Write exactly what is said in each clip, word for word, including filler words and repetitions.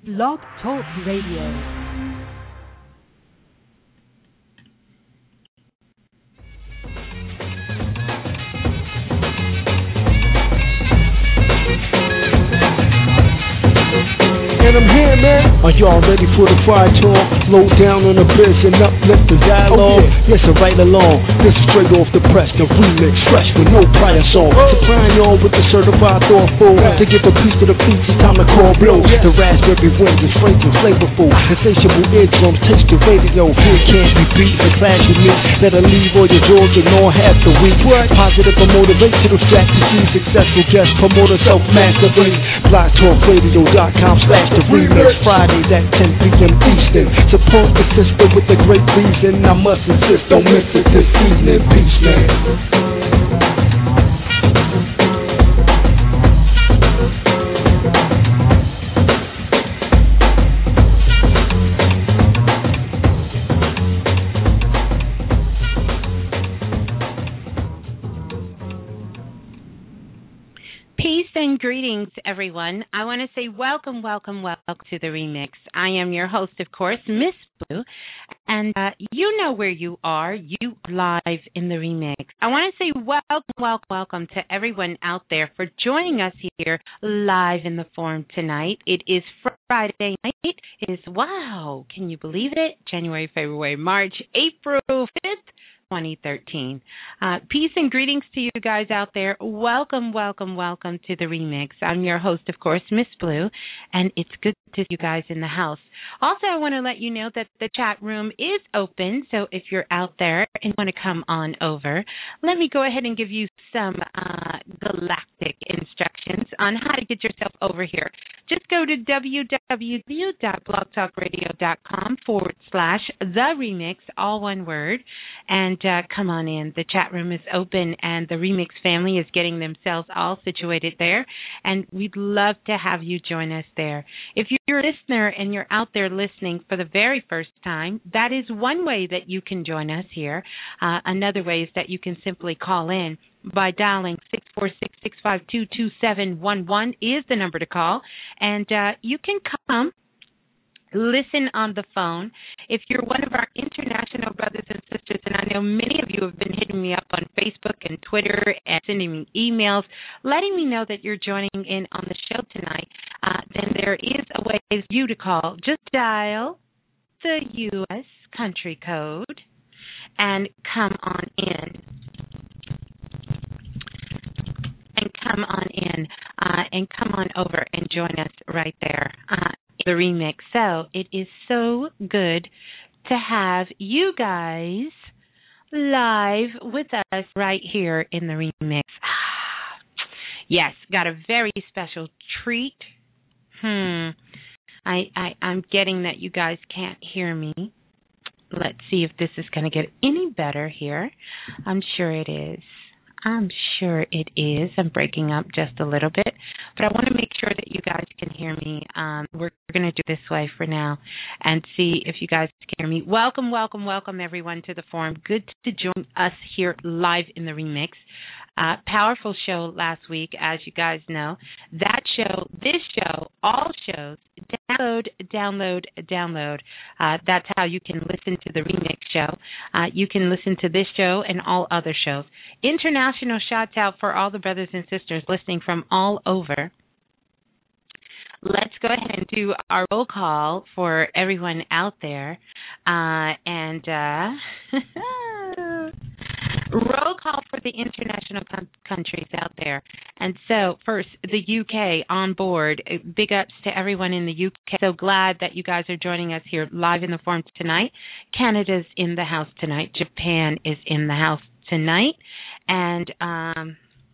Blog Talk Radio. And I'm here, man. Are y'all ready for the fire talk? Slow down on the biz and uplift the dialogue. Oh, yeah. Yes, right along. This is straight off the press, the remix, fresh with no prior song. Oh. Supplying y'all with the certified thoughtful. Yeah. To give a piece to the feast, it's time to call blow. Yeah. The raspberry wind is fragrant, flavorful. Insatiable eardrums, taste the radio. Here can't be beat. The clash with me that'll leave all your doors and all half the week. What? Positive or motivational strategy. Successful guest promoter, self-mastery. blog talk radio dot com slash the remix. Fridays at ten p.m. Eastern. Support the sister with a great reason. I must insist, don't miss it this evening. Peace, man. Greetings, everyone. I want to say welcome, welcome, welcome to the remix. I am your host, of course, Miss Blue, and uh, you know where you are. You are live in the remix. I want to say welcome, welcome, welcome to everyone out there for joining us here live in the forum tonight. It is Friday night. It is, wow, can you believe it? January, February, March, April fifth. twenty thirteen. Uh, peace and greetings to you guys out there. Welcome, welcome, welcome to the remix. I'm your host, of course, Miss Blue, and it's good to see you guys in the house. Also, I want to let you know that the chat room is open, so if you're out there and want to come on over, let me go ahead and give you some uh, galactic instructions on how to get yourself over here. Just go to w w w dot blog talk radio dot com forward slash the remix, all one word, and uh, come on in. The chat room is open, and the remix family is getting themselves all situated there, and we'd love to have you join us there. If you're a listener and you're out there listening for the very first time, that is one way that you can join us here. Uh, another way is that you can simply call in by dialing six four six, six five two, two seven one one is the number to call, and uh, you can come listen on the phone. If you're one of our international brothers and sisters, and I know many of you have been hitting me up on Facebook and Twitter and sending me emails, letting me know that you're joining in on the show tonight, uh, then there is a way for you to call. Just dial the U S country code and come on in. And come on in uh, and come on over and join us right there. Uh, the remix. So it is so good to have you guys live with us right here in the remix. Yes, got a very special treat. Hmm. I, I I'm getting that you guys can't hear me. Let's see if this is going to get any better here. I'm sure it is. I'm sure it is. I'm breaking up just a little bit, but I want to make sure that you guys can hear me. Um, we're going to do it this way for now and see if you guys can hear me. Welcome, welcome, welcome, everyone, to the forum. Good to join us here live in the remix. Uh, powerful show last week, as you guys know. That show, this show, all shows, download, download, download. Uh, that's how you can listen to the remix show. Uh, you can listen to this show and all other shows. International shouts out for all the brothers and sisters listening from all over. Let's go ahead and do our roll call for everyone out there. Uh, and uh, roll call for the international com- countries out there. And so, first, the U K on board. Big ups to everyone in the U K. So glad that you guys are joining us here live in the forum tonight. Canada's in the house tonight. Japan is in the house tonight. And um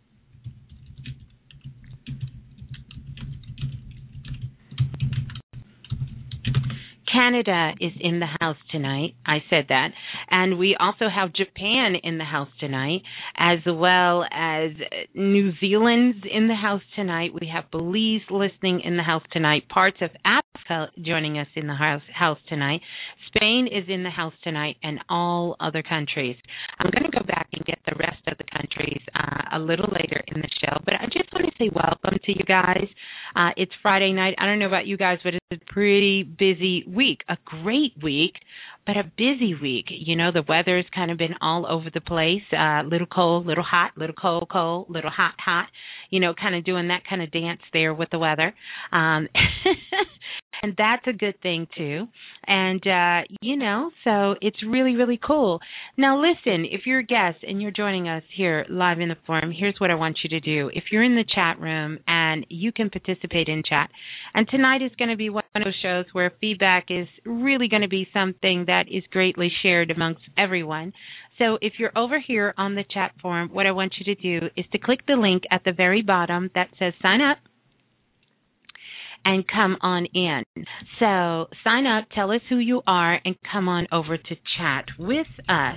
Canada is in the house tonight. I said that. And we also have Japan in the house tonight, as well as New Zealand's in the house tonight. We have Belize listening in the house tonight. Parts of Africa joining us in the house, house tonight. Spain is in the house tonight, and all other countries. I'm going to go back and get the rest of the countries uh, a little later in the show, but I just want to say welcome to you guys. Uh, it's Friday night. I don't know about you guys, but it's a pretty busy week. A great week, but a busy week. You know, the weather's kind of been all over the place. Uh, little cold, little hot, little cold, cold, little hot, hot. You know, kind of doing that kind of dance there with the weather. Um, and that's a good thing, too. And, uh, you know, so it's really, really cool. Now, listen, if you're a guest and you're joining us here live in the forum, here's what I want you to do. If you're in the chat room and you can participate in chat, and tonight is going to be one of those shows where feedback is really going to be something that is greatly shared amongst everyone. So if you're over here on the chat forum, what I want you to do is to click the link at the very bottom that says sign up and come on in. So sign up, tell us who you are, and come on over to chat with us.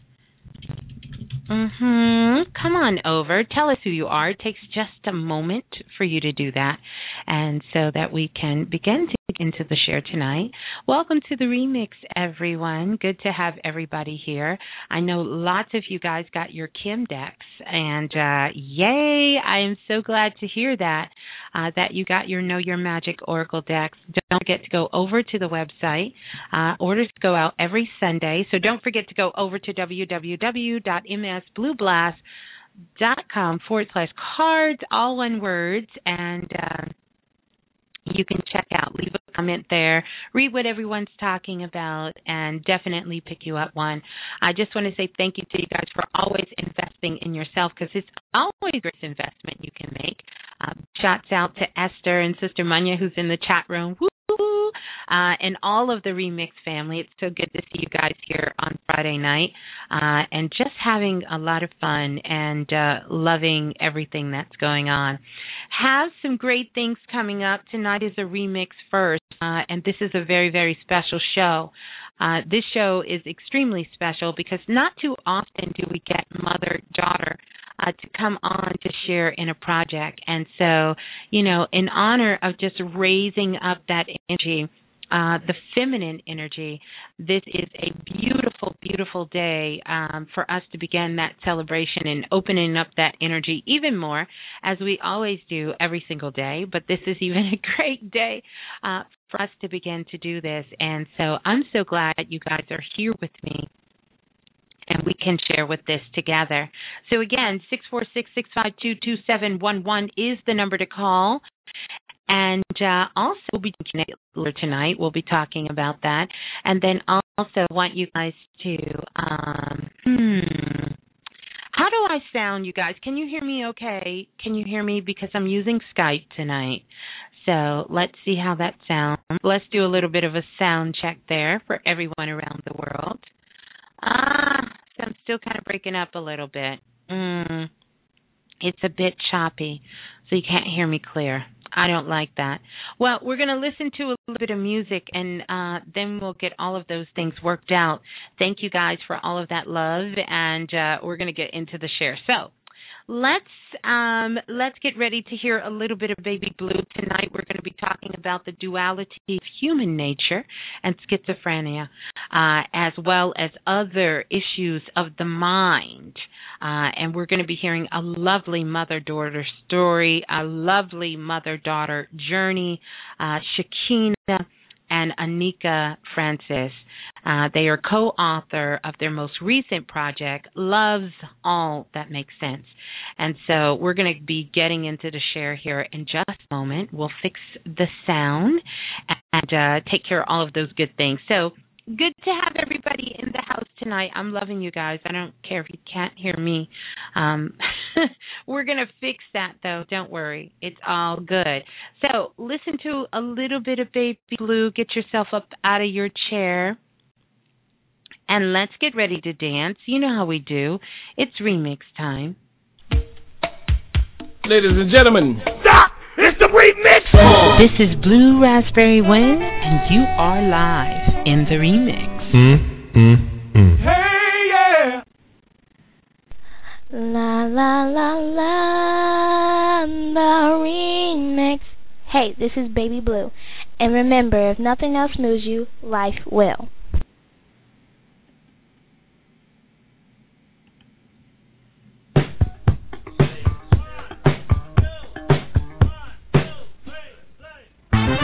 Mm-hmm. Come on over. Tell us who you are. It takes just a moment for you to do that, and so that we can begin to get into the share tonight. Welcome to the remix, everyone. Good to have everybody here. I know lots of you guys got your Kim decks, and uh, yay! I am so glad to hear that, uh, that you got your Know Your Magic Oracle decks. Don't forget to go over to the website. Uh, orders go out every Sunday, so don't forget to go over to www.msblueblast.com forward slash cards, all one words, and uh, you can check out, leave a comment there, read what everyone's talking about, and definitely pick you up one. I just want to say thank you to you guys for always investing in yourself, because it's always a great investment you can make. Um, shouts out to Esther and Sister Munya, who's in the chat room. Woo! Uh, and all of the Remix family. It's so good to see you guys here on Friday night, uh, and just having a lot of fun and uh, loving everything that's going on. Have some great things coming up. Tonight is a Remix first, uh, and this is a very, very special show. Uh, this show is extremely special because not too often do we get mother-daughter Uh, to come on to share in a project. And so, you know, in honor of just raising up that energy, uh, the feminine energy, this is a beautiful, beautiful day um, for us to begin that celebration and opening up that energy even more, as we always do every single day. But this is even a great day uh, for us to begin to do this. And so I'm so glad you guys are here with me, and we can share with this together. So again, six four six, six five two, two seven one one is the number to call. And uh, also, we'll be later tonight. We'll be talking about that. And then also want you guys to, um, hmm, how do I sound, you guys? Can you hear me okay? Can you hear me? Because I'm using Skype tonight. So let's see how that sounds. Let's do a little bit of a sound check there for everyone around the world. Ah, so I'm still kind of breaking up a little bit. Mm, it's a bit choppy, so you can't hear me clear. I don't like that. Well, we're going to listen to a little bit of music, and uh, then we'll get all of those things worked out. Thank you guys for all of that love, and uh, we're going to get into the share. So let's um, let's get ready to hear a little bit of Baby Blue. Tonight we're going to be talking about the duality of human nature and schizophrenia, uh, as well as other issues of the mind. Uh, and we're going to be hearing a lovely mother-daughter story, a lovely mother-daughter journey, uh, Shakina and Anika Francis. Uh, they are co-author of their most recent project, Love's All That Makes Sense. And so we're going to be getting into the share here in just a moment. We'll fix the sound and uh, take care of all of those good things. So good to have everybody in the house tonight. I'm loving you guys. I don't care if you can't hear me. Um, we're going to fix that, though. Don't worry. It's all good. So listen to a little bit of Baby Blue. Get yourself up out of your chair, and let's get ready to dance. You know how we do. It's remix time. Ladies and gentlemen, stop! It's the remix! This is Blue Raspberry Wind, and you are live in the remix. Mm, mm, mm. Hey, yeah! La, la, la, la, the remix. Hey, this is Baby Blue. And remember, if nothing else moves you, life will.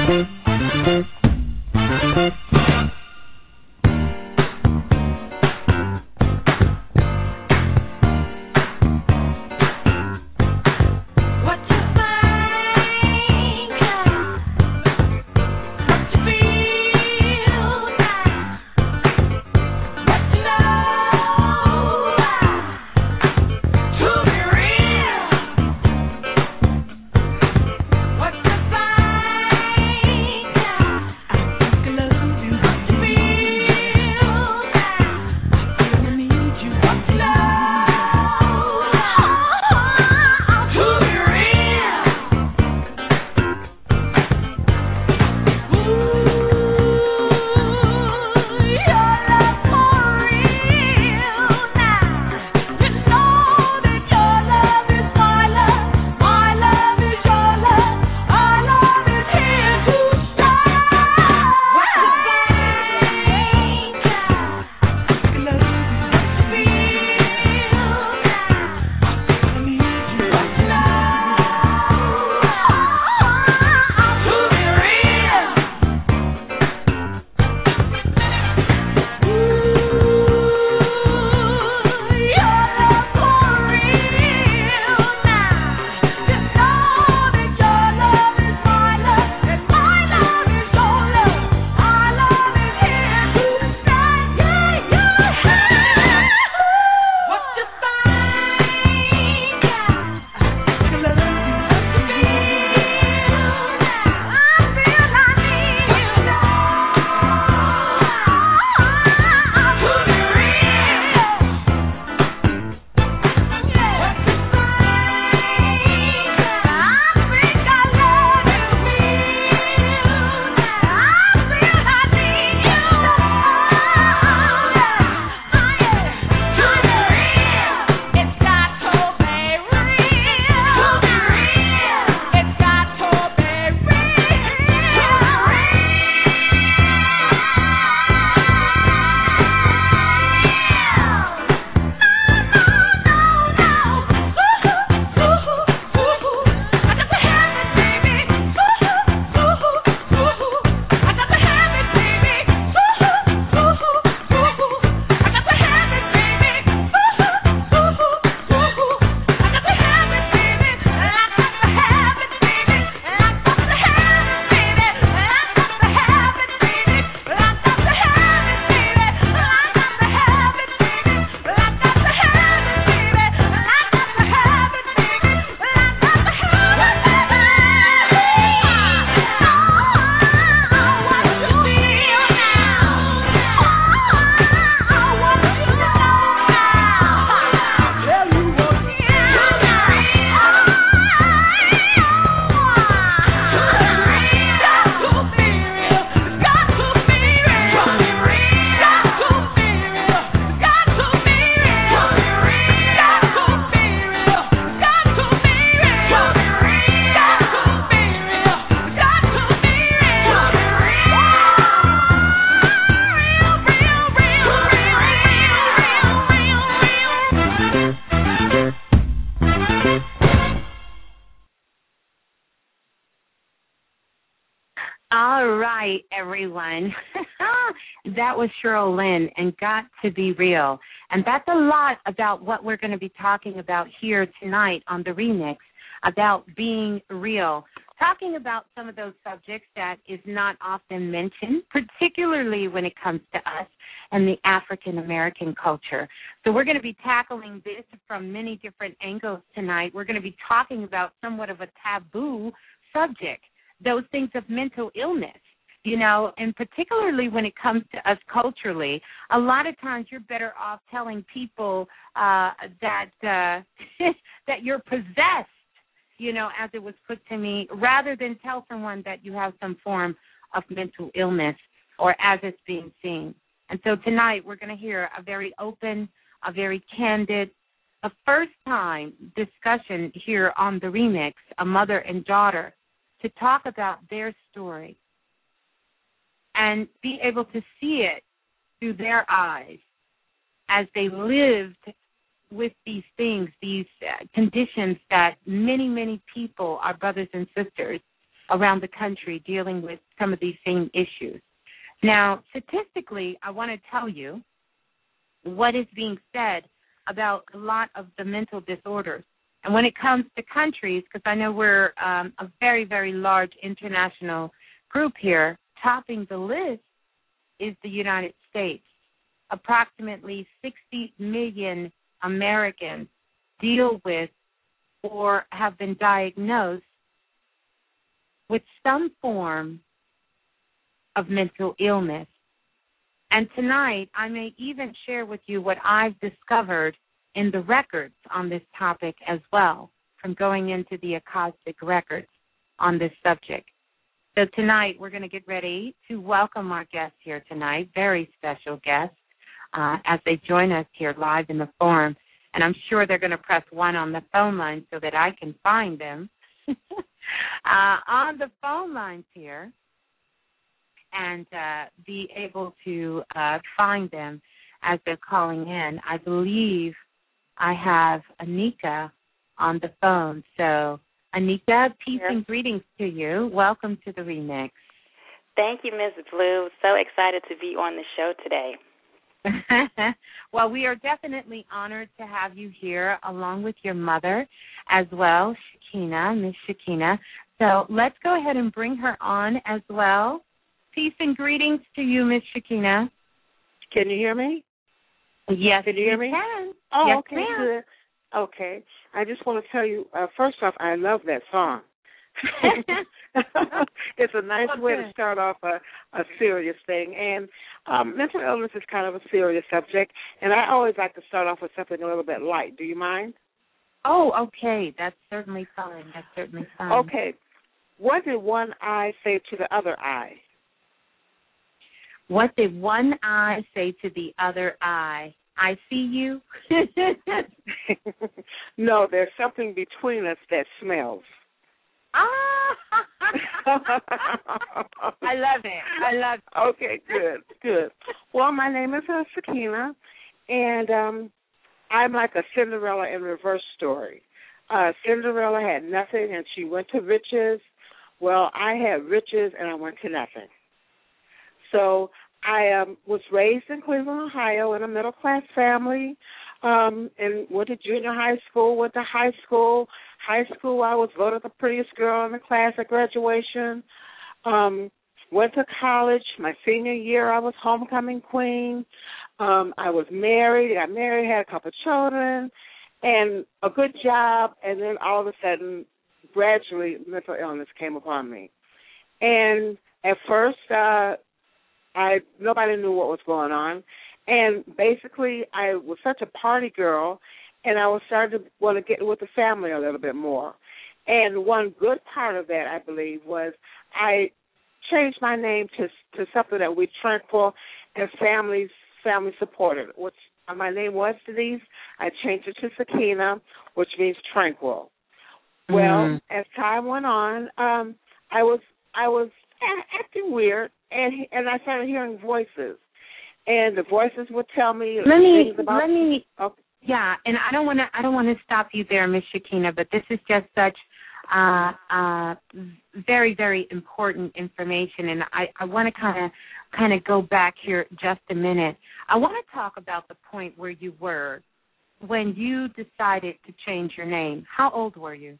All right, everyone. That was Cheryl Lynn and Got to Be Real. And that's a lot about what we're going to be talking about here tonight on the remix, about being real, talking about some of those subjects that is not often mentioned, particularly when it comes to us and the African-American culture. So we're going to be tackling this from many different angles tonight. We're going to be talking about somewhat of a taboo subject, those things of mental illness, you know, and particularly when it comes to us culturally, a lot of times you're better off telling people uh, that uh, that you're possessed, you know, as it was put to me, rather than tell someone that you have some form of mental illness or as it's being seen. And so tonight we're going to hear a very open, a very candid, a first-time discussion here on the remix, a mother and daughter, to talk about their story and be able to see it through their eyes as they lived with these things, these uh, conditions that many, many people, our brothers and sisters, around the country dealing with some of these same issues. Now, statistically, I want to tell you what is being said about a lot of the mental disorders. And when it comes to countries, because I know we're um, a very, very large international group here, topping the list is the United States. Approximately sixty million Americans deal with or have been diagnosed with some form of mental illness. And tonight, I may even share with you what I've discovered in the records on this topic as well, from going into the Akashic records on this subject. So tonight, we're going to get ready to welcome our guests here tonight, very special guests, uh, as they join us here live in the forum. And I'm sure they're going to press one on the phone line so that I can find them. uh, on the phone lines here, and uh, be able to uh, find them as they're calling in. I believe I have Anika on the phone. So, Anika, peace yes. and greetings to you. Welcome to the remix. Thank you, Miz Blue. So excited to be on the show today. Well, we are definitely honored to have you here along with your mother as well, Shakina, Miss Shakina. So let's go ahead and bring her on as well. Peace and greetings to you, Miss Shakina. Can you hear me? Yes, can you hear me? Can. Oh, yes, okay, ma'am. good. Okay. I just want to tell you, uh, first off, I love that song. It's a nice okay. way to start off a, a serious thing. And um, mental illness is kind of a serious subject, and I always like to start off with something a little bit light. Do you mind? Oh, okay. That's certainly fine. That's certainly fine. Okay. What did one eye say to the other eye? What did one eye say to the other eye? I see you? No, there's something between us that smells. Ah! I love it. I love it. Okay, good, good. Well, my name is uh, Sakina, and um, I'm like a Cinderella in reverse story. Uh, Cinderella had nothing, and she went to riches. Well, I had riches, and I went to nothing. So I um, was raised in Cleveland, Ohio, in a middle-class family, um, and went to junior high school, went to high school. High school, I was voted the prettiest girl in the class at graduation. Um, went to college. My senior year, I was homecoming queen. Um, I was married. Got married, had a couple of children, and a good job. And then all of a sudden, gradually, mental illness came upon me. And at first, uh, I nobody knew what was going on. And basically, I was such a party girl, and I was starting to want to get with the family a little bit more. And one good part of that, I believe, was I changed my name to to something that we tranquil and families family supported. Which my name was Denise. I changed it to Sakina, which means tranquil. Mm-hmm. Well, as time went on, um, I was I was acting weird, and and I started hearing voices, and the voices would tell me let me things about. Let me. Okay. Yeah, and I don't want to. I don't want to stop you there, Miss Shakina. But this is just such uh, uh, very, very important information, and I, I want to kind of, kind of go back here just a minute. I want to talk about the point where you were when you decided to change your name. How old were you?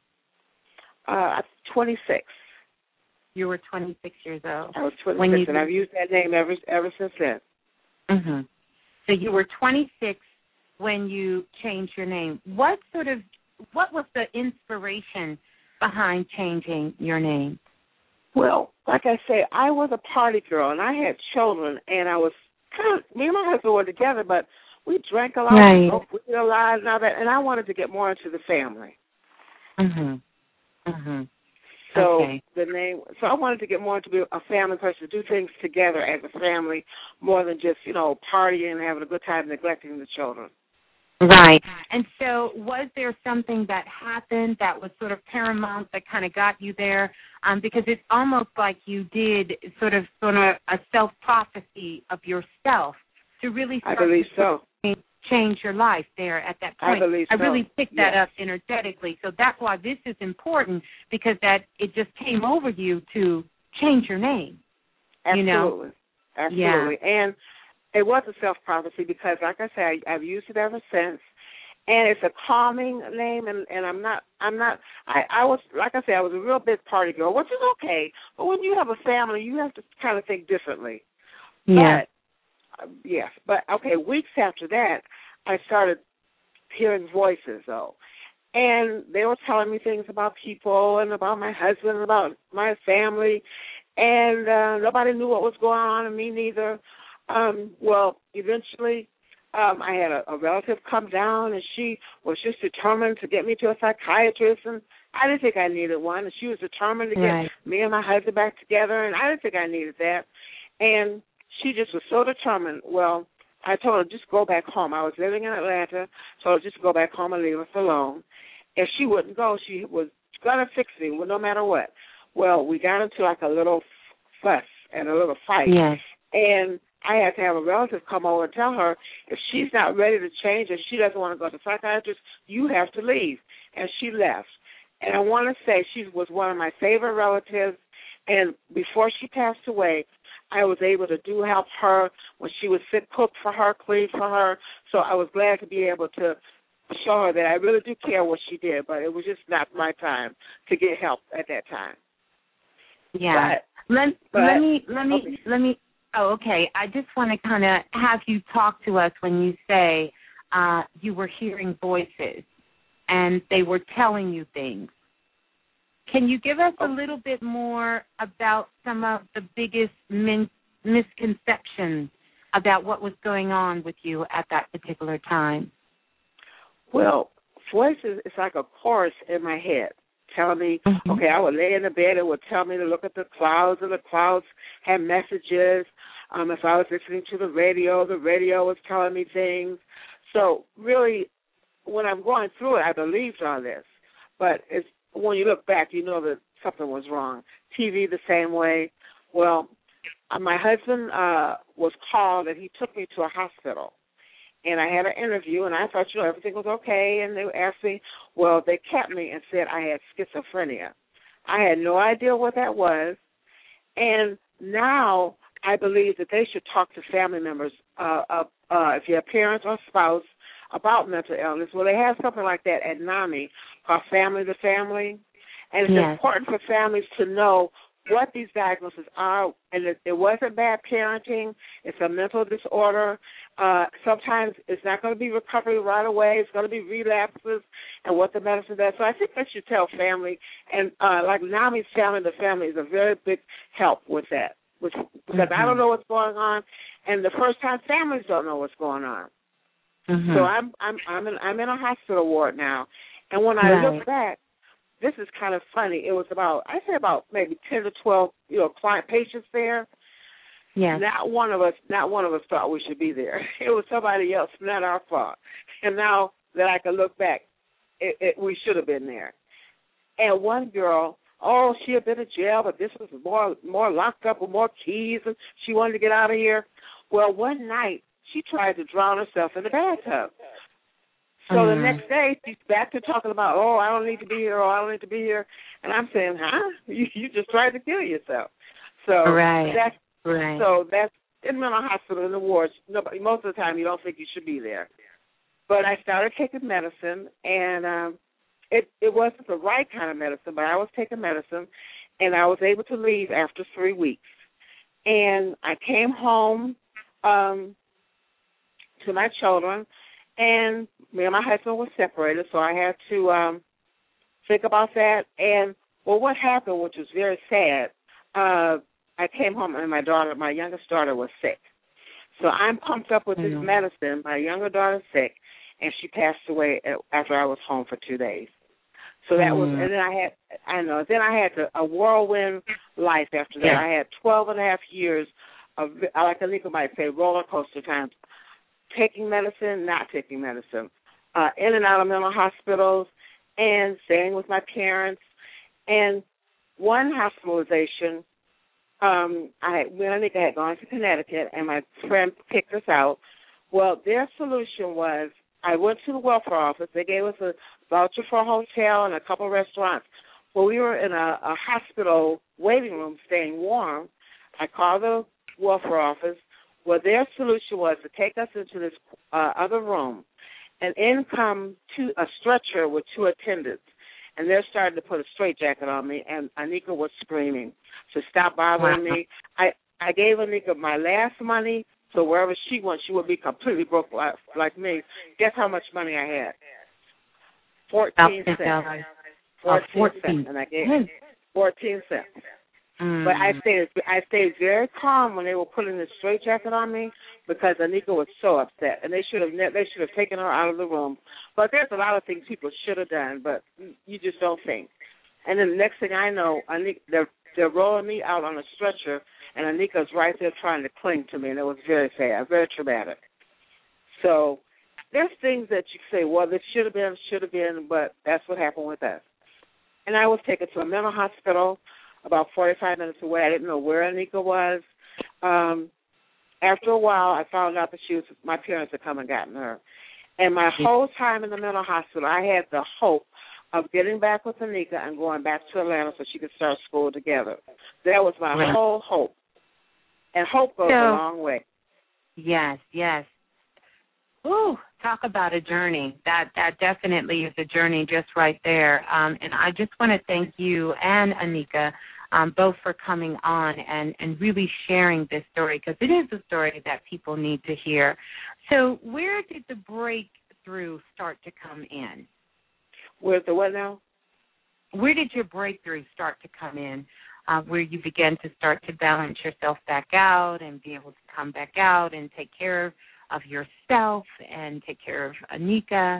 Uh, twenty-six. You were twenty-six years old. I was twenty-six, when you and I've used that name ever ever since then. Mm-hmm. So you were twenty-six. When you changed your name, what sort of, what was the inspiration behind changing your name? Well, like I say, I was a party girl, and I had children, and I was kind of, me and my husband were together, but we drank a lot, right. smoked weed a lot, and all that, and I wanted to get more into the family. Mhm. Mhm. So okay. the name, so I wanted to get more into being a family person, do things together as a family, more than just, you know, partying and having a good time, neglecting the children. Right. And so was there something that happened that was sort of paramount that kind of got you there? Um, because it's almost like you did sort of sort of a self-prophecy of yourself to really start I believe to so. change, change your life there at that point. I believe so. I really picked that yes. up energetically. So that's why this is important, because that it just came over you to change your name. Absolutely. You know? Absolutely. Yeah. And it was a self-prophecy because, like I said, I, I've used it ever since. And it's a calming name, and, and I'm not, I'm not, I, I was, like I said, I was a real big party girl, which is okay. But when you have a family, you have to kind of think differently. Yeah. But, uh, yes. But, okay, weeks after that, I started hearing voices, though. And they were telling me things about people and about my husband and about my family. And uh, nobody knew what was going on, and me neither. Um, well, eventually, Um, I had a, a relative come down, and she was just determined to get me to a psychiatrist, and I didn't think I needed one, and she was determined to right. get me and my husband back together, and I didn't think I needed that. And she just was so determined. Well, I told her, just go back home. I was living in Atlanta, told her just go back home and leave us alone. If she wouldn't go, she was going to fix me, well, no matter what. Well, we got into like a little fuss and a little fight. Yes. And I had to have a relative come over and tell her, if she's not ready to change and she doesn't want to go to a psychiatrist, you have to leave. And she left. And I want to say she was one of my favorite relatives. And before she passed away, I was able to do help her when she was sick, cook for her, clean for her. So I was glad to be able to show her that I really do care what she did, but it was just not my time to get help at that time. Yeah. But, let, but, let me, let me, okay. let me. Oh, okay. I just want to kind of have you talk to us when you say uh, you were hearing voices and they were telling you things. Can you give us a little bit more about some of the biggest min- misconceptions about what was going on with you at that particular time? Well, voices is like a chorus in my head telling me, mm-hmm. okay, I would lay in the bed, it would tell me to look at the clouds, and the clouds had messages. Um, if I was listening to the radio, the radio was telling me things. So really, when I'm going through it, I believed all this. But it's, when you look back, you know that something was wrong. T V the same way. Well, uh, my husband uh, was called, and he took me to a hospital. And I had an interview, and I thought, you know, everything was okay. And they asked me, well, they kept me and said I had schizophrenia. I had no idea what that was. And now I believe that they should talk to family members, uh, uh, uh, if you have parents or spouse, about mental illness. Well, they have something like that at NAMI called Family to Family. And it's yes. important for families to know what these diagnoses are, and it, it wasn't bad parenting. It's a mental disorder. Uh, sometimes it's not going to be recovery right away. It's going to be relapses and what the medicine does. So I think they should tell family, and uh, like NAMI's Family to Family is a very big help with that, which, because mm-hmm. I don't know what's going on, and the first time families don't know what's going on. Mm-hmm. So I'm I'm I'm in, I'm in a hospital ward now, and when I right. look back, this is kind of funny. It was about, I say about maybe ten to twelve, you know, client patients there. Yeah. Not one of us, not one of us thought we should be there. It was somebody else, not our fault. And now that I can look back, it, it, we should have been there. And one girl, oh, she had been in jail, but this was more more locked up with more keys, and she wanted to get out of here. Well, one night she tried to drown herself in the bathtub. So mm-hmm. the next day, she's back to talking about, oh, I don't need to be here, or I don't need to be here. And I'm saying, huh? You, you just tried to kill yourself. So right. that's right. so that's in mental hospital in the wards. Nobody, most of the time, you don't think you should be there. But I started taking medicine, and um, it it wasn't the right kind of medicine, but I was taking medicine, and I was able to leave after three weeks. And I came home um, to my children. And me and my husband were separated, so I had to um, think about that. And, well, what happened, which was very sad, uh, I came home and my daughter, my youngest daughter, was sick. So I'm pumped up with mm-hmm. this medicine. My younger daughter's sick, and she passed away after I was home for two days. So that mm-hmm. was, and then I had, I know, then I had to, a whirlwind life after that. Yeah. I had twelve and a half years of, like Anika might say, roller coaster times. Taking medicine, not taking medicine, uh, in and out of mental hospitals, and staying with my parents. And one hospitalization, um, I when I think I had gone to Connecticut, and my friend picked us out. Well, their solution was I went to the welfare office. They gave us a voucher for a hotel and a couple of restaurants. Well, we were in a, a hospital waiting room staying warm. I called the welfare office. Well, their solution was to take us into this uh, other room, and in come two, a stretcher with two attendants. And they're starting to put a straitjacket on me, and Anika was screaming to stop bothering wow. me. I, I gave Anika my last money, so wherever she went, she would be completely broke like, like me. Guess how much money I had? Fourteen cents. Fourteen, oh, fourteen cents, and I gave fourteen cents. Mm. But I stayed, I stayed very calm when they were putting the straitjacket on me because Anika was so upset, and they should have, they should have taken her out of the room. But there's a lot of things people should have done, but you just don't think. And then the next thing I know, Anika, they're they're rolling me out on a stretcher, and Anika's right there trying to cling to me, and it was very sad, very traumatic. So there's things that you say, well, this should have been, should have been, but that's what happened with us. And I was taken to a mental hospital about forty-five minutes away. I didn't know where Anika was. Um, after a while, I found out that she was, my parents had come and gotten her. And my whole time in the mental hospital, I had the hope of getting back with Anika and going back to Atlanta so she could start school together. That was my right. whole hope. And hope goes so, a long way. Yes, yes. Ooh, talk about a journey. That that definitely is a journey just right there. Um, and I just want to thank you and Anika um, both for coming on and, and really sharing this story, because it is a story that people need to hear. So where did the breakthrough start to come in? Where's the what now? Where did your breakthrough start to come in, uh, where you began to start to balance yourself back out and be able to come back out and take care of of yourself and take care of Anika?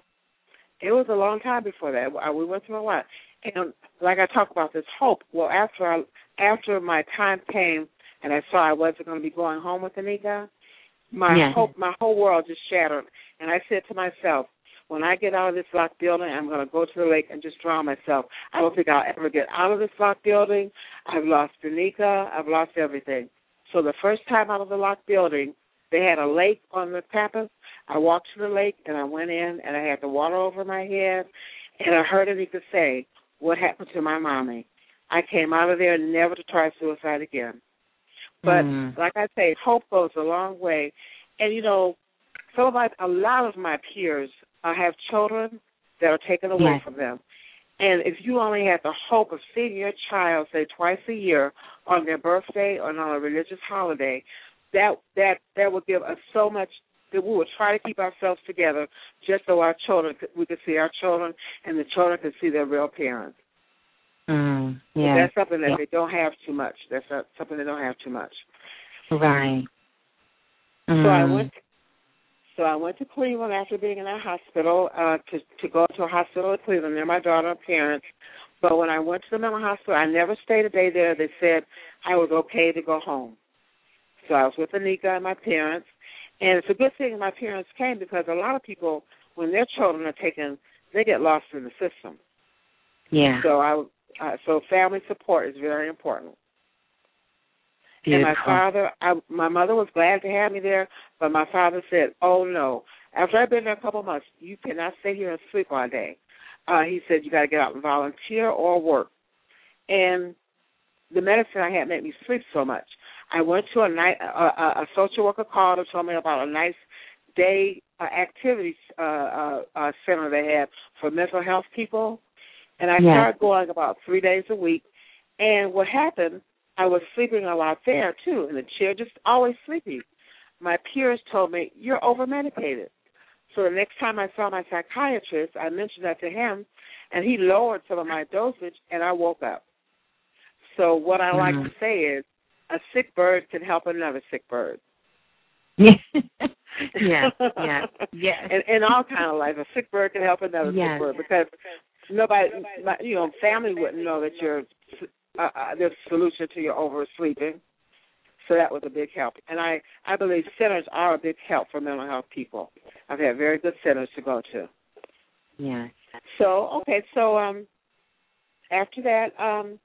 It was a long time before that. We went through a lot. And like I talk about this hope, well, after I, after my time came and I saw I wasn't going to be going home with Anika, my yeah. hope, my whole world just shattered. And I said to myself, when I get out of this locked building, I'm going to go to the lake and just drown myself. I don't think I'll ever get out of this locked building. I've lost Anika. I've lost everything. So the first time out of the locked building, they had a lake on the campus. I walked to the lake, and I went in, and I had the water over my head, and I heard Anika say, what happened to my mommy? I came out of there never to try suicide again. But mm. like I say, hope goes a long way. And, you know, some of my, a lot of my peers uh, have children that are taken away yes. from them. And if you only had the hope of seeing your child, say, twice a year on their birthday or on a religious holiday, that that that would give us so much that we would try to keep ourselves together just so our children, we could see our children and the children could see their real parents. Mm, yeah. That's something that yeah. they don't have too much. That's not, something they don't have too much. Right. Mm. So I went. So I went to Cleveland after being in that hospital uh, to to go to a hospital in Cleveland near my daughter and parents. But when I went to the mental hospital, I never stayed a day there. They said I was okay to go home. So I was with Anika and my parents, and it's a good thing my parents came because a lot of people, when their children are taken, they get lost in the system. Yeah. So I, uh, so family support is very important. Beautiful. And my father, I, my mother was glad to have me there, but my father said, "Oh no! After I've been there a couple of months, you cannot stay here and sleep all day." Uh, he said, "You got to get out and volunteer or work." And the medicine I had made me sleep so much. I went to a night, a, a social worker called and told me about a nice day uh, activities uh, uh, uh, center they had for mental health people, and I yeah. started going about three days a week. And what happened, I was sleeping a lot there too, in the chair, just always sleepy. My peers told me, "You're over-medicated." So the next time I saw my psychiatrist, I mentioned that to him, and he lowered some of my dosage, and I woke up. So what I mm-hmm. like to say is, a sick bird can help another sick bird. Yeah, yeah, yeah, yeah. And in all kind of life, a sick bird can help another yes. sick bird because nobody, you know, family wouldn't know that you're uh, uh, there's a solution to your oversleeping. So that was a big help. And I, I believe centers are a big help for mental health people. I've had very good centers to go to. Yeah. So okay, so um, after that, um.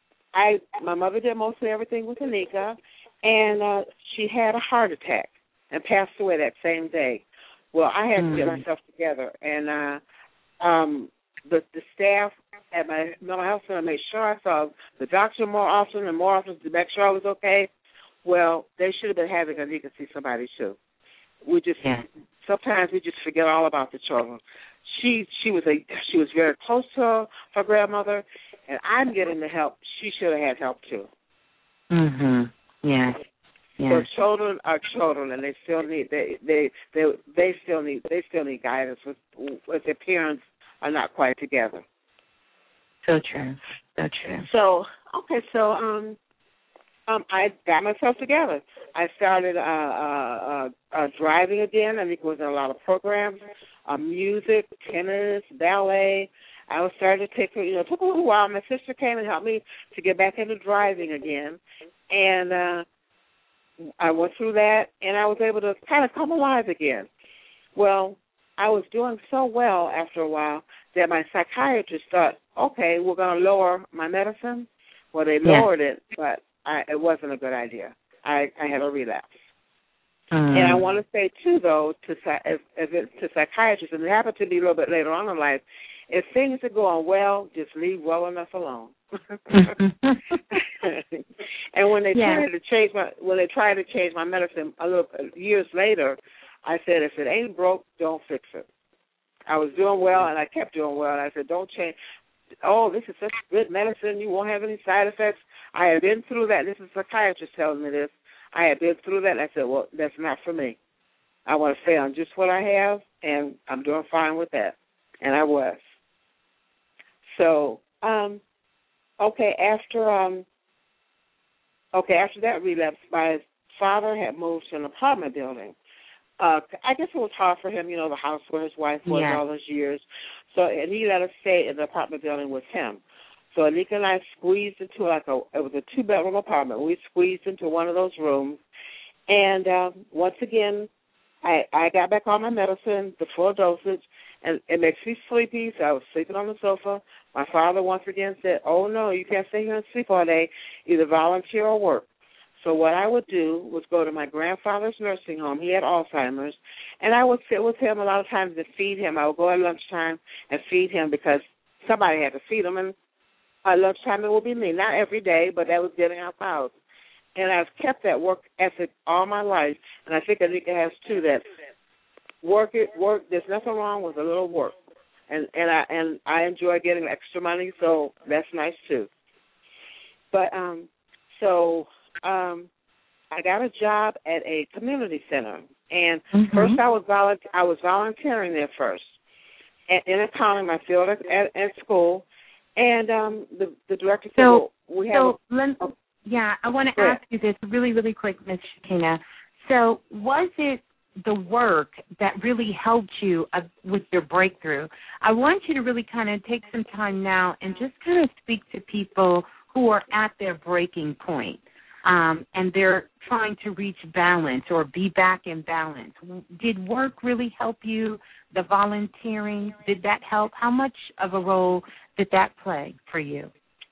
I my mother did mostly everything with Anika, and uh, she had a heart attack. and passed away that same day. Well, I had mm. to get myself together, and uh, um, the the staff at my mental health center made sure I saw the doctor more often and more often to make sure I was okay. Well, they should have been having a need to see somebody too. We just yeah. sometimes we just forget all about the children. She she was a she was very close to her, her grandmother, and I'm getting the help. She should have had help too. Mhm. Yes. Yes. So children are children, and they still need they they they they still need they still need guidance with with their parents are not quite together. So true. So true. So okay, so um um I got myself together. I started uh uh, uh, uh driving again. I think it was in a lot of programs, uh, music, tennis, ballet. I was starting to take you know it took a little while. My sister came and helped me to get back into driving again, and uh I went through that, and I was able to kind of come alive again. Well, I was doing so well after a while that my psychiatrist thought, okay, we're going to lower my medicine. Well, they lowered yeah. it, but I, it wasn't a good idea. I, I had a relapse. Mm. And I want to say, too, though, to, if, if it, to psychiatrists, and it happened to me a little bit later on in life, if things are going well, just leave well enough alone. And when they yeah. tried to change my when they tried to change my medicine a little years later, I said, if it ain't broke, don't fix it. I was doing well, and I kept doing well, and I said, don't change. Oh, this is such good medicine. You won't have any side effects. I have been through that. This is a psychiatrist telling me this. I have been through that, and I said, well, that's not for me. I want to stay on just what I have, and I'm doing fine with that. And I was. So, um, okay, after um, okay, after that relapse, my father had moved to an apartment building. Uh, I guess it was hard for him, you know, the house where his wife was yeah. all those years. So, and he let us stay in the apartment building with him. So Anika and I squeezed into like a, it was a two-bedroom apartment. We squeezed into one of those rooms. And uh, once again, I, I got back on my medicine, the full dosage, and it makes me sleepy, so I was sleeping on the sofa. My father once again said, oh, no, you can't stay here and sleep all day, either volunteer or work. So what I would do was go to my grandfather's nursing home. He had Alzheimer's, and I would sit with him a lot of times to feed him. I would go at lunchtime and feed him because somebody had to feed him, and at lunchtime it would be me. Not every day, but that was getting out the house. And I've kept that work ethic all my life, and I think Anika has too, that work it, work, there's nothing wrong with a little work. And and I and I enjoy getting extra money, so that's nice too. But um, so um, I got a job at a community center, and mm-hmm. first I was volunteer, I was volunteering there first, at, in accounting, my field at, at, at school, and um, the the director said, so, well, "We have." So, a, Lynn, oh, yeah, I want to ask you this really, really quick, Miz Shekinah. So, was it the work that really helped you uh, with your breakthrough? I want you to really kind of take some time now and just kind of speak to people who are at their breaking point, um, and they're trying to reach balance or be back in balance. Did work really help you? The volunteering, did that help? How much of a role did that play for you?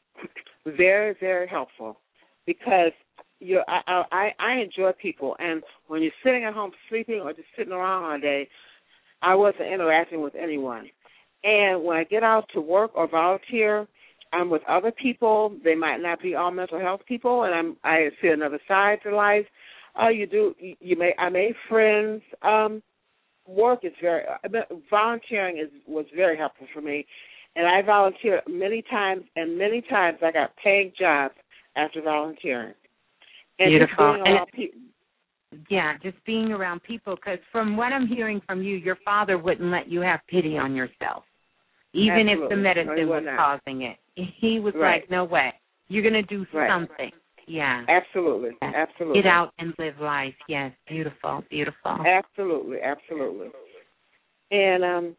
Very, very helpful, because You're, I, I I enjoy people, and when you're sitting at home sleeping or just sitting around all day, I wasn't interacting with anyone. And when I get out to work or volunteer, I'm with other people. They might not be all mental health people, and I'm I see another side to life. Uh, you do you may I made friends. Um, work is very volunteering is was very helpful for me, and I volunteered many times, and many times I got paying jobs after volunteering. And Beautiful. Just being around people. Yeah, just being around people, because from what I'm hearing from you, your father wouldn't let you have pity on yourself, even Absolutely. if the medicine no, was not. causing it. He was right. like, no way. You're going to do right. something. Yeah. Absolutely. Absolutely. Get out and live life. Yes, beautiful, beautiful. Absolutely, absolutely. And um,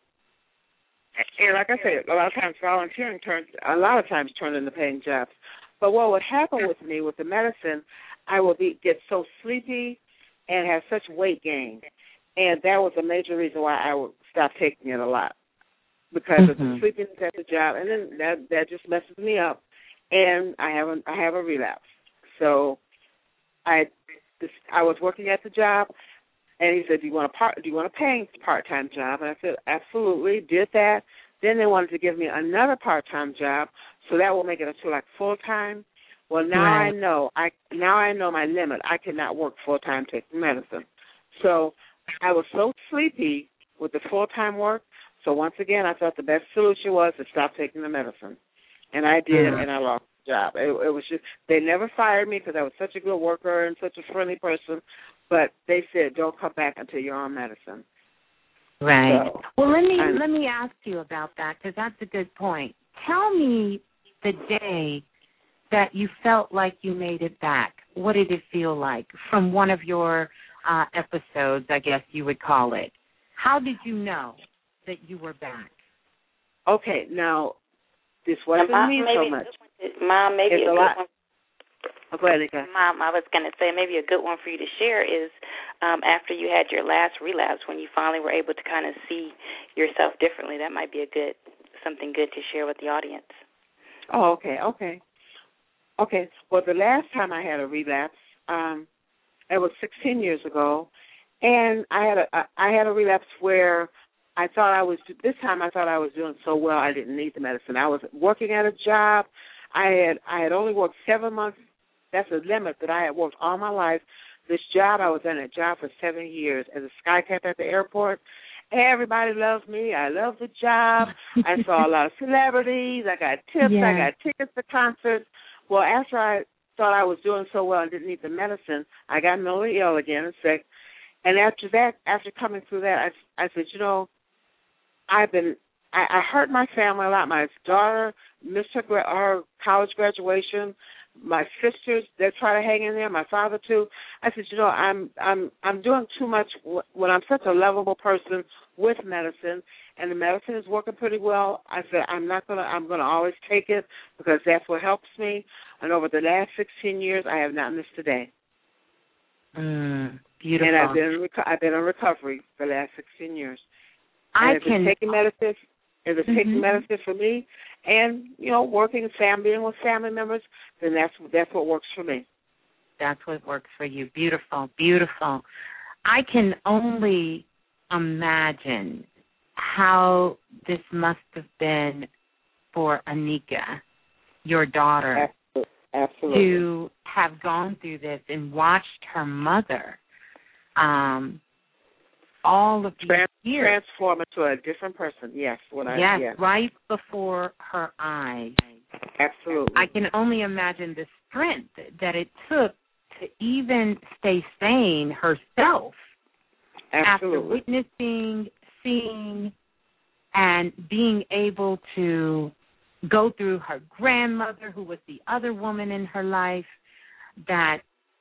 and like I said, a lot of times volunteering turns, a lot of times turned into paying jobs. But what would happen with me with the medicine, I would be get so sleepy and have such weight gain. And that was a major reason why I would stop taking it a lot, because mm-hmm. of the sleepiness at the job, and then that that just messes me up, and I have a, I have a relapse. So I this, I was working at the job, And he said, "Do you want a part? Do you want a paying part-time job?" And I said, "Absolutely." Did that. Then they wanted to give me another part-time job, so that will make it to like full-time. Well, now right. I know. I now I know my limit. I cannot work full-time taking medicine. So I was so sleepy with the full-time work. So once again, I thought the best solution was to stop taking the medicine, and I did, mm-hmm. and I lost the job. It, it was just they never fired me because I was such a good worker and such a friendly person, but they said don't come back until you're on medicine. Right. So, well, let me I'm, let me ask you about that because that's a good point. Tell me the day that you felt like you made it back. What did it feel like from one of your uh, episodes, I guess you would call it? How did you know that you were back? Okay, now, this wasn't Mom, me so much. To, Mom, maybe it's a, a good lot. one. Oh, go ahead, Nika. Mom, I was going to say maybe a good one for you to share is um, after you had your last relapse, when you finally were able to kind of see yourself differently. That might be a good something good to share with the audience. Oh, okay, okay. Okay, well, the last time I had a relapse, um, it was sixteen years ago, and I had a I had a relapse where I thought I was, this time I thought I was doing so well I didn't need the medicine. I was working at a job. I had I had only worked seven months. That's a limit that I had worked all my life. This job, I was in a job for seven years as a sky cap at the airport. Everybody loves me. I love the job. I saw a lot of celebrities. I got tips. Yeah. I got tickets to concerts. Well, after I thought I was doing so well and didn't need the medicine, I got mentally ill again and sick. And after that, after coming through that, I, I said, you know, I've been, I, I hurt my family a lot. My daughter missed her, her college graduation. My sisters, they try to hang in there. My father too. I said, you know, I'm, I'm, I'm doing too much when I'm such a lovable person with medicine, and the medicine is working pretty well. I said, I'm not gonna, I'm gonna always take it because that's what helps me. And over the last sixteen years, I have not missed a day. Mm, beautiful. And I've been, in reco- I've been in recovery for the last sixteen years. I and if can it's taking medicine, if it's mm-hmm. taking medicine for me, and you know, working and family, being with family members, then that's that's what works for me. That's what works for you. Beautiful, beautiful. I can only imagine how this must have been for Anika, your daughter, Absolutely. to have gone through this and watched her mother um, all of these Trans- years. Transform into a different person, yes. What I, yes, yes, right before her eyes. Absolutely. I can only imagine the strength that it took to even stay sane herself. Absolutely. After witnessing, seeing, and being able to go through her grandmother, who was the other woman in her life, that,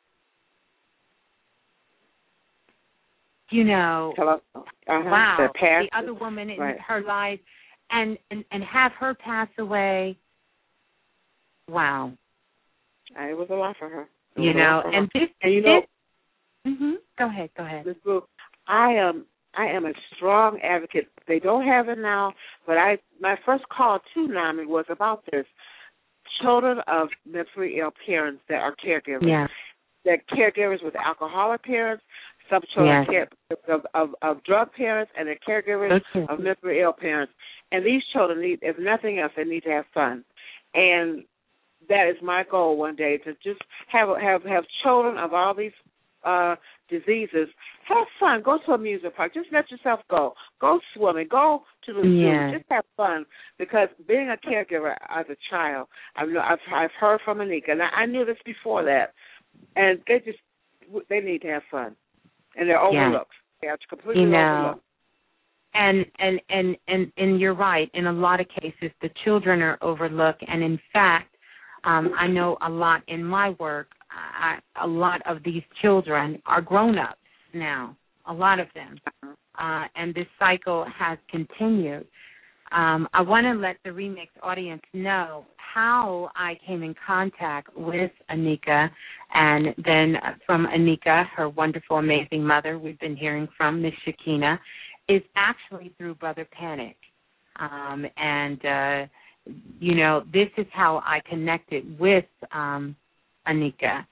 you know, Hello? Uh-huh. wow, the, the other woman in right. her life, and, and, and have her pass away. Wow. It was a lot for her. It You know, and this, and you know, this, mm-hmm. go ahead, go ahead. Miz Blue, I am I am a strong advocate. They don't have it now, but I my first call to NAMI was about this. Children of mentally ill parents that are caregivers. Yeah. They're caregivers with alcoholic parents, some children yes. care of, of, of drug parents, and they're caregivers okay. of mentally ill parents. And these children need, if nothing else, they need to have fun. And that is my goal one day, to just have have have children of all these uh, diseases have fun. Go to a amusement park. Just let yourself go. Go swimming. Go to the yeah. zoo. Just have fun. Because being a caregiver as a child, I've I've, I've heard from Anika, and I knew this before that, and they just they need to have fun, and they're overlooked. Yeah. They're completely you know, overlooked. And, and and and and you're right. In a lot of cases, the children are overlooked, and in fact, um, I know a lot in my work. I, a lot of these children are grown-ups now. A lot of them, uh, and this cycle has continued. Um, I want to let the Remix audience know how I came in contact with Anika, and then from Anika, her wonderful, amazing mother, we've been hearing from, Miss Shakina, is actually through Brother Panic. Um, and, uh, you know, this is how I connected with um, Anika.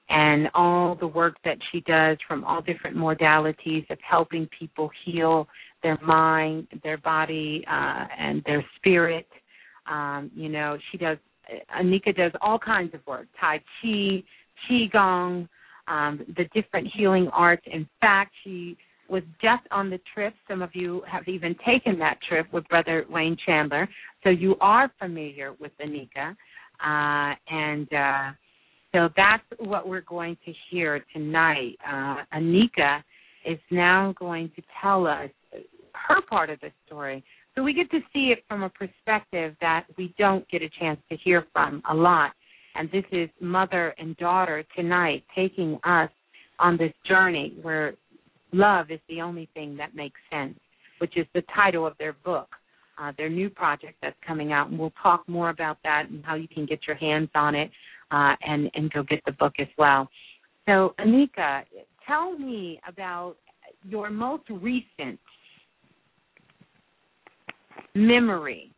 and all the work that she does from all different modalities of helping people heal their mind, their body, uh, and their spirit. Um, you know, she does, Anika does all kinds of work, Tai Chi, Qigong, um, the different healing arts. In fact, she was just on the trip. Some of you have even taken that trip with Brother Wayne Chandler, so you are familiar with Anika. Uh, and uh, so that's what we're going to hear tonight. Uh, Anika is now going to tell us her part of the story. So we get to see it from a perspective that we don't get a chance to hear from a lot. And this is mother and daughter tonight taking us on this journey where love is the only thing that makes sense, which is the title of their book, uh, their new project that's coming out. And we'll talk more about that and how you can get your hands on it uh, and, and go get the book as well. So, Anika, tell me about your most recent memory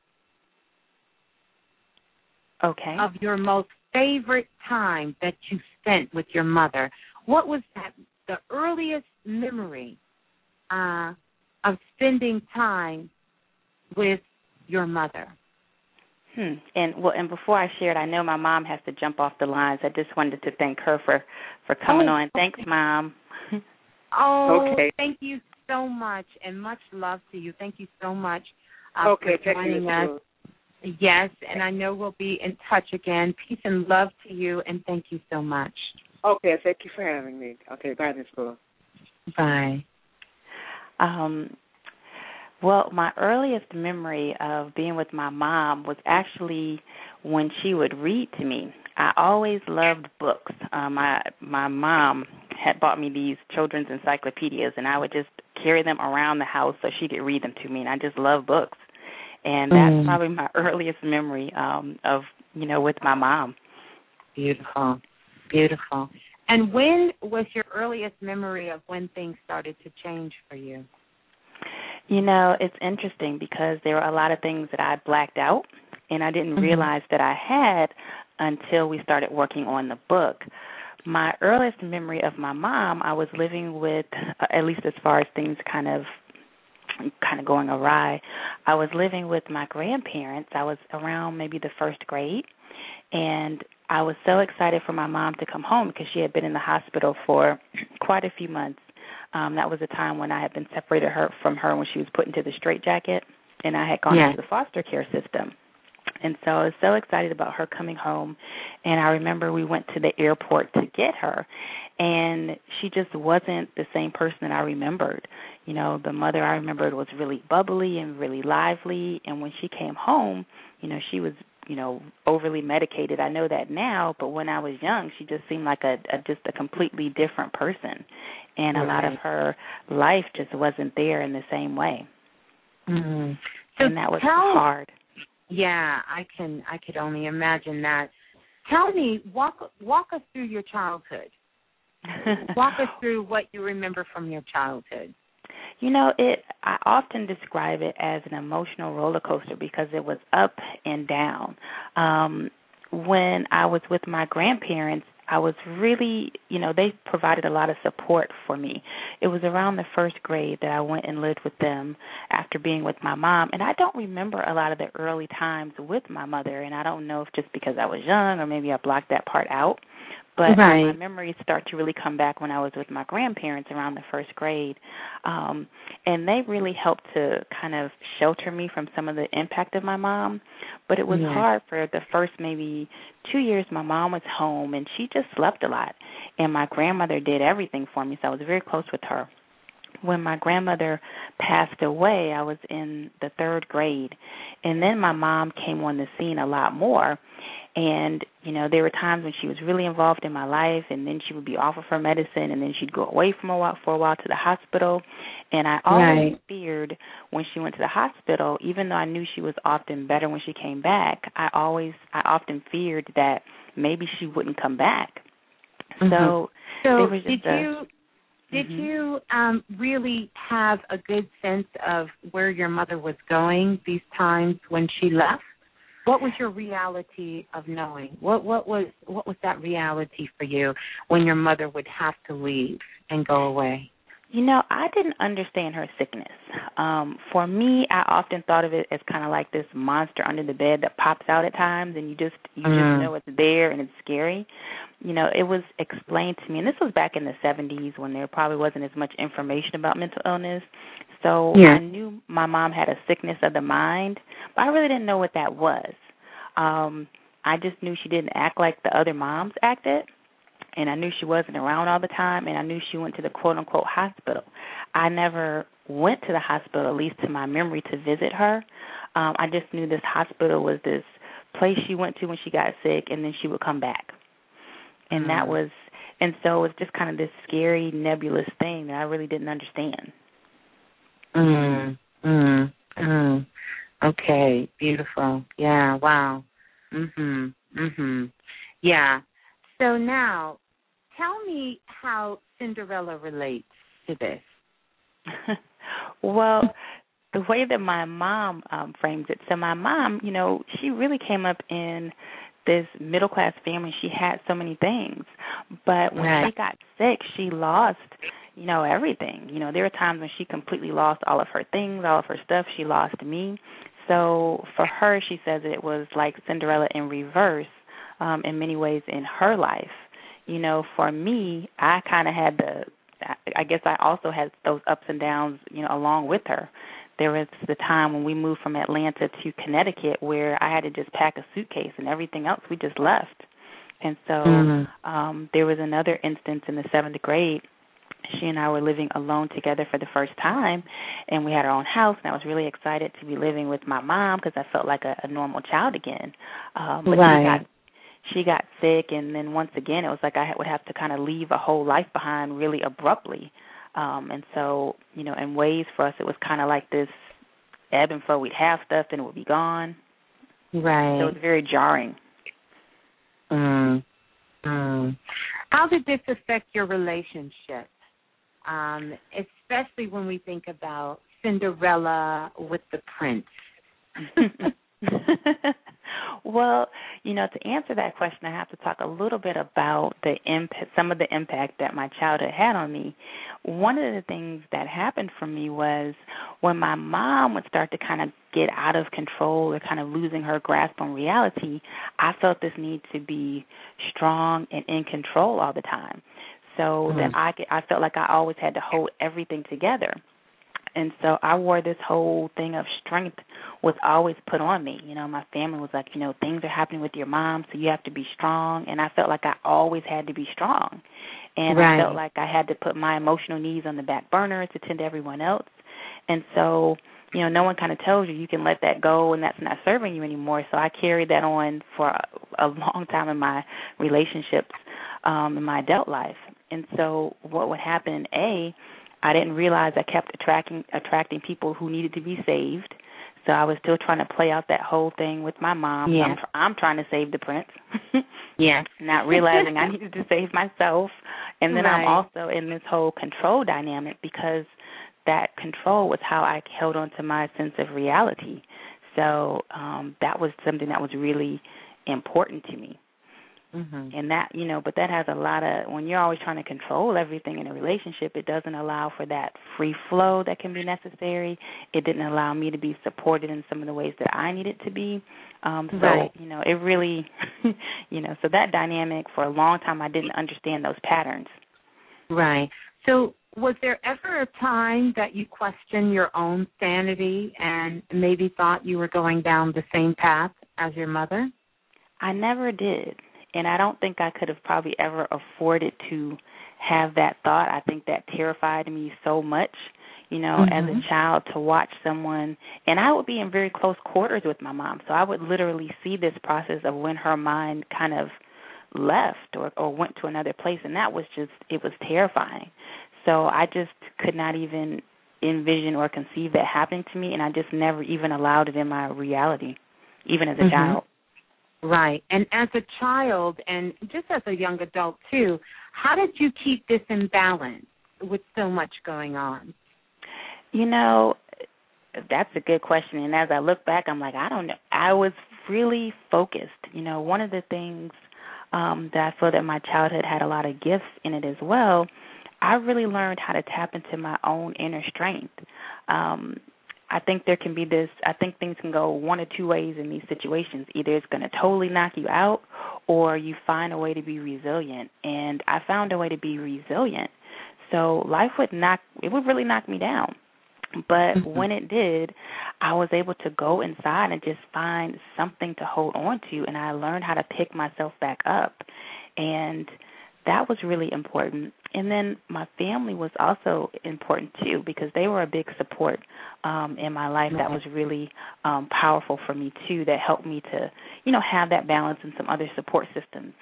okay. of your most favorite time that you spent with your mother. What was that, the earliest memory uh, of spending time with your mother? Hmm. And well, and before I share it, I know my mom has to jump off the lines. I just wanted to thank her for, for coming oh, on. Thanks, okay. Mom. Oh, okay. Thank you so much, and much love to you. Thank you so much uh, okay, for joining us. Yes, and I know we'll be in touch again. Peace and love to you, and thank you so much. Okay, thank you for having me. Okay, bye, Miz Blue. Bye. Um, well, my earliest memory of being with my mom was actually when she would read to me. I always loved books. Uh, my my mom had bought me these children's encyclopedias, and I would just carry them around the house so she could read them to me, and I just love books. And that's mm. probably my earliest memory um, of, you know, with my mom. Beautiful, beautiful. And when was your earliest memory of when things started to change for you? You know, it's interesting because there were a lot of things that I blacked out, and I didn't mm-hmm. realize that I had until we started working on the book. My earliest memory of my mom, I was living with, uh, at least as far as things kind of kind of going awry, I was living with my grandparents. I was around maybe the first grade, and I was so excited for my mom to come home because she had been in the hospital for quite a few months. Um, that was a time when I had been separated her from her when she was put into the straitjacket, and I had gone yeah. into the foster care system. And so I was so excited about her coming home, and I remember we went to the airport to get her, and she just wasn't the same person that I remembered. You know, the mother I remembered was really bubbly and really lively, and when she came home, you know, she was, you know, overly medicated. I know that now, but when I was young, she just seemed like a, a just a completely different person, and a right. lot of her life just wasn't there in the same way. Mm-hmm. So and that was tell, hard. Yeah, I can. I could only imagine that. Tell me, walk walk us through your childhood. Walk us through what you remember from your childhood. You know, it. I often describe it as an emotional roller coaster because it was up and down. Um, when I was with my grandparents, I was really, you know, they provided a lot of support for me. It was around the first grade that I went and lived with them after being with my mom, and I don't remember a lot of the early times with my mother, and I don't know if just because I was young or maybe I blocked that part out. But right. my memories start to really come back when I was with my grandparents around the first grade. Um, and they really helped to kind of shelter me from some of the impact of my mom. But it was yeah. hard for the first maybe two years my mom was home, and she just slept a lot. And my grandmother did everything for me, so I was very close with her. When my grandmother passed away, I was in the third grade. And then my mom came on the scene a lot more. And, you know, there were times when she was really involved in my life, and then she would be off of her medicine, and then she'd go away from a while, for a while to the hospital. And I always right. feared when she went to the hospital, even though I knew she was often better when she came back, I always, I often feared that maybe she wouldn't come back. Mm-hmm. So, so was did a, you did mm-hmm. you um, really have a good sense of where your mother was going these times when she left? What was your reality of knowing? What what was what was that reality for you when your mother would have to leave and go away? You know, I didn't understand her sickness. Um, for me, I often thought of it as kind of like this monster under the bed that pops out at times, and you just you mm. just know it's there and it's scary. You know, it was explained to me, and this was back in the seventies when there probably wasn't as much information about mental illness. So yeah. I knew my mom had a sickness of the mind, but I really didn't know what that was. Um, I just knew she didn't act like the other moms acted. And I knew she wasn't around all the time, and I knew she went to the quote-unquote hospital. I never went to the hospital, at least to my memory, to visit her. Um, I just knew this hospital was this place she went to when she got sick, and then she would come back. And mm. that was, and so it was just kind of this scary, nebulous thing that I really didn't understand. Mm, mm, mm. Okay, beautiful. Yeah, wow. Mhm, mhm. Yeah. So now, tell me how Cinderella relates to this. Well, the way that my mom um, frames it, so my mom, you know, she really came up in this middle-class family. She had so many things. But when right. she got sick, she lost, you know, everything. You know, there were times when she completely lost all of her things, all of her stuff. She lost me. So for her, she says it was like Cinderella in reverse. Um, in many ways in her life. You know, for me, I kind of had the, I guess I also had those ups and downs, you know, along with her. There was the time when we moved from Atlanta to Connecticut where I had to just pack a suitcase and everything else we just left. And so mm-hmm. um, there was another instance in the seventh grade. She and I were living alone together for the first time, and we had our own house, and I was really excited to be living with my mom because I felt like a, a normal child again. Um, but right. she got She got sick, and then once again, it was like I would have to kind of leave a whole life behind really abruptly. Um, and so, you know, in ways for us, it was kind of like this ebb and flow. We'd have stuff, and it would be gone. Right. So it was very jarring. Mm. Mm. How did this affect your relationship, um, especially when we think about Cinderella with the prince? Well, you know, to answer that question, I have to talk a little bit about the imp- some of the impact that my childhood had on me. One of the things that happened for me was when my mom would start to kind of get out of control or kind of losing her grasp on reality, I felt this need to be strong and in control all the time. So mm-hmm. that I, could, I felt like I always had to hold everything together. And so I wore this whole thing of strength was always put on me. You know, my family was like, you know, things are happening with your mom, so you have to be strong. And I felt like I always had to be strong. And right. I felt like I had to put my emotional needs on the back burner to tend to everyone else. And so, you know, no one kind of tells you you can let that go and that's not serving you anymore. So I carried that on for a, a long time in my relationships, um, in my adult life. And so what would happen, A, I didn't realize I kept attracting attracting people who needed to be saved. So I was still trying to play out that whole thing with my mom. Yeah. I'm, tr- I'm trying to save the prince. Yeah. Not realizing I needed to save myself. And then right. I'm also in this whole control dynamic because that control was how I held on to my sense of reality. So um, that was something that was really important to me. Mm-hmm. And that, you know, but that has a lot of, when you're always trying to control everything in a relationship, it doesn't allow for that free flow that can be necessary. It didn't allow me to be supported in some of the ways that I needed to be. Um, so, right. you know, it really, you know, so that dynamic for a long time, I didn't understand those patterns. Right. So was there ever a time that you questioned your own sanity and maybe thought you were going down the same path as your mother? I never did. And I don't think I could have probably ever afforded to have that thought. I think that terrified me so much, you know, mm-hmm. as a child to watch someone. And I would be in very close quarters with my mom. So I would literally see this process of when her mind kind of left or, or went to another place. And that was just, it was terrifying. So I just could not even envision or conceive that happening to me. And I just never even allowed it in my reality, even as a mm-hmm. child. Right. And as a child and just as a young adult, too, how did you keep this in balance with so much going on? You know, that's a good question. And as I look back, I'm like, I don't know. I was really focused. You know, one of the things um, that I feel that my childhood had a lot of gifts in it as well, I really learned how to tap into my own inner strength. Um, I think there can be this, I think things can go one or two ways in these situations. Either it's going to totally knock you out or you find a way to be resilient. And I found a way to be resilient. So life would knock, it would really knock me down. But mm-hmm. when it did, I was able to go inside and just find something to hold on to, and I learned how to pick myself back up. And that was really important. And then my family was also important, too, because they were a big support um, in my life. That was really um, powerful for me, too, that helped me to, you know, have that balance and some other support systems.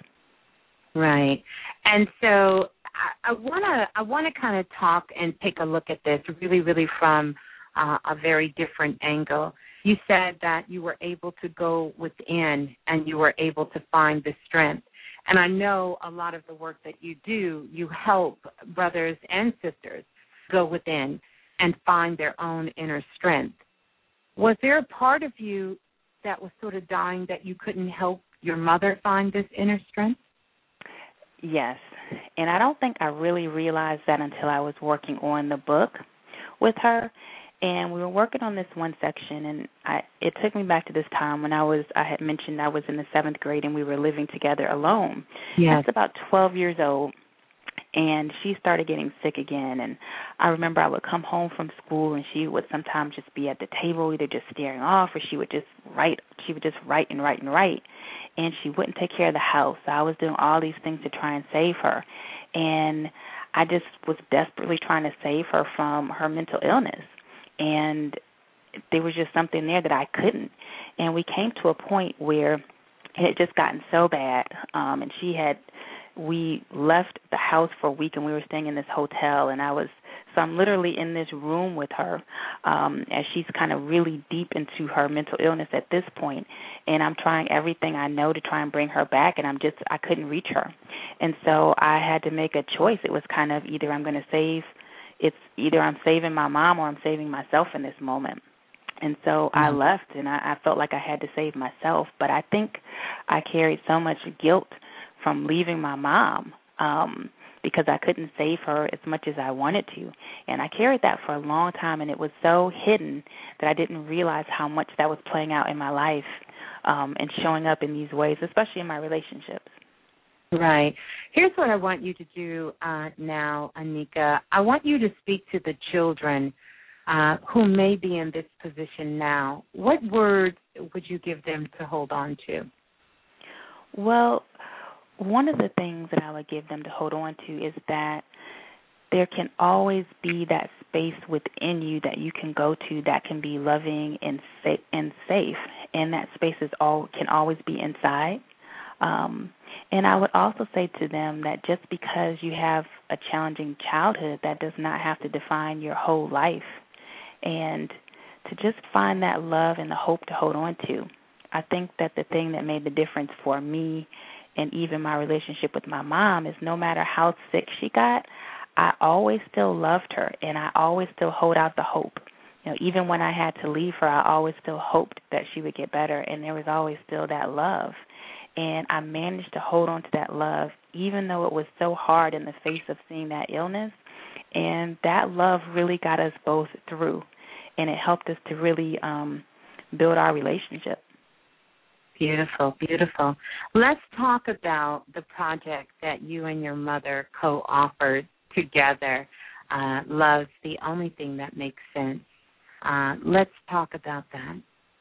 Right. And so I want to I want to kind of talk and take a look at this really, really from uh, a very different angle. You said that you were able to go within and you were able to find the strength. And I know a lot of the work that you do, you help brothers and sisters go within and find their own inner strength. Was there a part of you that was sort of dying that you couldn't help your mother find this inner strength? Yes, and I don't think I really realized that until I was working on the book with her. And we were working on this one section, and I, it took me back to this time when I was, I had mentioned I was in the seventh grade and we were living together alone. Yes. That's about twelve years old, and she started getting sick again. And I remember I would come home from school, and she would sometimes just be at the table either just staring off, or she would just write. She would just write and write and write, and she wouldn't take care of the house. So I was doing all these things to try and save her, and I just was desperately trying to save her from her mental illness. And there was just something there that I couldn't. And we came to a point where it had just gotten so bad, um, and she had, we left the house for a week, and we were staying in this hotel, and I was, so I'm literally in this room with her um, as she's kind of really deep into her mental illness at this point, and I'm trying everything I know to try and bring her back, and I'm just, I couldn't reach her. And so I had to make a choice. It was kind of either I'm going to save It's either I'm saving my mom or I'm saving myself in this moment. And so mm-hmm. I left, and I, I felt like I had to save myself. But I think I carried so much guilt from leaving my mom um, because I couldn't save her as much as I wanted to. And I carried that for a long time, and it was so hidden that I didn't realize how much that was playing out in my life um, and showing up in these ways, especially in my relationships. Right. Here's what I want you to do uh, now, Anika. I want you to speak to the children uh, who may be in this position now. What words would you give them to hold on to? Well, one of the things that I would give them to hold on to is that there can always be that space within you that you can go to that can be loving and safe, and safe. And that space is all can always be inside. Um, and I would also say to them that just because you have a challenging childhood, that does not have to define your whole life. And to just find that love and the hope to hold on to. I think that the thing that made the difference for me and even my relationship with my mom is no matter how sick she got, I always still loved her, and I always still hold out the hope. You know, even when I had to leave her, I always still hoped that she would get better, and there was always still that love. And I managed to hold on to that love, even though it was so hard in the face of seeing that illness. And that love really got us both through, and it helped us to really um, build our relationship. Beautiful, beautiful. Let's talk about the project that you and your mother co-authored together, uh, Love's the Only Thing That Makes Sense. Uh, let's talk about that.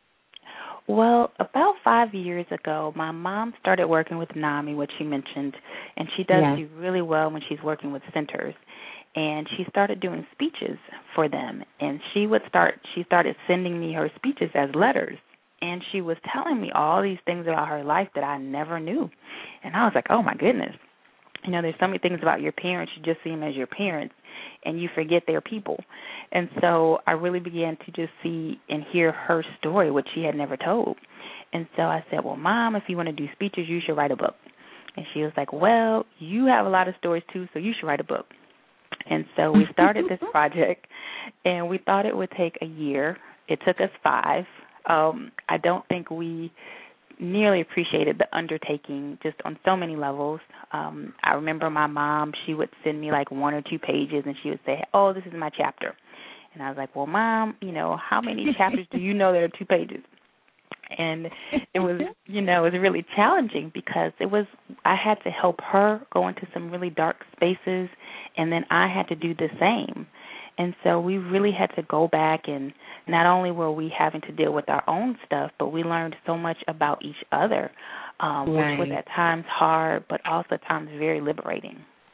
Well, about five years ago, my mom started working with NAMI, which she mentioned, and she does yes. do really well when she's working with centers. And she started doing speeches for them, and she would start. She started sending me her speeches as letters, and she was telling me all these things about her life that I never knew. And I was like, oh, my goodness. You know, there's so many things about your parents, you just see them as your parents, and you forget they're people. And so I really began to just see and hear her story, which she had never told. And so I said, well, Mom, if you want to do speeches, you should write a book. And she was like, well, you have a lot of stories, too, so you should write a book. And so we started this project, and we thought it would take a year. It took us five. Um, I don't think we nearly appreciated the undertaking just on so many levels. Um, I remember my mom, she would send me like one or two pages and she would say, oh, this is my chapter. And I was like, well, Mom, you know, how many chapters do you know that are two pages? And it was, you know, it was really challenging because it was, I had to help her go into some really dark spaces, and then I had to do the same. And so we really had to go back, and not only were we having to deal with our own stuff, but we learned so much about each other, um, right. which was at times hard, but also at times very liberating.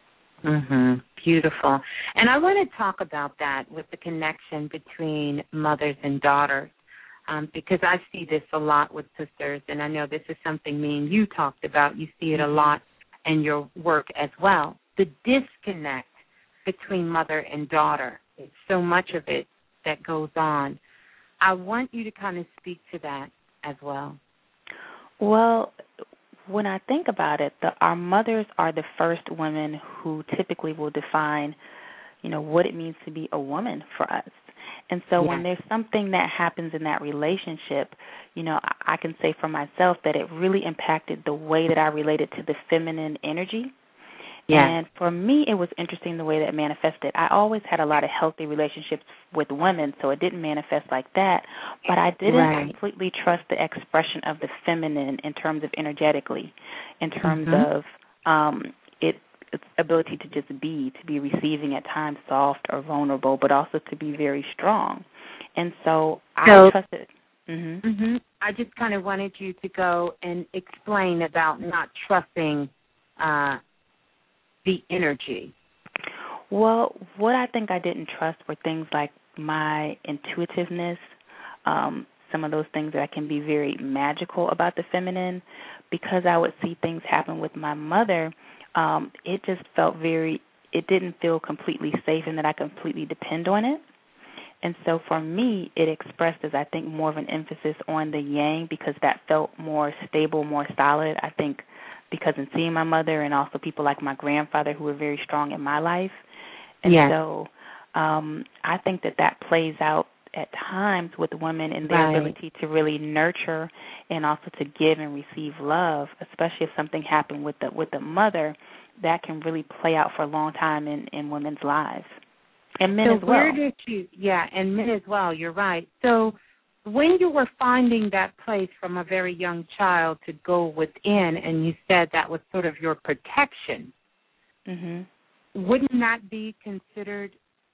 Mhm. Beautiful. And I want to talk about that with the connection between mothers and daughters, um, because I see this a lot with sisters, and I know this is something me and you talked about. You see it a lot in your work as well. The disconnect between mother and daughter. It's so much of it that goes on. I want you to kind of speak to that as well. Well, when I think about it, the, our mothers are the first women who typically will define, you know, what it means to be a woman for us. And so yes. when there's something that happens in that relationship, you know, I, I can say for myself that it really impacted the way that I related to the feminine energy. Yes. And for me, it was interesting the way that it manifested. I always had a lot of healthy relationships with women, so it didn't manifest like that. But I didn't right. completely trust the expression of the feminine in terms of energetically, in terms mm-hmm. of um, it, its ability to just be, to be receiving at times soft or vulnerable, but also to be very strong. And so, so I trusted. Mm-hmm. Mm-hmm. I just kind of wanted you to go and explain about not trusting uh the energy. Well, what I think I didn't trust were things like my intuitiveness, um, some of those things that can be very magical about the feminine. Because I would see things happen with my mother, um, it just felt very, it didn't feel completely safe and that I completely depend on it. And so for me, it expressed as, I think, more of an emphasis on the yang because that felt more stable, more solid. I think because in seeing my mother and also people like my grandfather who were very strong in my life. And yes. so um, I think that that plays out at times with women in their right. ability to really nurture and also to give and receive love, especially if something happened with the with the mother, that can really play out for a long time in, in women's lives. And men so as well. Where did you, yeah, and men as well, you're right. So when you were finding that place from a very young child to go within, and you said that was sort of your protection, mm-hmm. wouldn't that be considered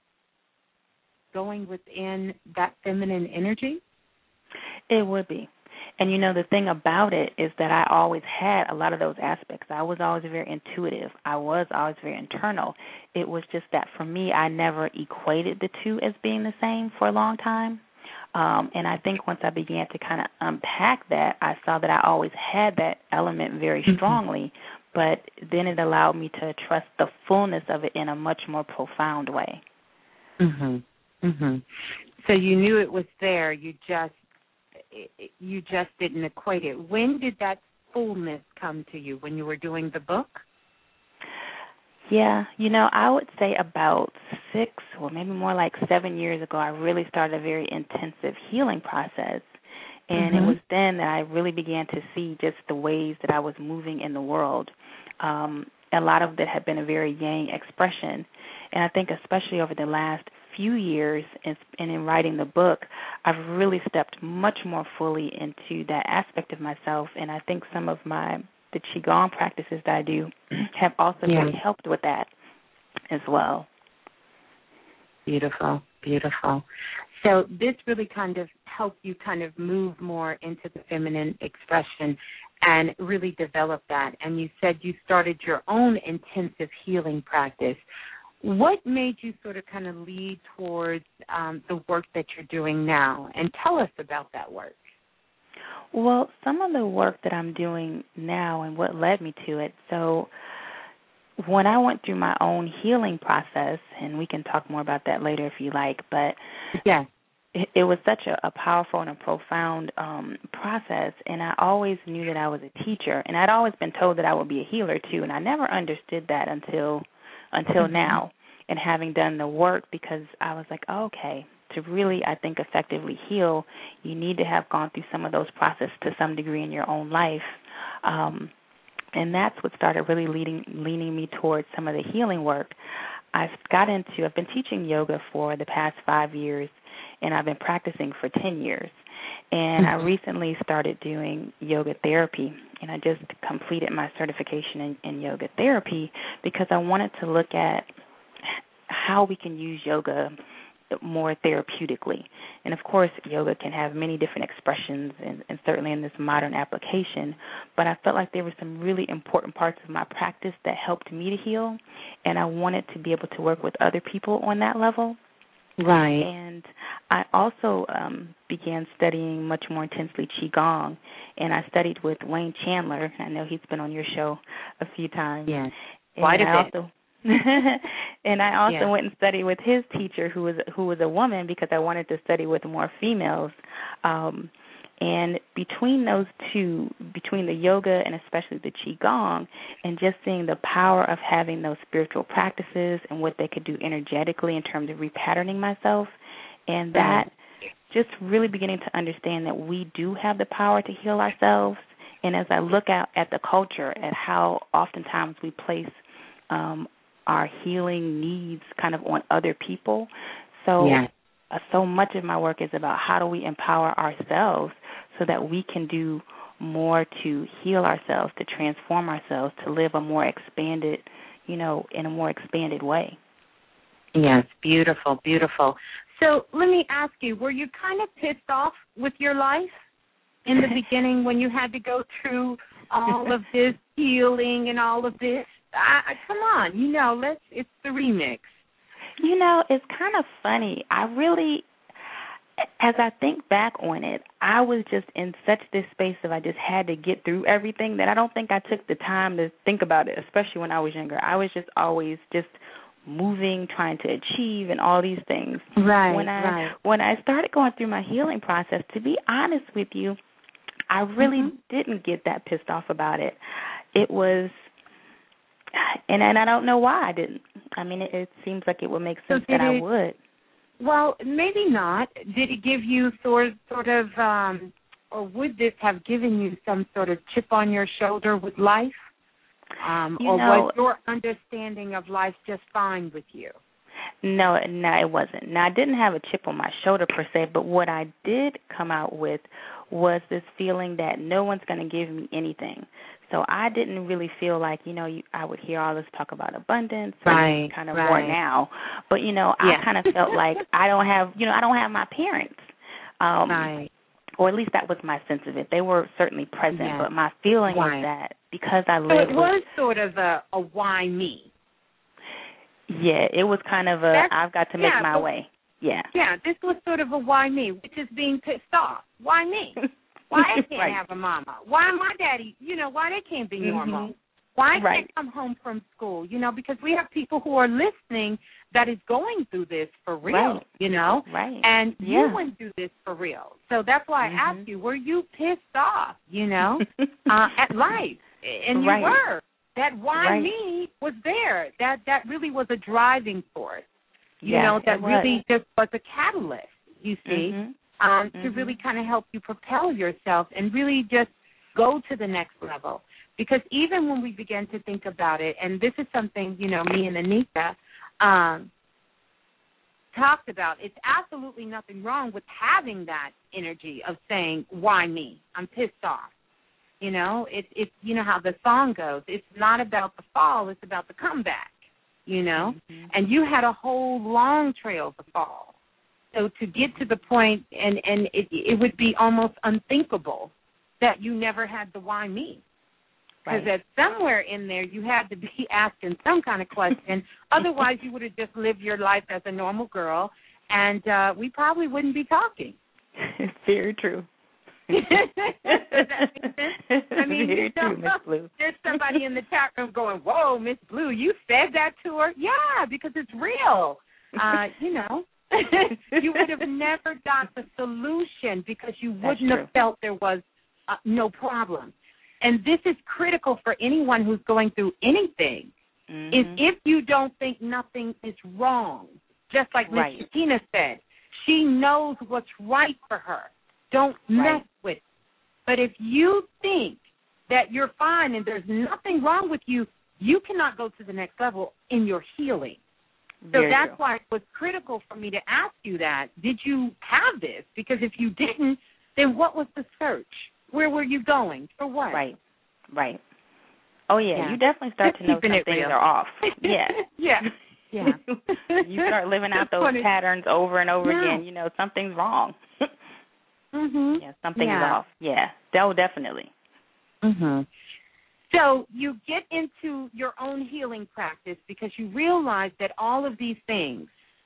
going within that feminine energy? It would be. And, you know, the thing about it is that I always had a lot of those aspects. I was always very intuitive. I was always very internal. It was just that for me, I never equated the two as being the same for a long time. Um, and I think once I began to kind of unpack that, I saw that I always had that element very strongly, mm-hmm. but then it allowed me to trust the fullness of it in a much more profound way. Mm-hmm. Mm-hmm. So you knew it was there, you just you just didn't equate it. When did that fullness come to you? When you were doing the book? Yeah, you know, I would say about six or maybe more like seven years ago, I really started a very intensive healing process. And mm-hmm. it was then that I really began to see just the ways that I was moving in the world. Um, a lot of that had been a very yang expression. And I think especially over the last few years and in, in writing the book, I've really stepped much more fully into that aspect of myself. And I think some of my the Qigong practices that I do have also yeah. really helped with that as well. Beautiful, beautiful. So this really kind of helped you kind of move more into the feminine expression and really develop that. And you said you started your own intensive healing practice. What made you sort of kind of lead towards um, the work that you're doing now? And tell us about that work. Well, some of the work that I'm doing now and what led me to it, so when I went through my own healing process, and we can talk more about that later if you like, but yeah. it, it was such a, a powerful and a profound um, process, and I always knew that I was a teacher, and I'd always been told that I would be a healer too, and I never understood that until until mm-hmm. now, and having done the work, because I was like, oh, okay, to really, I think, effectively heal, you need to have gone through some of those processes to some degree in your own life. Um, and that's what started really leading, leaning me towards some of the healing work. I've got into, I've been teaching yoga for the past five years, and I've been practicing for ten years. And I recently started doing yoga therapy, and I just completed my certification in, in yoga therapy because I wanted to look at how we can use yoga more therapeutically. And, of course, yoga can have many different expressions, and, and certainly in this modern application, but I felt like there were some really important parts of my practice that helped me to heal, and I wanted to be able to work with other people on that level. Right. And I also um, began studying much more intensely Qigong, and I studied with Wayne Chandler. I know he's been on your show a few times. Yes, quite a bit. Also, and I also yeah. went and studied with his teacher, who was who was a woman, because I wanted to study with more females. Um, and between those two, between the yoga and especially the Qigong, and just seeing the power of having those spiritual practices and what they could do energetically in terms of repatterning myself, and that mm-hmm. just really beginning to understand that we do have the power to heal ourselves. And as I look out at the culture, at how oftentimes we place um, our healing needs kind of on other people, so yeah. uh, so much of my work is about how do we empower ourselves so that we can do more to heal ourselves, to transform ourselves, to live a more expanded, you know, in a more expanded way. Yes, beautiful, beautiful. So let me ask you, were you kind of pissed off with your life in the beginning when you had to go through all of this healing and all of this? I, I, come on, you know, let's. It's the remix. You know, it's kind of funny. I really, as I think back on it, I was just in such this space of I just had to get through everything that I don't think I took the time to think about it, especially when I was younger. I was just always just moving, trying to achieve, and all these things. Right, when I, right. When I started going through my healing process, to be honest with you, I really mm-hmm. didn't get that pissed off about it. It was, and, and I don't know why I didn't. I mean, it, it seems like it would make sense so that it, I would. Well, maybe not. Did it give you sort sort of, um, or would this have given you some sort of chip on your shoulder with life? Um, you or know, was your understanding of life just fine with you? No, no, it wasn't. Now, I didn't have a chip on my shoulder per se, but what I did come out with was this feeling that no one's going to give me anything. So I didn't really feel like, you know, you, I would hear all this talk about abundance, right, kind of right. more now. But, you know, yeah. I kind of felt like I don't have, you know, I don't have my parents. Um, right. Or at least that was my sense of it. They were certainly present, yeah. but my feeling right. was that because I so lived it was with, sort of a, a why me. Yeah, it was kind of a, That's, I've got to make yeah, my but, way. Yeah. Yeah, this was sort of a why me, which is being pissed off. Why me? Why I can't right. have a mama? Why my daddy, you know, why they can't be normal? Mm-hmm. Why I right. can't come home from school? You know, because we have people who are listening that is going through this for real, right. you know? Right. And yeah. you went through this for real. So that's why mm-hmm. I asked you, were you pissed off, you know, uh, at life? And you right. were. That why right. me was there. That that really was a driving force. You yeah, know, that really was. just was a catalyst, you see, mm-hmm. um, mm-hmm. to really kind of help you propel yourself and really just go to the next level. Because even when we begin to think about it, and this is something, you know, me and Anika um, talked about, it's absolutely nothing wrong with having that energy of saying, why me? I'm pissed off. You know, it's, it's you know how the song goes. It's not about the fall. It's about the comeback, you know. Mm-hmm. And you had a whole long trail to fall. So to get to the point, and, and it, it would be almost unthinkable that you never had the why me. Because right. that somewhere in there you had to be asking some kind of question. Otherwise, you would have just lived your life as a normal girl, and uh, we probably wouldn't be talking. Very true. Does that make sense? I mean, Very you know, true, Miss Blue. There's somebody in the chat room going, whoa, Miss Blue, you said that to her? Yeah, because it's real. Uh, you know, you would have never got the solution because you wouldn't have felt there was uh, no problem. And this is critical for anyone who's going through anything, mm-hmm. is if you don't think nothing is wrong, just like Miss right. Shakina said, She knows what's right for her. Don't Right. mess with it. But if you think that you're fine and there's nothing wrong with you, you cannot go to the next level in your healing. So Very that's true. why it was critical for me to ask you that. Did you have this? Because if you didn't, then what was the search? Where were you going? For what? Right, right. Oh, yeah, Yeah. you definitely start Just to know keeping some it things real. are off. Yeah. yeah. Yeah. You start living out It's those funny. patterns over and over Yeah. again. You know, something's wrong. Mhm. Yeah, something yeah. is off. Yeah, oh, definitely. Mhm. So you get into your own healing practice because you realize that all of these things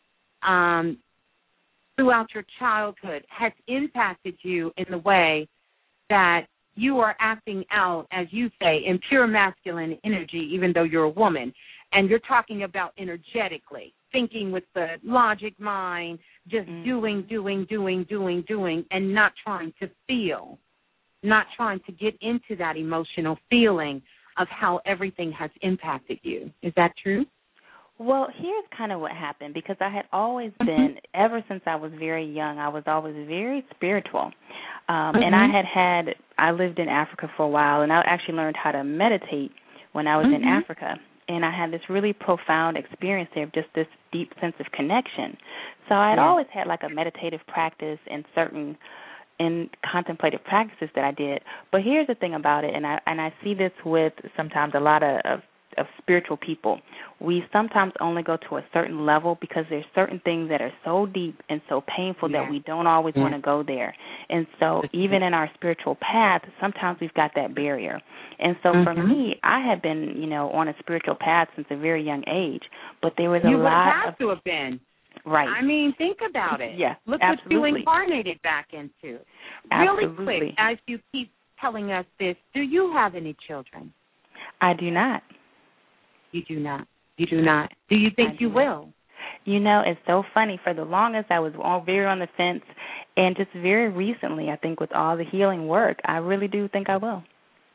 um, throughout your childhood has impacted you in the way that you are acting out, as you say, in pure masculine energy, even though you're a woman. And you're talking about energetically, thinking with the logic mind, just Mm. doing, doing, doing, doing, doing, and not trying to feel, not trying to get into that emotional feeling of how everything has impacted you. Is that true? Well, here's kind of what happened, because I had always been, ever since I was very young, I was always very spiritual. Um, Mhm. And I had had, I lived in Africa for a while, and I actually learned how to meditate when I was in Mhm. Africa. And I had this really profound experience there, just this deep sense of connection. So I had Yeah. always had like a meditative practice and certain in contemplative practices that I did. But here's the thing about it, and I and I see this with sometimes a lot of, of, of spiritual people. We sometimes only go to a certain level because there's certain things that are so deep and so painful Yeah. that we don't always Yeah. want to go there. And so even in our spiritual path, sometimes we've got that barrier. And so for Mhm. me, I had been, you know, on a spiritual path since a very young age, but there was a You would lot have of to have been. right. I mean, think about it. Yeah, Look what absolutely. you incarnated back into. Really Absolutely. quick, as you keep telling us this, do you have any children? I do not. You do not. You do not. Do you I think do you not. will? You know, it's so funny. For the longest, I was all very on the fence, and just very recently, I think with all the healing work, I really do think I will.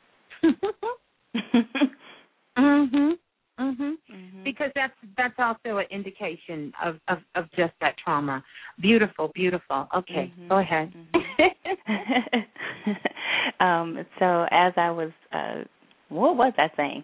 mhm. Mhm. Mhm. Because that's that's also an indication of, of, of just that trauma. Beautiful, beautiful. Okay, Mhm. go ahead. Mhm. um, so as I was, uh, what was I saying?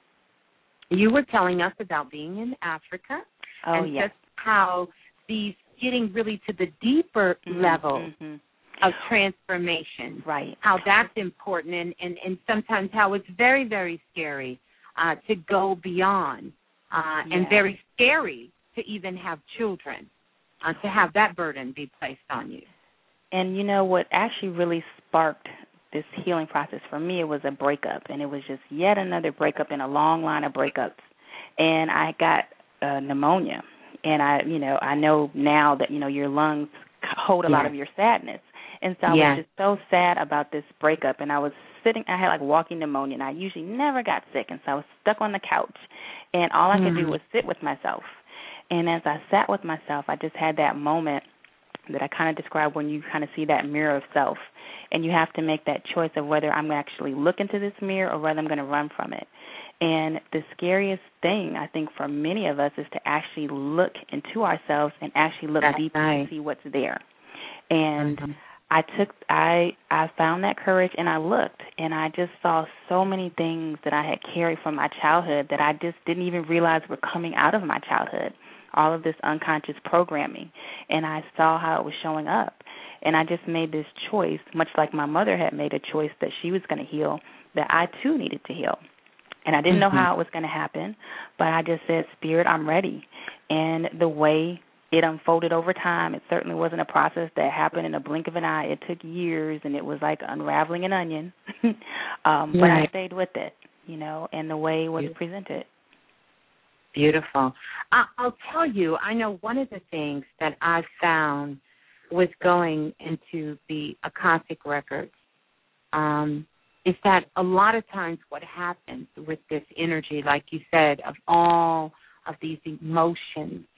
You were telling us about being in Africa Oh, and yes. just how these getting really to the deeper Mhm. level Mhm. of transformation, Right. how that's important, and, and, and sometimes how it's very, very scary uh, to go beyond uh, and Yeah. very scary to even have children, uh, to have that burden be placed on you. And you know what actually really sparked this healing process for me, it was a breakup, and it was just yet another breakup in a long line of breakups. And I got uh, pneumonia, and I, you know, I know now that, you know, your lungs hold a lot Yes. of your sadness. And so I Yes. was just so sad about this breakup, and I was sitting, I had like walking pneumonia, and I usually never got sick, and so I was stuck on the couch, and all I could do Mm. was sit with myself. And as I sat with myself, I just had that moment that I kind of described when you kind of see that mirror of self, and you have to make that choice of whether I'm going to actually look into this mirror or whether I'm going to run from it. And the scariest thing, I think, for many of us is to actually look into ourselves and actually look That's deeper right. to see what's there. And Mhm. I took, I, I found that courage, and I looked, and I just saw so many things that I had carried from my childhood that I just didn't even realize were coming out of my childhood. All of this unconscious programming, and I saw how it was showing up. And I just made this choice, much like my mother had made a choice that she was going to heal, that I too needed to heal. And I didn't know Mhm. how it was going to happen, but I just said, Spirit, I'm ready. And the way it unfolded over time, it certainly wasn't a process that happened in a blink of an eye. It took years, and it was like unraveling an onion. um, but I Right. stayed with it, you know, and the way it was Yeah. presented. Beautiful. I, I'll tell you, I know one of the things that I found with going into the Akashic records um, is that a lot of times what happens with this energy, like you said, of all of these emotions,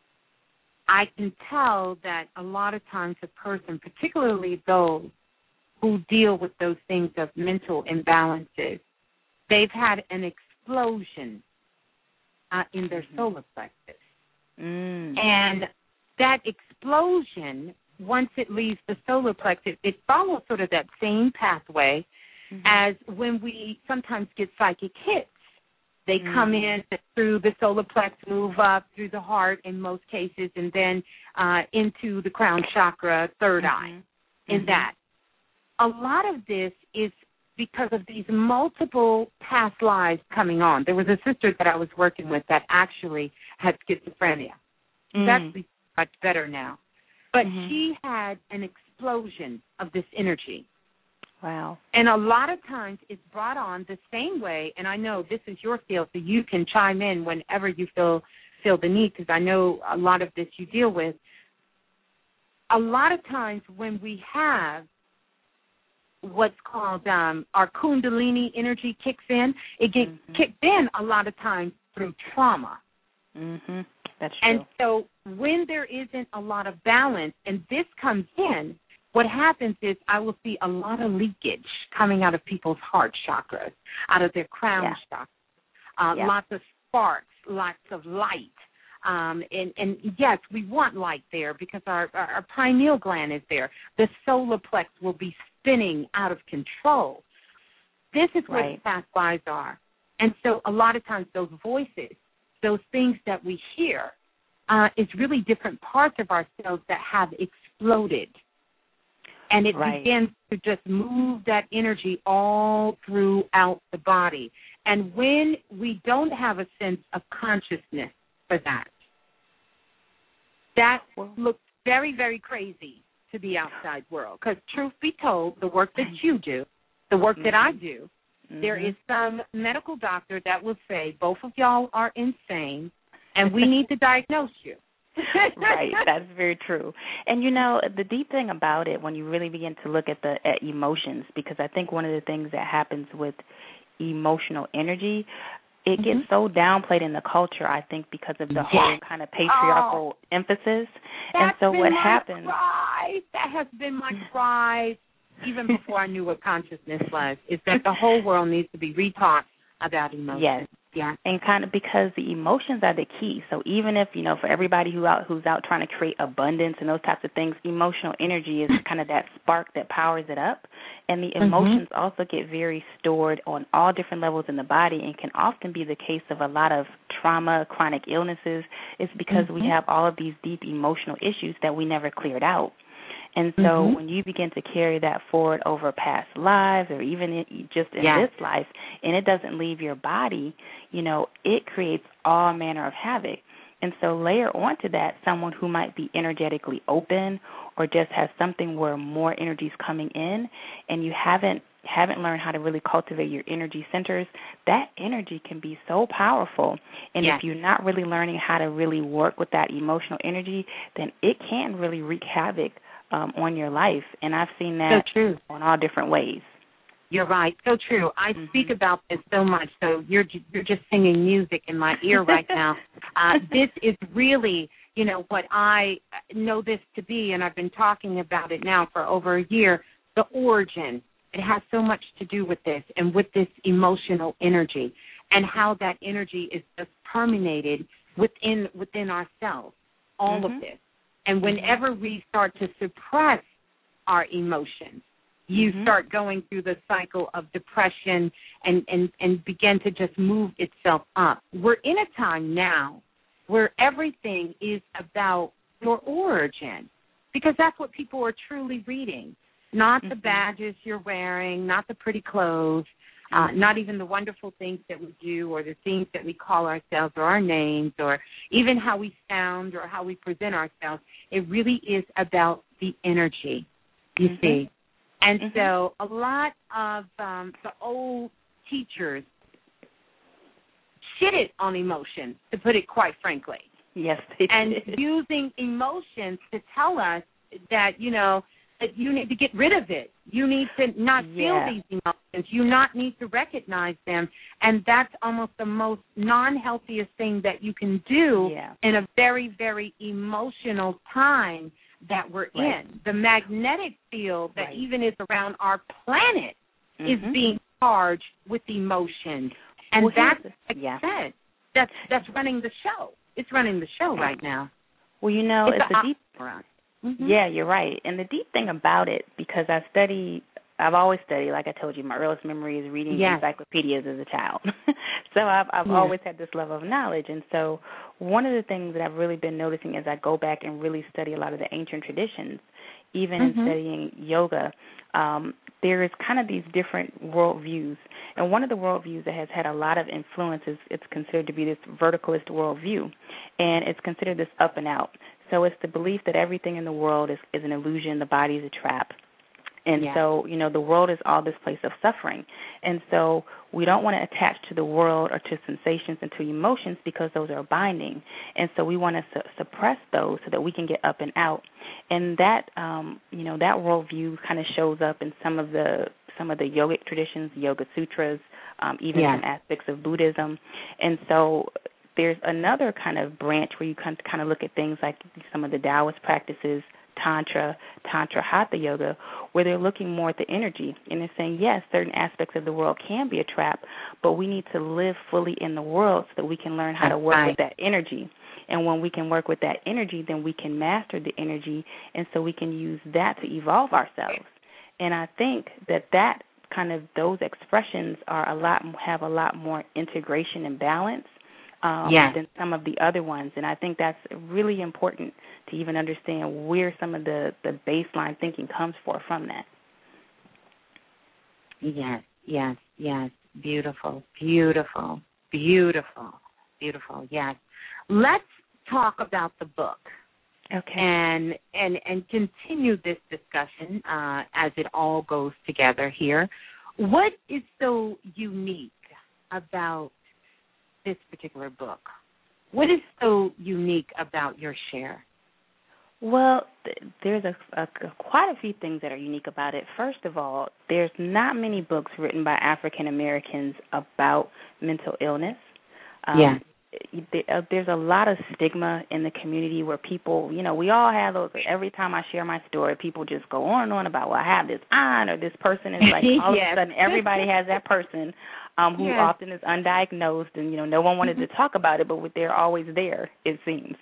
I can tell that a lot of times a person, particularly those who deal with those things of mental imbalances, they've had an explosion Uh, in their Mhm. solar plexus. Mm. And that explosion, once it leaves the solar plex, it, it follows sort of that same pathway mm-hmm. as when we sometimes get psychic hits. They mm-hmm. come in through the solar plex, move up through the heart in most cases, and then uh, into the crown chakra, third mm-hmm. eye, in mm-hmm. that. A lot of this is because of these multiple past lives coming on. There was a sister that I was working with that actually had schizophrenia. She's mm-hmm. actually much better now. But mm-hmm. she had an explosion of this energy. Wow. And a lot of times it's brought on the same way, and I know this is your field, so you can chime in whenever you feel feel the need, because I know a lot of this you deal with. A lot of times when we have what's called um, our kundalini energy kicks in, it gets mm-hmm. kicked in a lot of times through trauma. Mm-hmm. That's true. And so when there isn't a lot of balance, and this comes in, what happens is I will see a lot of leakage coming out of people's heart chakras, out of their crown yeah. chakra, uh, yeah. lots of sparks, lots of light. Um, and, and, yes, we want light there because our, our, our pineal gland is there. The solar plex will be spinning out of control. This is where right. the past lives are. And so a lot of times those voices, those things that we hear, uh, is really different parts of ourselves that have exploded. And it right. begins to just move that energy all throughout the body. And when we don't have a sense of consciousness for that, that looks very, very crazy to the outside world. Because truth be told, the work that you do, the work mm-hmm. that I do, mm-hmm. there is some medical doctor that will say, both of y'all are insane, and we need to diagnose you. Right, that's very true. And, you know, the deep thing about it, when you really begin to look at the at emotions, because I think one of the things that happens with emotional energy, it mm-hmm. gets so downplayed in the culture, I think, because of the yes. whole kind of patriarchal oh, emphasis. And so what my happens... Cry. That has been my cry, even before I knew what consciousness was, is that the whole world needs to be retaught about emotions. Yes. Yeah. And kind of because the emotions are the key. So even if, you know, for everybody who out who's out trying to create abundance and those types of things, emotional energy is kind of that spark that powers it up. And the emotions mm-hmm. also get very stored on all different levels in the body and can often be the case of a lot of trauma, chronic illnesses. It's because mm-hmm. we have all of these deep emotional issues that we never cleared out. And so mm-hmm. when you begin to carry that forward over past lives or even in, just in yes. this life, and it doesn't leave your body, you know, it creates all manner of havoc. And so layer onto that someone who might be energetically open or just has something where more energy is coming in and you haven't haven't learned how to really cultivate your energy centers, that energy can be so powerful. And yes. if you're not really learning how to really work with that emotional energy, then it can really wreak havoc Um, on your life, and I've seen that so true. on all different ways. You're right, so true. I mm-hmm. speak about this so much, so you're you're just singing music in my ear right now. Uh, this is really, you know, what I know this to be, and I've been talking about it now for over a year, the origin. It has so much to do with this and with this emotional energy and how that energy is just permeated within within ourselves, all mm-hmm. of this. And whenever we start to suppress our emotions, you mm-hmm. start going through the cycle of depression and, and, and begin to just move itself up. We're in a time now where everything is about your origin because that's what people are truly reading, not mm-hmm. the badges you're wearing, not the pretty clothes, Uh, not even the wonderful things that we do or the things that we call ourselves or our names or even how we sound or how we present ourselves. It really is about the energy, you mm-hmm. see. And mm-hmm. so a lot of um, the old teachers shitted on emotions, to put it quite frankly. Yes, they and did. using emotions to tell us that, you know, that you need to get rid of it. You need to not yeah. feel these emotions. You not need to recognize them. And that's almost the most non-healthiest thing that you can do yeah. in a very, very emotional time that we're right. in. The magnetic field that right. even is around our planet mm-hmm. is being charged with emotions. And well, that's, the, like yeah. I said, that's, that's running the show. It's running the show right now. Well, you know, it's, it's a deep. Mm-hmm. Yeah, you're right. And the deep thing about it, because I study, I've always studied. Like I told you, my earliest memory is reading yes. encyclopedias as a child. so I've I've yes. always had this level of knowledge. And so one of the things that I've really been noticing as I go back and really study a lot of the ancient traditions, even mm-hmm. in studying yoga, um, there is kind of these different worldviews. And one of the worldviews that has had a lot of influence is it's considered to be this verticalist worldview. And it's considered this up and out. So it's the belief that everything in the world is, is an illusion, the body is a trap. And yeah. so, you know, the world is all this place of suffering. And so we don't want to attach to the world or to sensations and to emotions because those are binding. And so we want to su- suppress those so that we can get up and out. And that, um, you know, that worldview kind of shows up in some of the some of the yogic traditions, Yoga Sutras, um, even yeah. some aspects of Buddhism. And so there's another kind of branch where you can kind of look at things like some of the Taoist practices, Tantra, Tantra Hatha Yoga, where they're looking more at the energy. And they're saying, yes, certain aspects of the world can be a trap, but we need to live fully in the world so that we can learn how That's to work right. with that energy. And when we can work with that energy, then we can master the energy, and so we can use that to evolve ourselves. And I think that that kind of, those expressions are a lot, have a lot more integration and balance Um, yes. than some of the other ones. And I think that's really important to even understand where some of the, the baseline thinking comes for from that. Yes, yes, yes. Beautiful, beautiful, beautiful, beautiful, yes. Let's talk about the book. Okay. And and and continue this discussion uh, as it all goes together here. What is so unique about this particular book? What is so unique about your share? Well, th- there's a, a, a quite a few things that are unique about it. First of all, there's not many books written by African Americans about mental illness. Um, yeah. There's a lot of stigma in the community where people, you know, we all have those. Every time I share my story, people just go on and on about, well, I have this aunt or this person. Is like all yes. of a sudden everybody has that person um, who yes. often is undiagnosed, and, you know, no one wanted mm-hmm. to talk about it, but they're always there, it seems.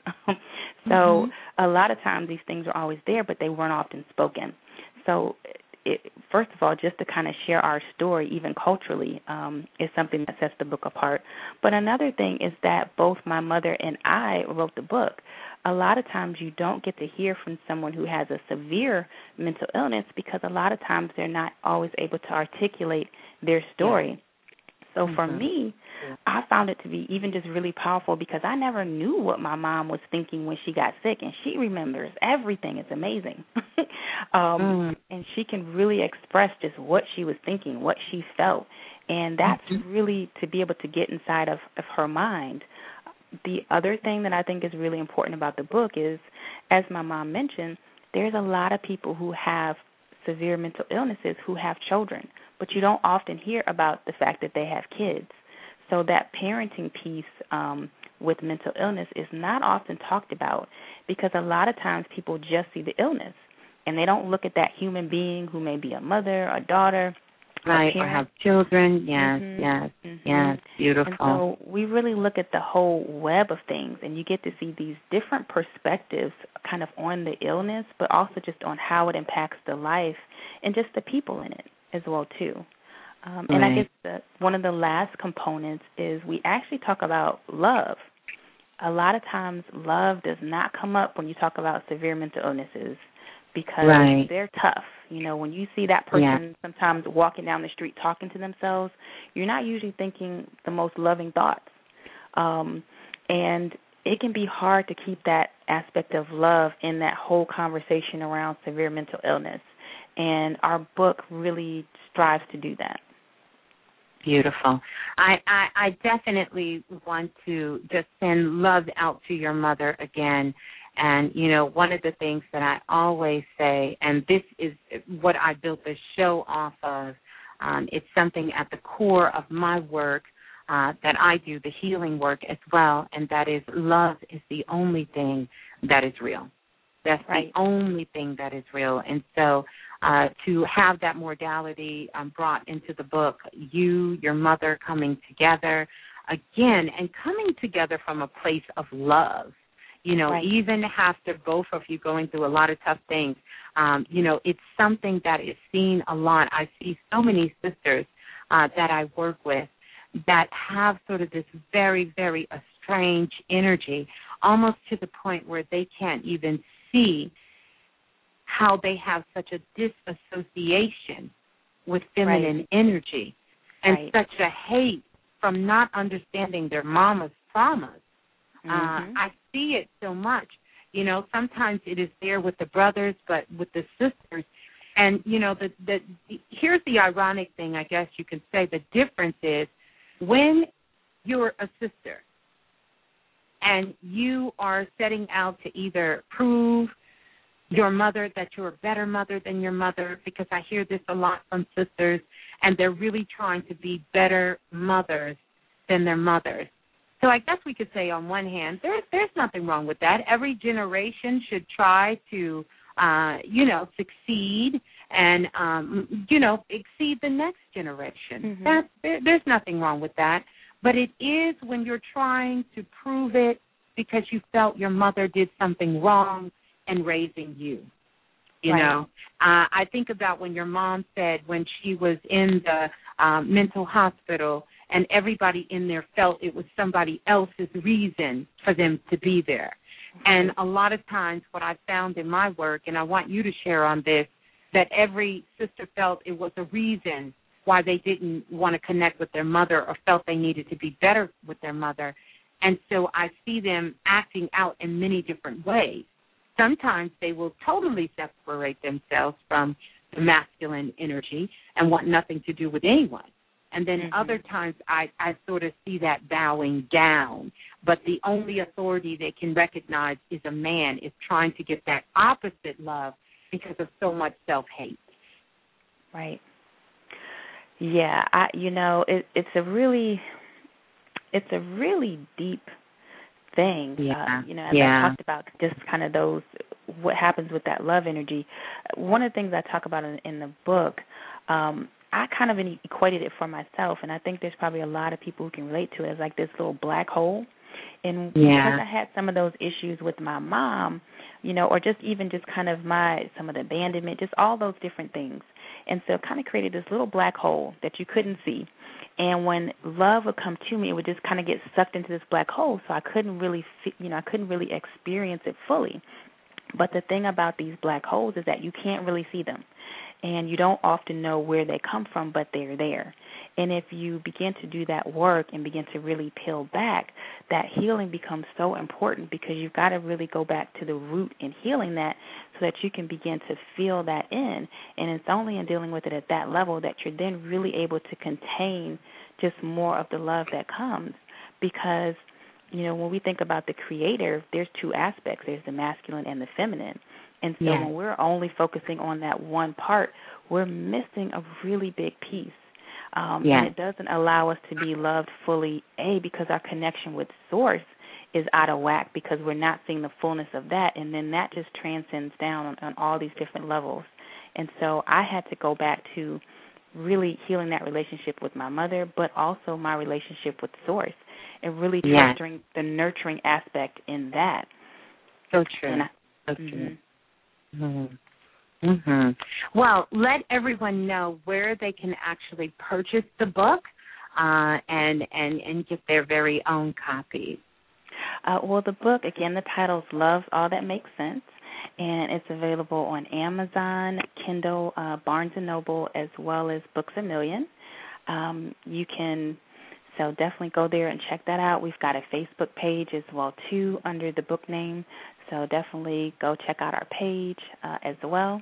so mm-hmm. a lot of times these things are always there, but they weren't often spoken. So it, first of all, just to kind of share our story, even culturally, um, is something that sets the book apart. But another thing is that both my mother and I wrote the book. A lot of times you don't get to hear from someone who has a severe mental illness because a lot of times they're not always able to articulate their story. Yeah. So mm-hmm. for me, I found it to be even just really powerful because I never knew what my mom was thinking when she got sick, and she remembers everything. It's amazing. um, mm. And she can really express just what she was thinking, what she felt, and that's mm-hmm. really to be able to get inside of, of her mind. The other thing that I think is really important about the book is, as my mom mentioned, there's a lot of people who have severe mental illnesses who have children, but you don't often hear about the fact that they have kids. So that parenting piece um, with mental illness is not often talked about because a lot of times people just see the illness and they don't look at that human being who may be a mother, a daughter, right, or have children. Yes, mm-hmm. yes, mm-hmm. yes, beautiful. And so we really look at the whole web of things, and you get to see these different perspectives kind of on the illness, but also just on how it impacts the life and just the people in it as well, too. Um, and right. I guess the, one of the last components is we actually talk about love. A lot of times love does not come up when you talk about severe mental illnesses because right. they're tough. You know, when you see that person yeah. sometimes walking down the street talking to themselves, you're not usually thinking the most loving thoughts. Um, and it can be hard to keep that aspect of love in that whole conversation around severe mental illness. And our book really strives to do that. Beautiful. I, I, I definitely want to just send love out to your mother again. And, you know, one of the things that I always say, and this is what I built the show off of, um, it's something at the core of my work uh, that I do, the healing work as well, and that is love is the only thing that is real. That's right. the only thing that is real. And so uh, to have that modality um, brought into the book, you, your mother coming together again and coming together from a place of love. You know, right. even after both of you going through a lot of tough things, um, you know, it's something that is seen a lot. I see so many sisters uh, that I work with that have sort of this very, very estranged energy, almost to the point where they can't even see how they have such a disassociation with feminine right. energy and right. such a hate from not understanding their mama's traumas. Mm-hmm. Uh, I see it so much. You know, sometimes it is there with the brothers, but with the sisters. And, you know, the, the, the here's the ironic thing, I guess you could say. The difference is when you're a sister and you are setting out to either prove your mother that you're a better mother than your mother, because I hear this a lot from sisters, and they're really trying to be better mothers than their mothers. So I guess we could say on one hand, there, there's nothing wrong with that. Every generation should try to, uh, you know, succeed and, um, you know, exceed the next generation. Mm-hmm. That's, there, there's nothing wrong with that. But it is when you're trying to prove it because you felt your mother did something wrong in raising you. You right. know, uh, I think about when your mom said when she was in the um, mental hospital and everybody in there felt it was somebody else's reason for them to be there. And a lot of times what I found in my work, and I want you to share on this, that every sister felt it was a reason why they didn't want to connect with their mother or felt they needed to be better with their mother. And so I see them acting out in many different ways. Sometimes they will totally separate themselves from the masculine energy and want nothing to do with anyone. And then mm-hmm. other times I, I sort of see that bowing down. But the only authority they can recognize is a man is trying to get that opposite love because of so much self-hate. Right. Yeah, I you know, it, it's a really it's a really deep thing. Yeah. Uh, you know, as yeah. I talked about just kind of those what happens with that love energy. One of the things I talk about in, in the book, um, I kind of equated it for myself, and I think there's probably a lot of people who can relate to it as like this little black hole. And yeah. because I had some of those issues with my mom, you know, or just even just kind of my some of the abandonment, just all those different things. And so it kind of created this little black hole that you couldn't see. And when love would come to me, it would just kind of get sucked into this black hole, so I couldn't really, you know, I couldn't really experience it fully. But the thing about these black holes is that you can't really see them, and you don't often know where they come from, but they're there. And if you begin to do that work and begin to really peel back, that healing becomes so important because you've got to really go back to the root in healing that so that you can begin to feel that in. And it's only in dealing with it at that level that you're then really able to contain just more of the love that comes. Because, you know, when we think about the creator, there's two aspects. There's the masculine and the feminine. And so yeah. when we're only focusing on that one part, we're missing a really big piece. Um, yeah. And it doesn't allow us to be loved fully, A, because our connection with Source is out of whack because we're not seeing the fullness of that, and then that just transcends down on, on all these different levels. And so I had to go back to really healing that relationship with my mother, but also my relationship with Source, and really yeah. nurturing the nurturing aspect in that. So true. And I, so mm-hmm. true. Mm-hmm. Mm-hmm. Well, let everyone know where they can actually purchase the book uh, and, and, and get their very own copies. Uh, well, the book, again, the title's Love All That Makes Sense, and it's available on Amazon, Kindle, uh, Barnes and Noble, as well as Books A Million. Um, you can, so definitely go there and check that out. We've got a Facebook page as well, too, under the book name, so definitely go check out our page uh, as well.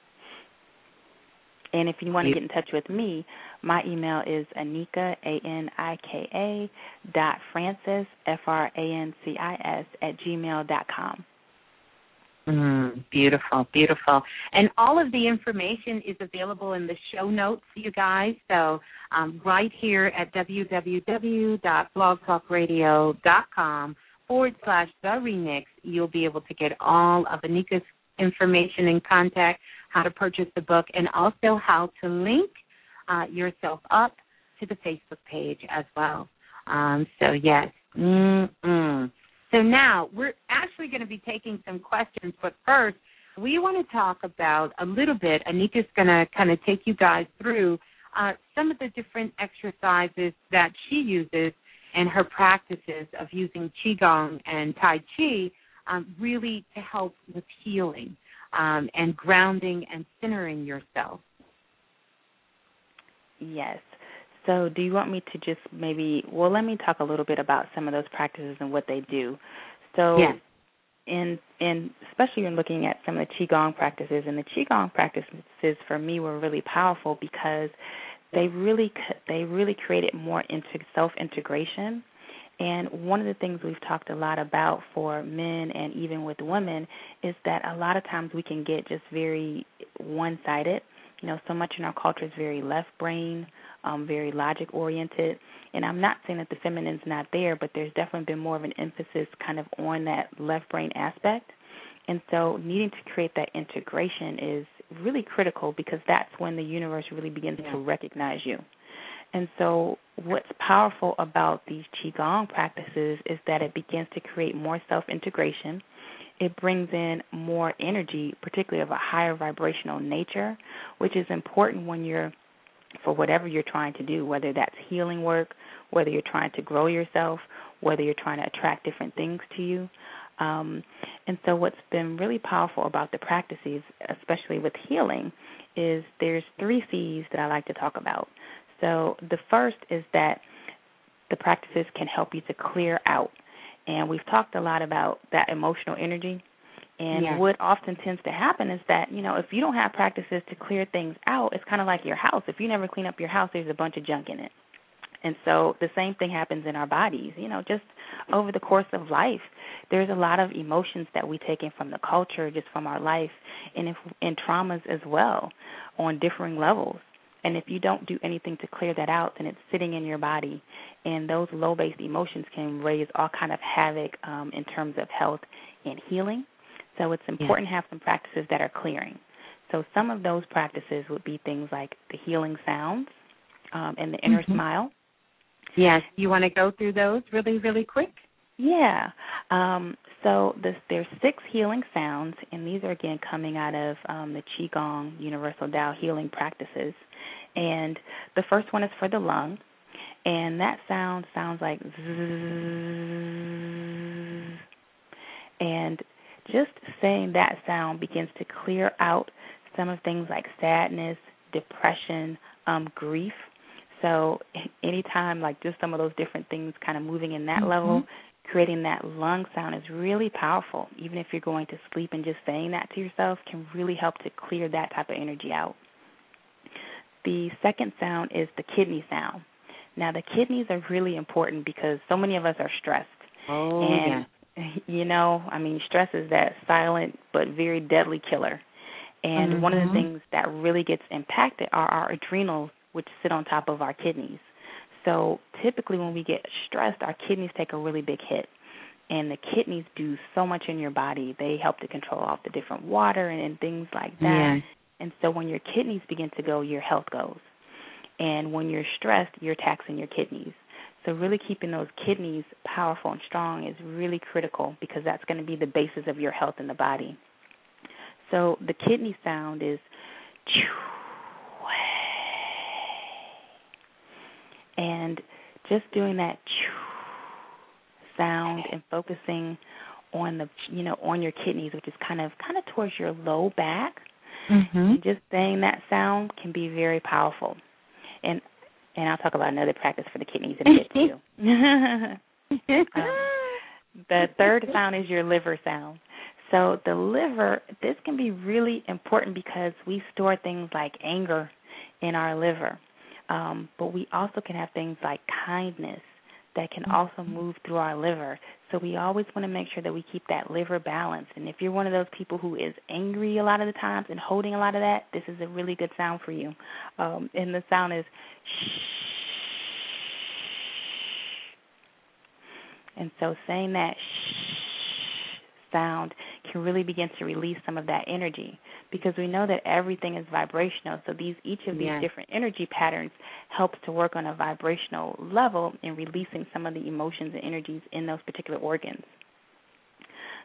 And if you want to get in touch with me, my email is Anika, A N I K A, dot Francis, F R A N C I S, at gmail dot com. Mm, beautiful, beautiful. And all of the information is available in the show notes, you guys. So um, right here at www.blogtalkradio.com forward slash the remix, you'll be able to get all of Anika's information and contact, how to purchase the book, and also how to link uh, yourself up to the Facebook page as well. Um, so, yes. Mm-mm. So now we're actually going to be taking some questions, but first we want to talk about a little bit. Anika's going to kind of take you guys through uh, some of the different exercises that she uses and her practices of using Qigong and Tai Chi um, really to help with healing um, and grounding and centering yourself. Yes. So do you want me to just maybe, well, let me talk a little bit about some of those practices and what they do. So yes. in, in especially in looking at some of the Qigong practices, and the Qigong practices for me were really powerful because they really they really created more into self-integration. And one of the things we've talked a lot about for men and even with women is that a lot of times we can get just very one-sided. You know, so much in our culture is very left brain, um, very logic-oriented. And I'm not saying that the feminine's not there, but there's definitely been more of an emphasis kind of on that left brain aspect. And so needing to create that integration is really critical because that's when the universe really begins yeah. to recognize you. And so what's powerful about these Qigong practices is that it begins to create more self-integration. It brings in more energy, particularly of a higher vibrational nature, which is important when you're, for whatever you're trying to do, whether that's healing work, whether you're trying to grow yourself, whether you're trying to attract different things to you. Um, and so what's been really powerful about the practices, especially with healing, is there's three C's that I like to talk about. So the first is that the practices can help you to clear out. And we've talked a lot about that emotional energy. And yeah. what often tends to happen is that, you know, if you don't have practices to clear things out, it's kind of like your house. If you never clean up your house, there's a bunch of junk in it. And so the same thing happens in our bodies. You know, just over the course of life, there's a lot of emotions that we take in from the culture, just from our life, and, if, and traumas as well on differing levels. And if you don't do anything to clear that out, then it's sitting in your body. And those low-based emotions can raise all kind of havoc um, in terms of health and healing. So it's important yeah. to have some practices that are clearing. So some of those practices would be things like the healing sounds um, and the inner mm-hmm. smile. Yes. You want to go through those really, really quick? Yeah. Um, so this, there's six healing sounds, and these are, again, coming out of um, the Qigong Universal Tao healing practices. And the first one is for the lung, and that sound sounds like zzz. And just saying that sound begins to clear out some of things like sadness, depression, um, grief. So anytime, like just some of those different things kind of moving in that mm-hmm. level, creating that lung sound is really powerful. Even if you're going to sleep and just saying that to yourself can really help to clear that type of energy out. The second sound is the kidney sound. Now, the kidneys are really important because so many of us are stressed. Oh, and, yeah. you know, I mean, stress is that silent but very deadly killer. And mm-hmm. one of the things that really gets impacted are our adrenals, which sit on top of our kidneys. So typically when we get stressed, our kidneys take a really big hit. And the kidneys do so much in your body. They help to control off the different water and, and things like that. Yeah. And so when your kidneys begin to go, your health goes. And when you're stressed, you're taxing your kidneys. So really keeping those kidneys powerful and strong is really critical because that's going to be the basis of your health in the body. So the kidney sound is and just doing that sound and focusing on the you know on your kidneys, which is kind of kind of towards your low back. Mm-hmm. And just saying that sound can be very powerful. And and I'll talk about another practice for the kidneys in a bit too. um, the third sound is your liver sound. So the liver, this can be really important because we store things like anger in our liver. Um, but we also can have things like kindness that can also move through our liver. So we always want to make sure that we keep that liver balanced. And if you're one of those people who is angry a lot of the times and holding a lot of that, this is a really good sound for you. Um, and the sound is shh. And so saying that shh sound can really begin to release some of that energy because we know that everything is vibrational. So these each of these yeah. different energy patterns helps to work on a vibrational level in releasing some of the emotions and energies in those particular organs.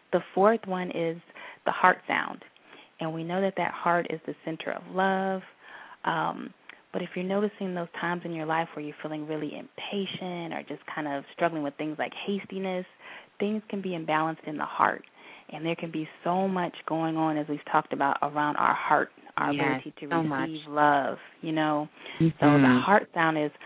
The fourth one is the heart sound. And we know that that heart is the center of love. Um, but if you're noticing those times in your life where you're feeling really impatient or just kind of struggling with things like hastiness, things can be imbalanced in the heart. And there can be so much going on, as we've talked about, around our heart, our yes, ability to so receive much. love, you know. Mm-hmm. So the heart sound is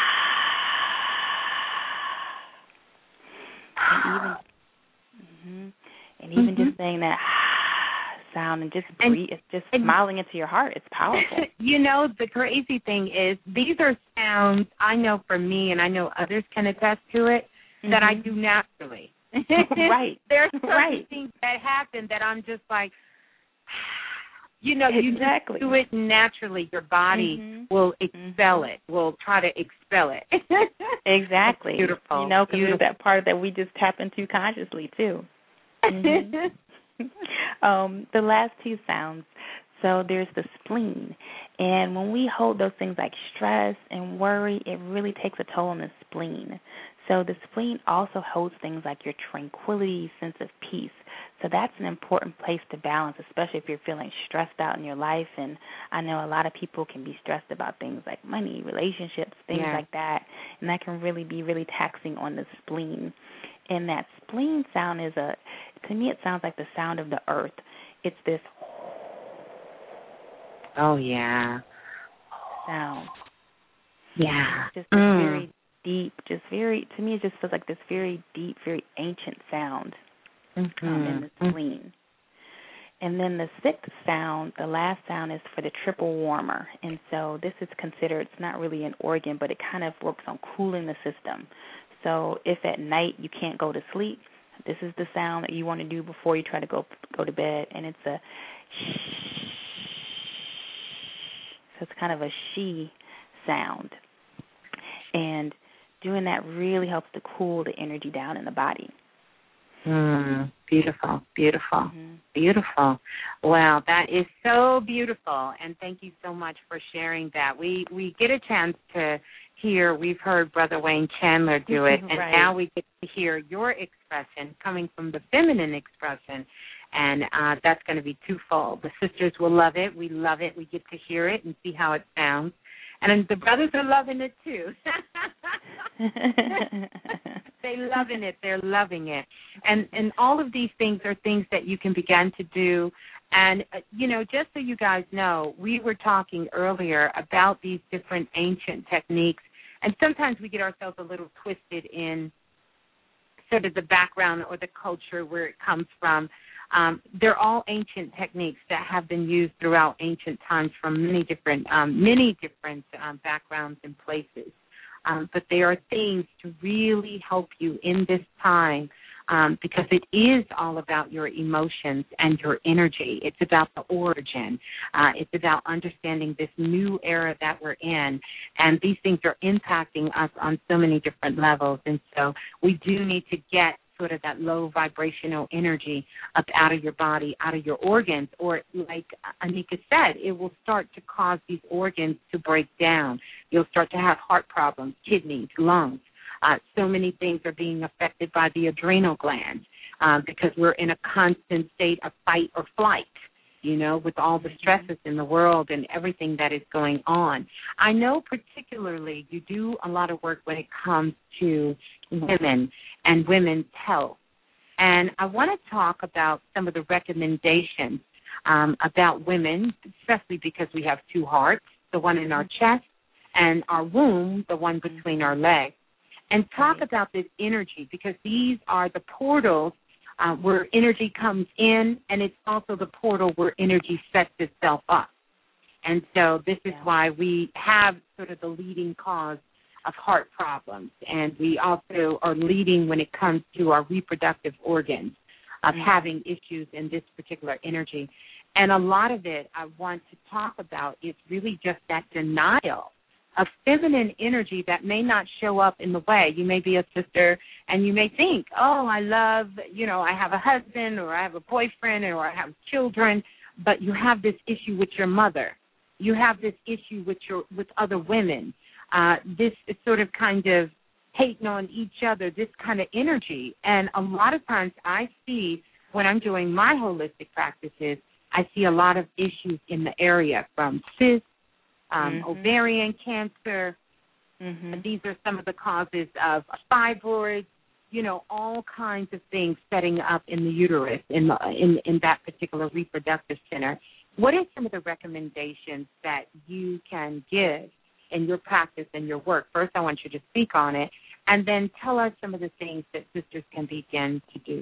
and even mm-hmm, and even mm-hmm. just saying that sound and just and, breathe, it's just and, smiling into your heart. It's powerful. You know, the crazy thing is these are sounds I know for me, and I know others can attest to it, mm-hmm. that I do naturally. Right. There's certain right. things that happen that I'm just like, you know, exactly. you just do it naturally. Your body mm-hmm. will expel mm-hmm. it, will try to expel it. Exactly. That's beautiful. You know, because it's that part that we just tap into consciously, too. Mm-hmm. um, the last two sounds. So there's the spleen. And when we hold those things like stress and worry, it really takes a toll on the spleen. So the spleen also holds things like your tranquility, sense of peace. So that's an important place to balance, especially if you're feeling stressed out in your life. And I know a lot of people can be stressed about things like money, relationships, things yeah. like that. And that can really be really taxing on the spleen. And that spleen sound is a, to me it sounds like the sound of the earth. It's this oh, yeah. sound. Yeah. It's just this mm. very deep, just very, to me it just feels like this very deep, very ancient sound mm-hmm. um, in the spleen. Mm-hmm. And then the sixth sound, the last sound, is for the triple warmer. And so this is considered, it's not really an organ, but it kind of works on cooling the system. So if at night you can't go to sleep, this is the sound that you want to do before you try to go go to bed. And it's a shh. So it's kind of a she sound. And doing that really helps to cool the energy down in the body. Mm, beautiful, beautiful, mm-hmm. beautiful. Wow, that is so beautiful, and thank you so much for sharing that. We we get a chance to hear, we've heard Brother Wayne Chandler do it, and right. now we get to hear your expression coming from the feminine expression, and uh, that's going to be twofold. The sisters will love it. We love it. We get to hear it and see how it sounds. And the brothers are loving it, too. They're loving it. They're loving it. And and all of these things are things that you can begin to do. And, uh, you know, just so you guys know, we were talking earlier about these different ancient techniques. And sometimes we get ourselves a little twisted in sort of the background or the culture where it comes from. Um, they're all ancient techniques that have been used throughout ancient times from many different um, many different um, backgrounds and places. Um, but they are things to really help you in this time um, because it is all about your emotions and your energy. It's about the origin. Uh, it's about understanding this new era that we're in. And these things are impacting us on so many different levels. And so we do need to get sort of that low vibrational energy up out of your body, out of your organs, or like Anika said, it will start to cause these organs to break down. You'll start to have heart problems, kidneys, lungs. Uh, so many things are being affected by the adrenal glands uh, because we're in a constant state of fight or flight, you know, with all the stresses in the world and everything that is going on. I know particularly you do a lot of work when it comes to women and women's health. And I want to talk about some of the recommendations um, about women, especially because we have two hearts, the one in our chest and our womb, the one between our legs, and talk about this energy because these are the portals uh, where energy comes in, and it's also the portal where energy sets itself up. And so this is why we have sort of the leading cause of heart problems, and we also are leading when it comes to our reproductive organs of mm-hmm. having issues in this particular energy. And a lot of it I want to talk about is really just that denial of feminine energy that may not show up in the way. You may be a sister and you may think, oh, I love, you know, I have a husband or I have a boyfriend or I have children, but you have this issue with your mother. You have this issue with your with other women. Uh, this is sort of kind of hating on each other, this kind of energy. And a lot of times I see when I'm doing my holistic practices, I see a lot of issues in the area from cysts, um, mm-hmm. ovarian cancer. Mm-hmm. These are some of the causes of fibroids, you know, all kinds of things setting up in the uterus, in, the, in, in that particular reproductive center. What are some of the recommendations that you can give in your practice and your work? First, I want you to speak on it, and then tell us some of the things that sisters can begin to do.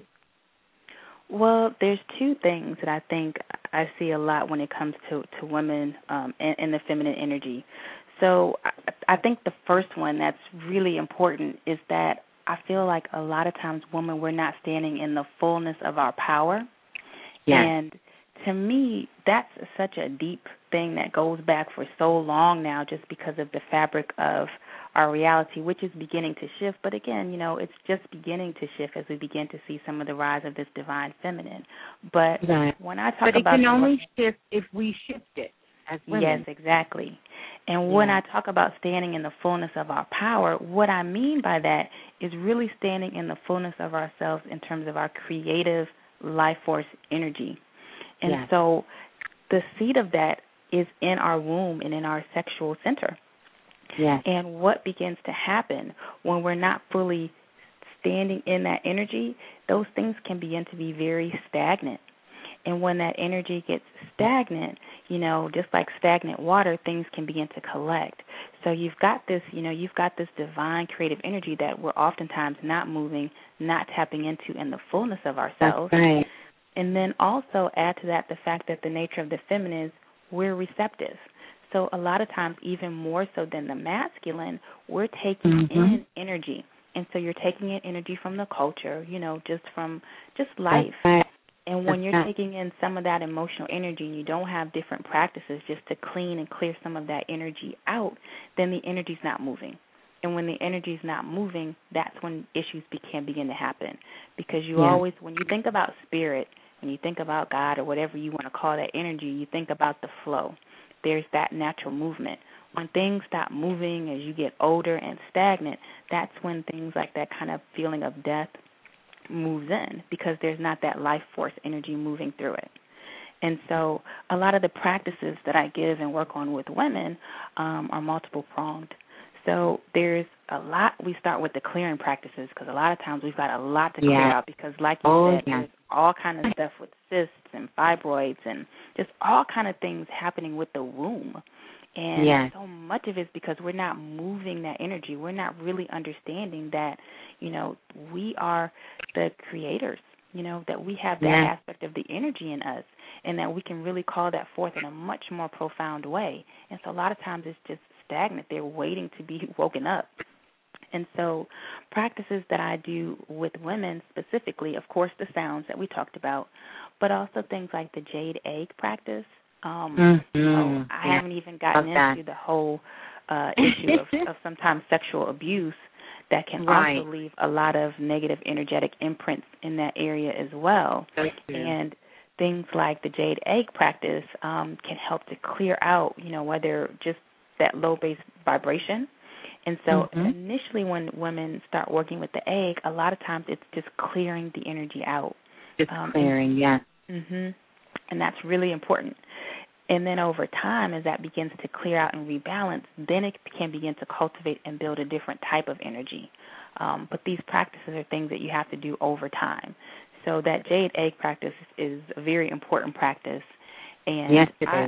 Well, there's two things that I think I see a lot when it comes to, to women um, and, and the feminine energy. So I, I think the first one that's really important is that I feel like a lot of times women, we're not standing in the fullness of our power. Yes. And to me, that's such a deep thing that goes back for so long now just because of the fabric of our reality, which is beginning to shift. But again, you know, it's just beginning to shift as we begin to see some of the rise of this divine feminine. But right. when I talk but about... But it can only shift if we shift it as women. Yes, exactly. And yeah. when I talk about standing in the fullness of our power, what I mean by that is really standing in the fullness of ourselves in terms of our creative life force energy. And yes. so the seed of that is in our womb and in our sexual center. Yes. And what begins to happen when we're not fully standing in that energy, those things can begin to be very stagnant. And when that energy gets stagnant, you know, just like stagnant water, things can begin to collect. So you've got this, you know, you've got this divine creative energy that we're oftentimes not moving, not tapping into in the fullness of ourselves. That's right. And then also add to that the fact that the nature of the feminine is we're receptive. So a lot of times, even more so than the masculine, we're taking mm-hmm. in energy. And so you're taking in energy from the culture, you know, just from just life. Right. And when That's you're right. taking in some of that emotional energy and you don't have different practices just to clean and clear some of that energy out, then the energy's not moving. And when the energy's not moving, that's when issues be- can begin to happen. Because you yeah. always, when you think about spirit, when you think about God or whatever you want to call that energy, you think about the flow. There's that natural movement. When things stop moving as you get older and stagnant, that's when things like that kind of feeling of death moves in because there's not that life force energy moving through it. And so a lot of the practices that I give and work on with women um, are multiple-pronged. So there's a lot. We start with the clearing practices because a lot of times we've got a lot to clear yeah. out because, like you oh, said, yeah. there's all kind of stuff with cysts and fibroids and just all kind of things happening with the womb. And yeah. so much of it is because we're not moving that energy. We're not really understanding that, you know, we are the creators, you know, that we have that yeah. aspect of the energy in us and that we can really call that forth in a much more profound way. And so a lot of times it's just stagnant. They're waiting to be woken up. And so practices that I do with women specifically, of course, the sounds that we talked about, but also things like the jade egg practice. Um, mm-hmm. you know, I yeah. haven't even gotten okay. into the whole uh, issue of, of sometimes sexual abuse that can right. also leave a lot of negative energetic imprints in that area as well. Thank you. And things like the jade egg practice um, can help to clear out, you know, whether just that low base vibration. And so mm-hmm. initially when women start working with the egg, a lot of times it's just clearing the energy out. Just um, clearing, and, yeah. Mm-hmm. And that's really important. And then over time, as that begins to clear out and rebalance, then it can begin to cultivate and build a different type of energy. Um, but these practices are things that you have to do over time. So that jade egg practice is a very important practice. And yes, it I, is.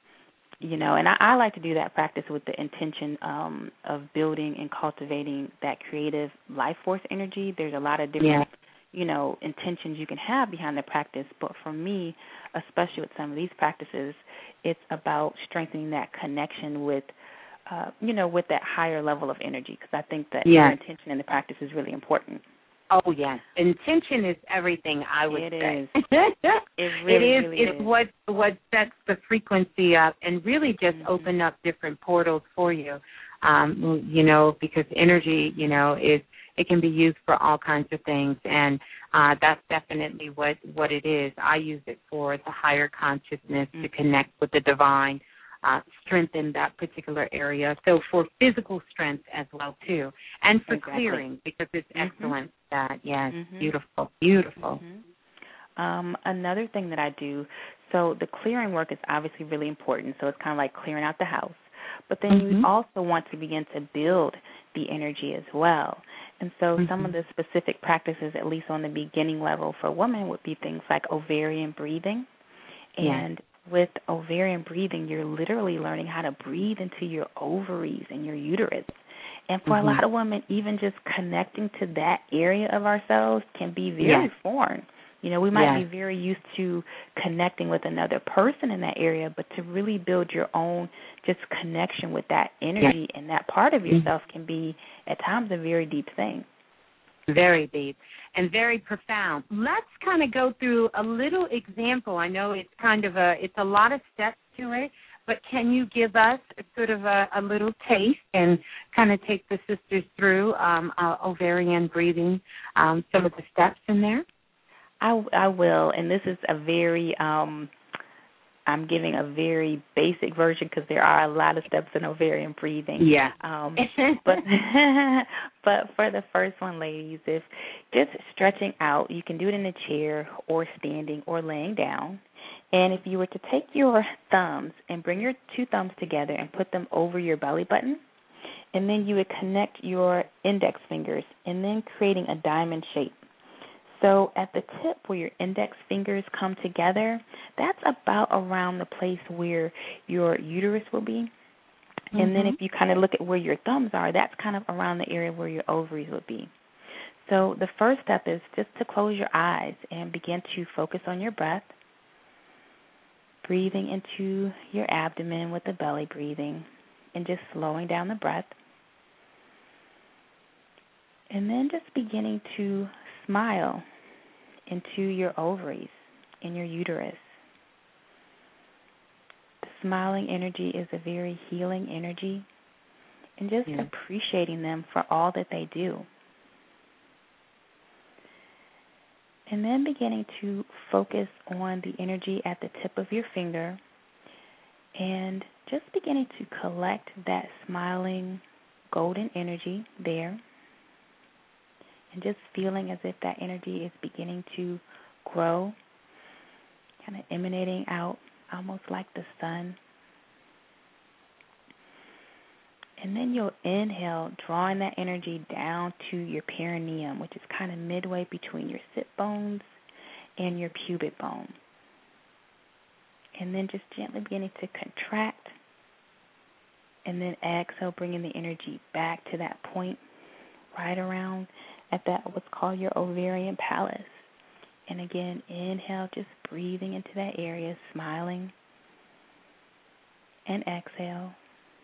You know, and I, I like to do that practice with the intention um, of building and cultivating that creative life force energy. There's a lot of different, yeah. you know, intentions you can have behind the practice. But for me, especially with some of these practices, it's about strengthening that connection with, uh, you know, with that higher level of energy. Because I think that yeah. your intention in the practice is really important. Oh, yes. Intention is everything, I would it say. Is. it really, it is. really it's is. what what sets the frequency up and really just mm-hmm. open up different portals for you. Um, you know, because energy, you know, is it can be used for all kinds of things, and uh, that's definitely what, what it is. I use it for the higher consciousness mm-hmm. to connect with the divine, uh, strengthen that particular area. So for physical strength as well, too, and for exactly. clearing, because it's mm-hmm. excellent. That, yes, mm-hmm. beautiful, beautiful. Mm-hmm. Um, another thing that I do, so the clearing work is obviously really important. So it's kind of like clearing out the house. But then mm-hmm. you also want to begin to build the energy as well. And so mm-hmm. some of the specific practices, at least on the beginning level for women, would be things like ovarian breathing. And yeah. with ovarian breathing, you're literally learning how to breathe into your ovaries and your uterus. And for mm-hmm. a lot of women, even just connecting to that area of ourselves can be very yes. foreign. You know, we might yes. be very used to connecting with another person in that area, but to really build your own just connection with that energy yes. and that part of yourself mm-hmm. can be, at times, a very deep thing. Very deep and very profound. Let's kind of go through a little example. I know it's kind of a, it's a lot of steps to it, but can you give us a, sort of a, a little taste and kind of take the sisters through um, uh, ovarian breathing, um, some of the steps in there? I, I will, and this is a very, um, I'm giving a very basic version because there are a lot of steps in ovarian breathing. Yeah. Um, but but for the first one, ladies, if just stretching out, you can do it in a chair or standing or laying down. And if you were to take your thumbs and bring your two thumbs together and put them over your belly button, and then you would connect your index fingers and then creating a diamond shape. So at the tip where your index fingers come together, that's about around the place where your uterus will be. Mm-hmm. And then if you kind of look at where your thumbs are, that's kind of around the area where your ovaries would be. So the first step is just to close your eyes and begin to focus on your breath, breathing into your abdomen with the belly breathing, and just slowing down the breath. And then just beginning to smile into your ovaries, in your uterus. The smiling energy is a very healing energy, and just yeah. appreciating them for all that they do. And then beginning to focus on the energy at the tip of your finger and just beginning to collect that smiling golden energy there. And just feeling as if that energy is beginning to grow, kind of emanating out almost like the sun. And then you'll inhale, drawing that energy down to your perineum, which is kind of midway between your sit bones and your pubic bone. And then just gently beginning to contract. And then exhale, bringing the energy back to that point right around at that what's called your ovarian palace. And again, inhale, just breathing into that area, smiling. And exhale.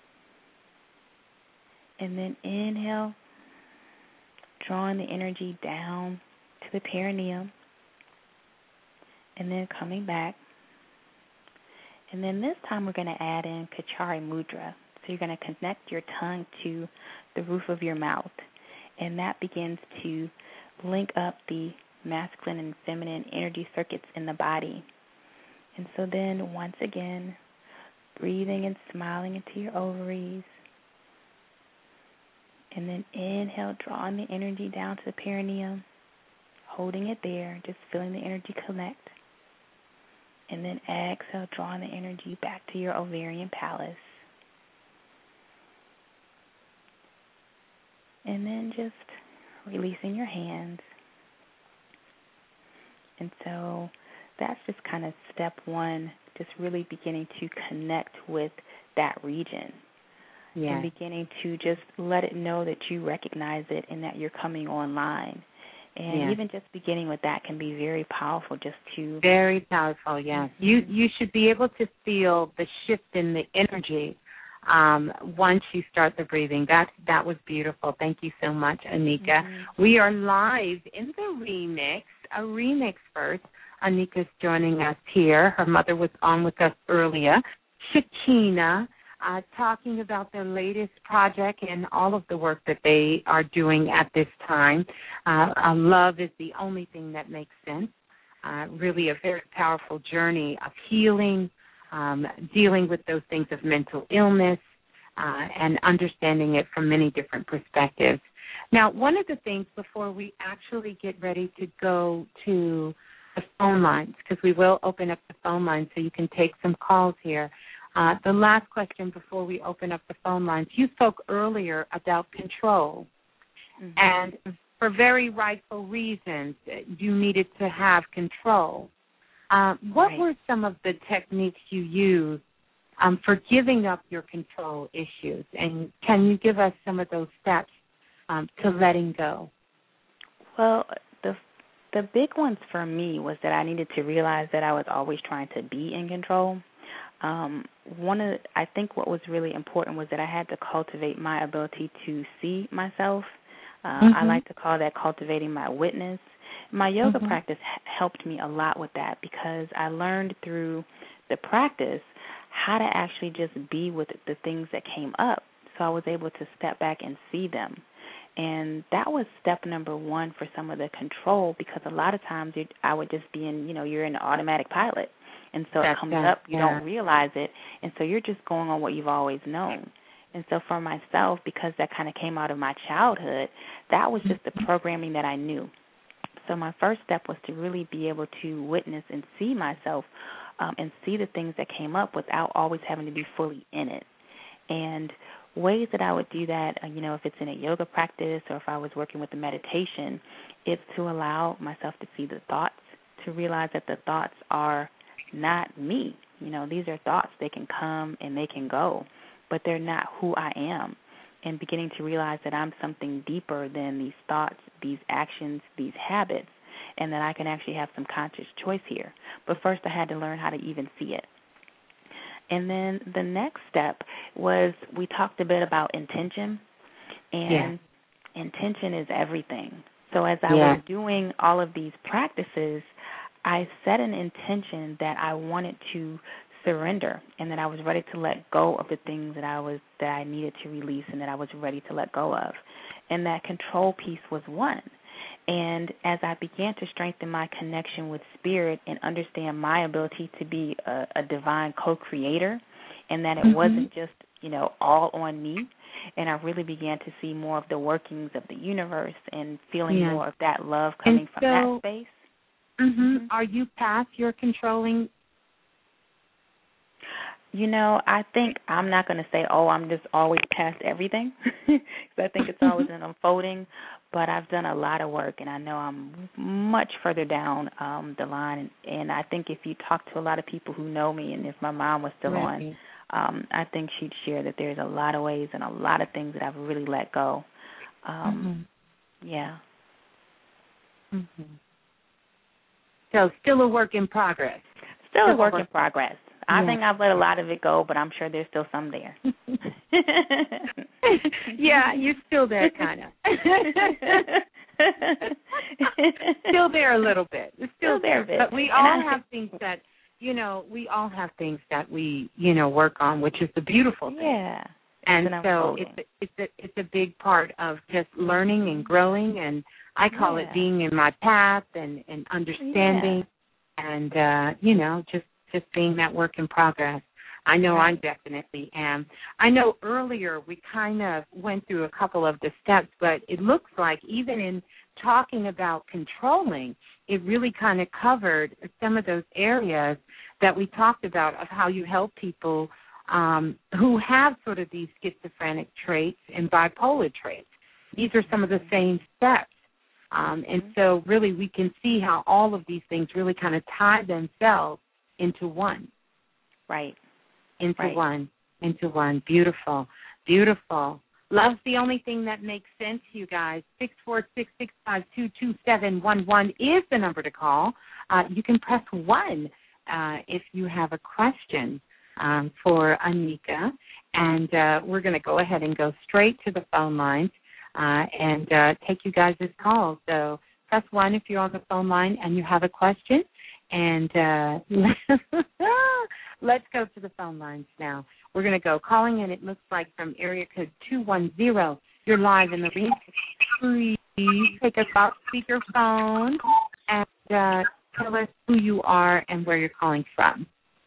And then inhale, drawing the energy down to the perineum. And then coming back. And then this time we're going to add in Kachari Mudra. So you're going to connect your tongue to the roof of your mouth. And that begins to link up the masculine and feminine energy circuits in the body. And so then, once again, breathing and smiling into your ovaries. And then inhale, drawing the energy down to the perineum, holding it there, just feeling the energy connect. And then exhale, drawing the energy back to your ovarian palace. And then just releasing your hands. And so that's just kind of step one, just really beginning to connect with that region. Yeah. And beginning to just let it know that you recognize it and that you're coming online. And yeah. even just beginning with that can be very powerful just to... Very powerful, yes. Mm-hmm. You, you should be able to feel the shift in the energy Um, once you start the breathing. That that was beautiful. Thank you so much, Anika. Mm-hmm. We are live in the remix, a remix first. Anika's joining us here. Her mother was on with us earlier. Shakina, uh, talking about their latest project and all of the work that they are doing at this time. Uh, uh, love is the only thing that makes sense. Uh, really a very powerful journey of healing, Um, dealing with those things of mental illness uh, and understanding it from many different perspectives. Now, one of the things before we actually get ready to go to the phone lines, because we will open up the phone lines so you can take some calls here. Uh, the last question before we open up the phone lines, you spoke earlier about control. Mm-hmm. And for very rightful reasons, you needed to have control. Uh, what right. were some of the techniques you used um, for giving up your control issues? And can you give us some of those steps um, to letting go? Well, the the big ones for me was that I needed to realize that I was always trying to be in control. Um, one of the, I think what was really important was that I had to cultivate my ability to see myself. Uh, mm-hmm. I like to call that cultivating my witness. My yoga mm-hmm. practice h- helped me a lot with that because I learned through the practice how to actually just be with the things that came up. So I was able to step back and see them. And that was step number one for some of the control, because a lot of times you, I would just be in, you know, you're in the automatic pilot. And so That's it comes that, up, you yeah. don't realize it, and so you're just going on what you've always known. And so for myself, because that kind of came out of my childhood, that was just the programming that I knew. So my first step was to really be able to witness and see myself um, and see the things that came up without always having to be fully in it. And ways that I would do that, you know, if it's in a yoga practice or if I was working with the meditation, it's to allow myself to see the thoughts, to realize that the thoughts are not me. You know, these are thoughts. They can come and they can go, but they're not who I am. And beginning to realize that I'm something deeper than these thoughts, these actions, these habits, and that I can actually have some conscious choice here. But first I had to learn how to even see it. And then the next step was we talked a bit about intention, and yeah. intention is everything. So as I yeah. was doing all of these practices, I set an intention that I wanted to surrender and that I was ready to let go of the things that I was that I needed to release and that I was ready to let go of. And that control piece was one. And as I began to strengthen my connection with spirit and understand my ability to be a, a divine co-creator, and that it mm-hmm. wasn't just, you know, all on me, and I really began to see more of the workings of the universe and feeling yeah. more of that love coming and from so, that space. Mm-hmm. Mm-hmm. Are you past your controlling? You know, I think I'm not going to say, oh, I'm just always past everything, because I think it's always an unfolding. But I've done a lot of work, and I know I'm much further down um, the line. And, and I think if you talk to a lot of people who know me, and if my mom was still right. on, um, I think she'd share that there's a lot of ways and a lot of things that I've really let go. Um, mm-hmm. Yeah. Mm-hmm. So still a work in progress. Still, still a work in progress. I yeah. think I've let a lot of it go, but I'm sure there's still some there. Yeah, you're still there, kind of. Still there a little bit. Still, still there, there. But we all have things that, you know, we all have things that we, you know, work on, which is the beautiful thing. Yeah. And so it's a, it's a it's a big part of just learning and growing, and I call yeah. it being in my path and, and understanding, yeah. and uh, you know, just. just being that work in progress. I know right. I definitely am. I know earlier we kind of went through a couple of the steps, but it looks like even in talking about controlling, it really kind of covered some of those areas that we talked about of how you help people um, who have sort of these schizophrenic traits and bipolar traits. These are some of the same steps. Um, and so really we can see how all of these things really kind of tie themselves into one. Right. Into right. one. Into one. Beautiful. Beautiful. Love's the only thing that makes sense, you guys. six four six, six five two, two seven one one is the number to call. Uh, you can press one uh, if you have a question um, for Anika. And uh, we're going to go ahead and go straight to the phone lines uh, and uh, take you guys' calls. So press one if you're on the phone line and you have a question. And uh, let's go to the phone lines now. We're going to go calling in, it looks like, from area code two one zero. You're live in the ring. Please take us off speakerphone and uh, tell us who you are and where you're calling from.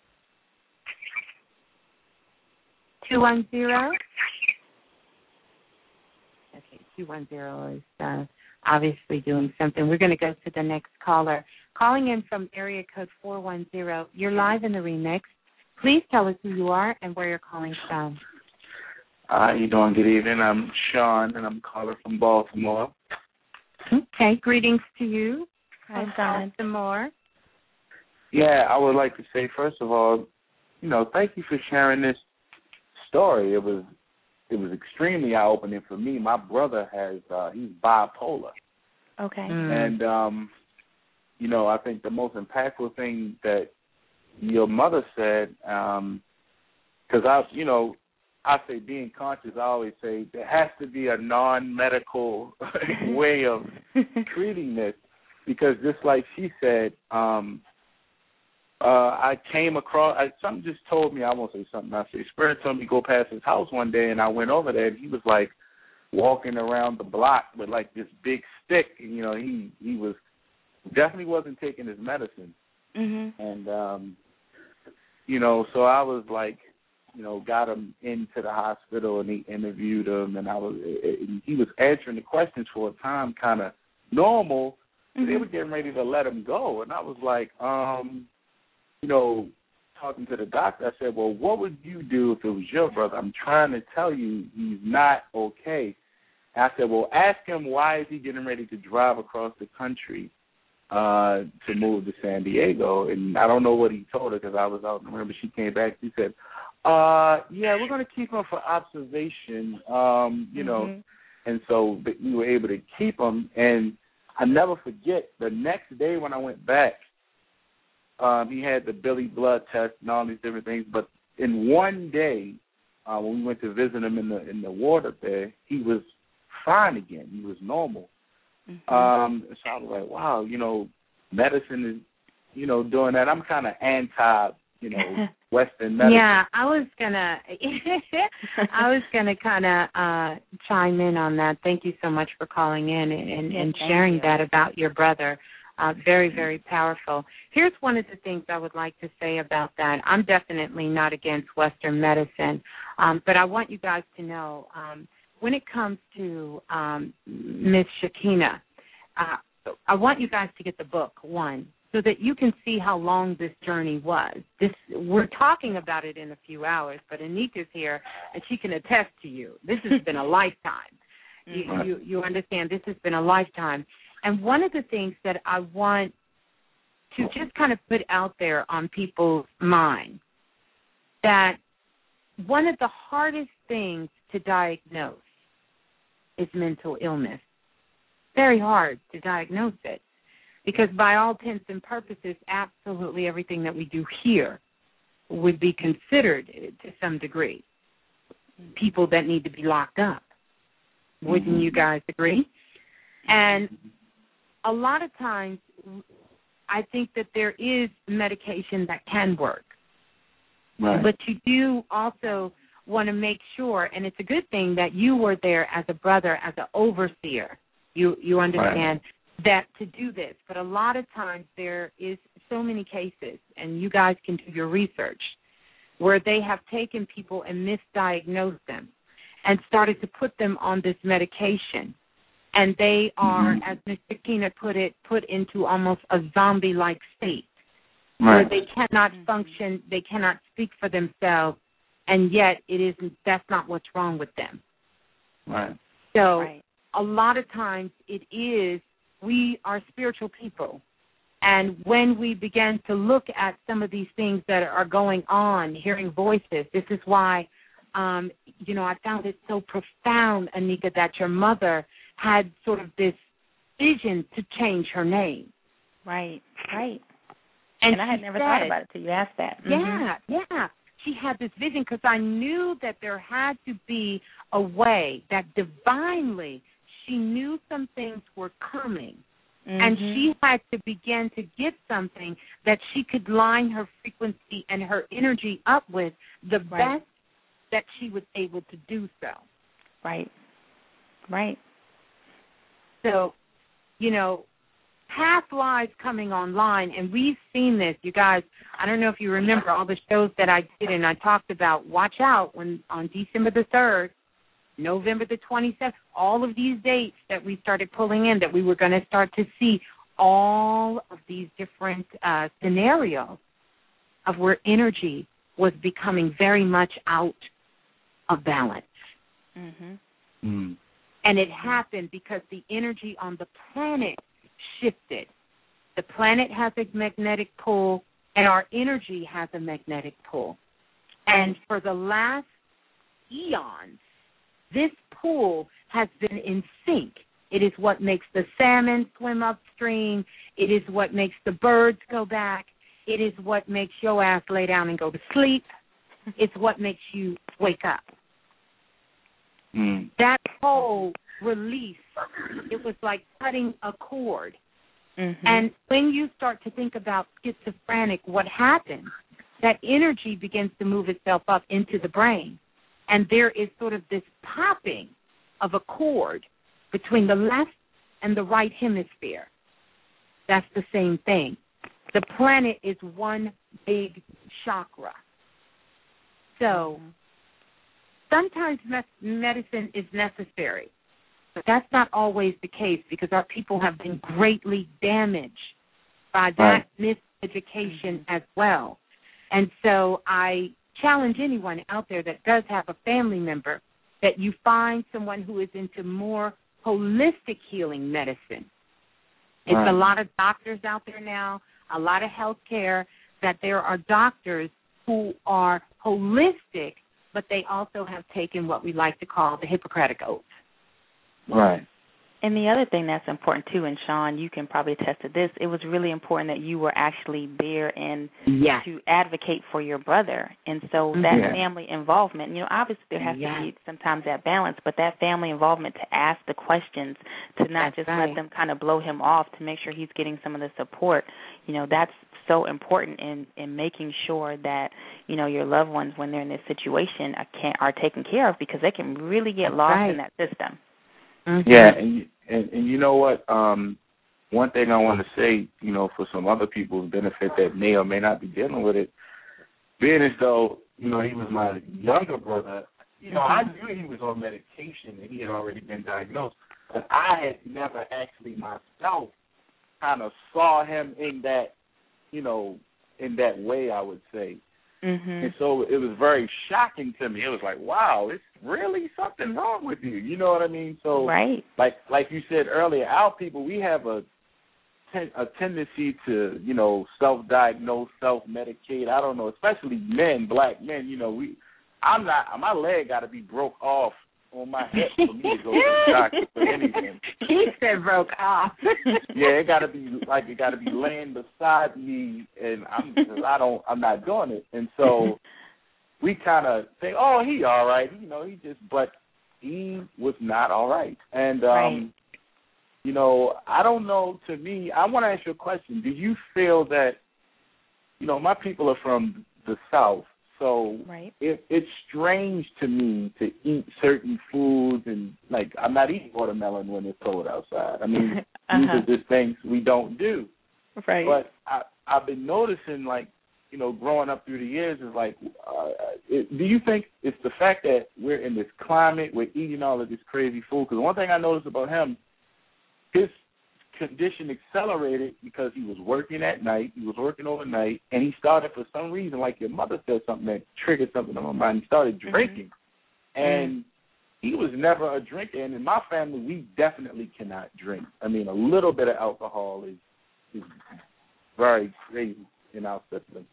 two one zero? Okay, two one zero is uh, obviously doing something. We're going to go to the next caller. calling in from area code four one zero. You're live in the remix. Please tell us who you are and where you're calling from. How you doing? Good evening. I'm Sean, and I'm calling from Baltimore. Okay, greetings to you. Hi, Sean. Baltimore. Yeah, I would like to say, first of all, you know, thank you for sharing this story. It was it was extremely eye-opening for me. My brother has, uh, he's bipolar. Okay. Mm. And, um, you know, I think the most impactful thing that your mother said, um, because I, you know, I say being conscious, I always say there has to be a non-medical way of treating this, because just like she said, um, uh, I came across, I, something just told me, I won't say something, I say Spirit told me to go past his house one day, and I went over there, and he was like walking around the block with like this big stick, and, you know, he, he was, definitely wasn't taking his medicine. Mm-hmm. And, um, you know, so I was like, you know, got him into the hospital, and he interviewed him, and I was, and he was answering the questions for a time, kind of normal. Mm-hmm. They were getting ready to let him go, and I was like, um, you know, talking to the doctor, I said, well, what would you do if it was your brother? I'm trying to tell you he's not okay. And I said, well, ask him why is he getting ready to drive across the country uh, to move to San Diego. And I don't know what he told her because I was out in the room, but she came back. She said, uh, yeah, we're going to keep him for observation, um, you know. Mm-hmm. And so we were able to keep him. And I never forget, the next day when I went back, um, he had the Billy blood test and all these different things. But in one day, uh, when we went to visit him in the in the ward up there, he was fine again. He was normal. Mm-hmm. Um, so I was like, wow, you know, medicine is, you know, doing that. I'm kind of anti, you know, Western medicine. Yeah, I was gonna, I was gonna kind of uh, chime in on that. Thank you so much for calling in and, and, and sharing you. that about your brother. Uh, very, very powerful. Here's one of the things I would like to say about that. I'm definitely not against Western medicine, um, but I want you guys to know, um, when it comes to um, Miss Shakina, uh, I want you guys to get the book, one, so that you can see how long this journey was. This, we're talking about it in a few hours, but Anika's here, and she can attest to you. This has been a lifetime. You, you, you understand, this has been a lifetime. And one of the things that I want to just kind of put out there on people's minds, that one of the hardest things to diagnose is mental illness. Very hard to diagnose it, because by all intents and purposes, absolutely everything that we do here would be considered, to some degree, people that need to be locked up. Wouldn't mm-hmm. you guys agree? And a lot of times, I think that there is medication that can work. Right. But you do also want to make sure, and it's a good thing that you were there as a brother, as an overseer. You you understand right. that to do this. But a lot of times there is so many cases, and you guys can do your research, where they have taken people and misdiagnosed them and started to put them on this medication. And they are, mm-hmm. as Miz Shakina put it, put into almost a zombie-like state, right. where they cannot function, they cannot speak for themselves, and yet it isn't. That's not what's wrong with them. Right. So right. a lot of times it is, we are spiritual people, and when we begin to look at some of these things that are going on, hearing voices, this is why, um, you know, I found it so profound, Anika, that your mother had sort of this vision to change her name. Right, right. And, and I had never said, thought about it till you asked that. Yeah, mm-hmm. yeah. She had this vision because I knew that there had to be a way that divinely she knew some things were coming. Mm-hmm. And she had to begin to get something that she could line her frequency and her energy up with the right. best that she was able to do so. Right, right. So, you know, past lives coming online, and we've seen this, you guys. I don't know if you remember all the shows that I did, and I talked about, watch out, when on December the third, November the twenty-seventh, all of these dates that we started pulling in, that we were going to start to see all of these different uh, scenarios of where energy was becoming very much out of balance. Mm-hmm. Mm. And it happened because the energy on the planet shifted. The planet has a magnetic pull, and our energy has a magnetic pull. And for the last eons, this pull has been in sync. It is what makes the salmon swim upstream. It is what makes the birds go back. It is what makes your ass lay down and go to sleep. It's what makes you wake up. Mm. That whole release, it was like cutting a cord. Mm-hmm. And when you start to think about schizophrenic, what happens, that energy begins to move itself up into the brain. And there is sort of this popping of a cord between the left and the right hemisphere. That's the same thing. The planet is one big chakra. So sometimes medicine is necessary, but that's not always the case because our people have been greatly damaged by that right. miseducation as well. And so I challenge anyone out there that does have a family member that you find someone who is into more holistic healing medicine. It's right. a lot of doctors out there now, a lot of health care, that there are doctors who are holistic, but they also have taken what we like to call the Hippocratic Oath. Right. And the other thing that's important, too, and Sean, you can probably attest to this, it was really important that you were actually there and yes. to advocate for your brother. And so that yeah. family involvement, you know, obviously there has yes. to be sometimes that balance, but that family involvement to ask the questions, to not that's just right. let them kind of blow him off, to make sure he's getting some of the support, you know, that's so important in, in making sure that, you know, your loved ones, when they're in this situation, are, can, are taken care of because they can really get that's lost right. in that system. Mm-hmm. Yeah, and, and and you know what? Um, one thing I want to say, you know, for some other people's benefit that may or may not be dealing with it, being as though, you know, he was my younger brother, you know, I knew he was on medication and he had already been diagnosed, but I had never actually myself kind of saw him in that, you know, in that way, I would say. Mm-hmm. And so it was very shocking to me. It was like, wow, it's really something wrong with you. You know what I mean? So, right. like like you said earlier, our people, we have a ten, a tendency to, you know, self-diagnose, self-medicate. I don't know, especially men, black men. You know, we. I'm not. My leg got to be broke off on my hip for me to go to the doctor for anything. He said broke off. Yeah, it got to be like it got to be laying beside me, and I'm just, I don't I'm not doing it, and so we kind of think, oh, he all right, you know, he just, but he was not all right, and um, right. you know, I don't know. To me, I want to ask you a question. Do you feel that, you know, my people are from the South? So right. it, it's strange to me to eat certain foods, and like I'm not eating watermelon when it's cold outside. I mean, uh-huh. these are just things we don't do. Right. But I, I've been noticing, like, you know, growing up through the years, is like, uh, it, do you think it's the fact that we're in this climate, we're eating all of this crazy food? Because one thing I noticed about him, his condition accelerated because he was working at night, he was working overnight, and he started, for some reason, like your mother said, something that triggered something in my mind. He started drinking, mm-hmm. and he was never a drinker. And in my family, we definitely cannot drink. I mean, a little bit of alcohol is is very crazy in our system.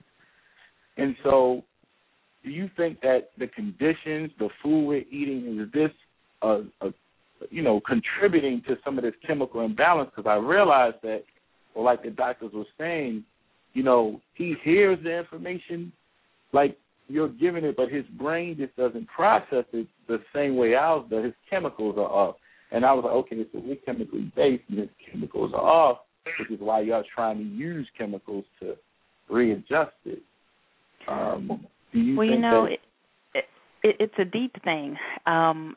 And so, do you think that the conditions, the food we're eating, is this a, a you know, contributing to some of this chemical imbalance? Because I realized that, well, like the doctors were saying, you know, he hears the information like you're giving it, but his brain just doesn't process it the same way ours does. His chemicals are off. And I was like, okay, so we're chemically based and his chemicals are off, which is why y'all trying to use chemicals to readjust it. Um, do you well, think you know, that... it, it, it's a deep thing. Um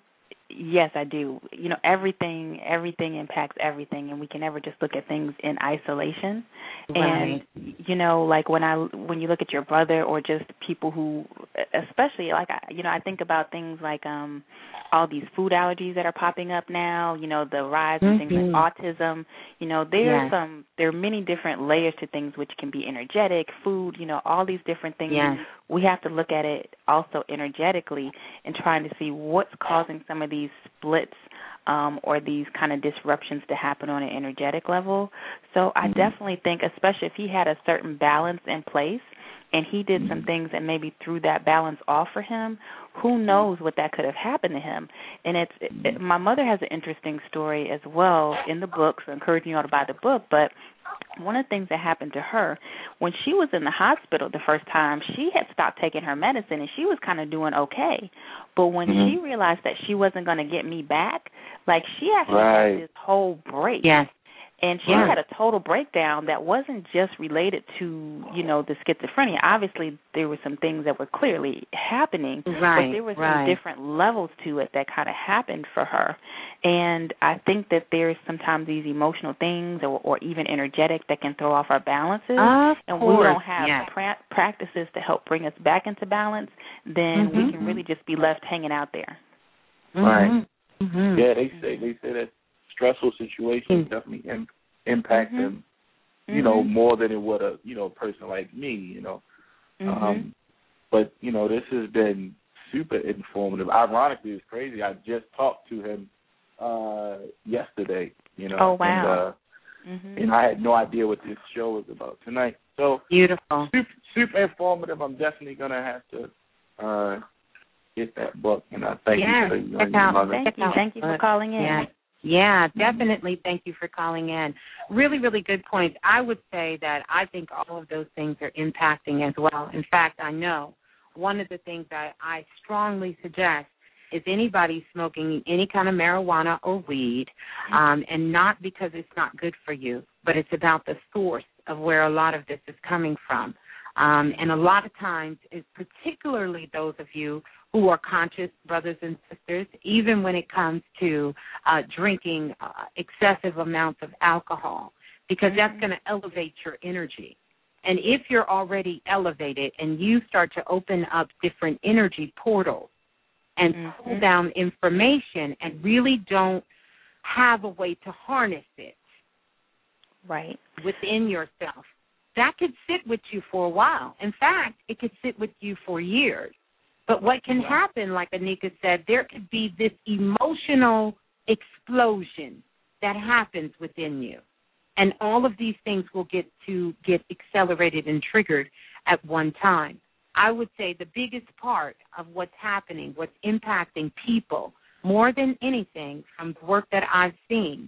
Yes, I do. You know, everything everything impacts everything, and we can never just look at things in isolation. Right. And you know, like when I when you look at your brother or just people who, especially like I, you know, I think about things like um all these food allergies that are popping up now. You know, the rise in Mm-hmm. things like autism. You know, there's Yes. some there are many different layers to things, which can be energetic, food. You know, all these different things. Yes. We have to look at it also energetically and trying to see what's causing some of these splits um, or these kind of disruptions to happen on an energetic level. So I definitely think, especially if he had a certain balance in place and he did some things that maybe threw that balance off for him, who knows what that could have happened to him. And it's it, it, my mother has an interesting story as well in the book, so encouraging you all to buy the book, but one of the things that happened to her, when she was in the hospital the first time, she had stopped taking her medicine, and she was kind of doing okay. But when Mm-hmm. she realized that she wasn't going to get me back, like she actually Right. had this whole break. Yes. And she Yeah. had a total breakdown that wasn't just related to, you know, the schizophrenia. Obviously, there were some things that were clearly happening, Right, but there were some right. different levels to it that kind of happened for her. And I think that there's sometimes these emotional things or, or even energetic that can throw off our balances. Of and course. we don't have yes. pra- practices to help bring us back into balance, then Mhm. we can really just be left hanging out there. Right. Mm-hmm. Yeah, they say they say that stressful situations definitely im- impact Mm-hmm. them, you know, more than it would a you know a person like me, you know. Mm-hmm. Um, but you know, this has been super informative. Ironically, it's crazy. I just talked to him uh, yesterday, you know. Oh, wow. And, uh, mm-hmm. and I had no idea what this show was about tonight. So Beautiful. super, super informative. I'm definitely gonna have to uh, get that book, and I thank Yes, you for you check and your out- mother. Thank check you. out Thank you for book. calling in. Yeah. Yeah, definitely. Thank you for calling in. Really, really good points. I would say that I think all of those things are impacting as well. In fact, I know one of the things that I strongly suggest is anybody smoking any kind of marijuana or weed, um, and not because it's not good for you, but it's about the source of where a lot of this is coming from. Um, and a lot of times, it's particularly those of you who are conscious brothers and sisters, even when it comes to uh, drinking uh, excessive amounts of alcohol, because mm-hmm. that's going to elevate your energy. And if you're already elevated and you start to open up different energy portals and mm-hmm. pull down information and really don't have a way to harness it right within yourself, that could sit with you for a while. In fact, it could sit with you for years. But what can happen, like Anika said, there could be this emotional explosion that happens within you. And all of these things will get to get accelerated and triggered at one time. I would say the biggest part of what's happening, what's impacting people more than anything from the work that I've seen,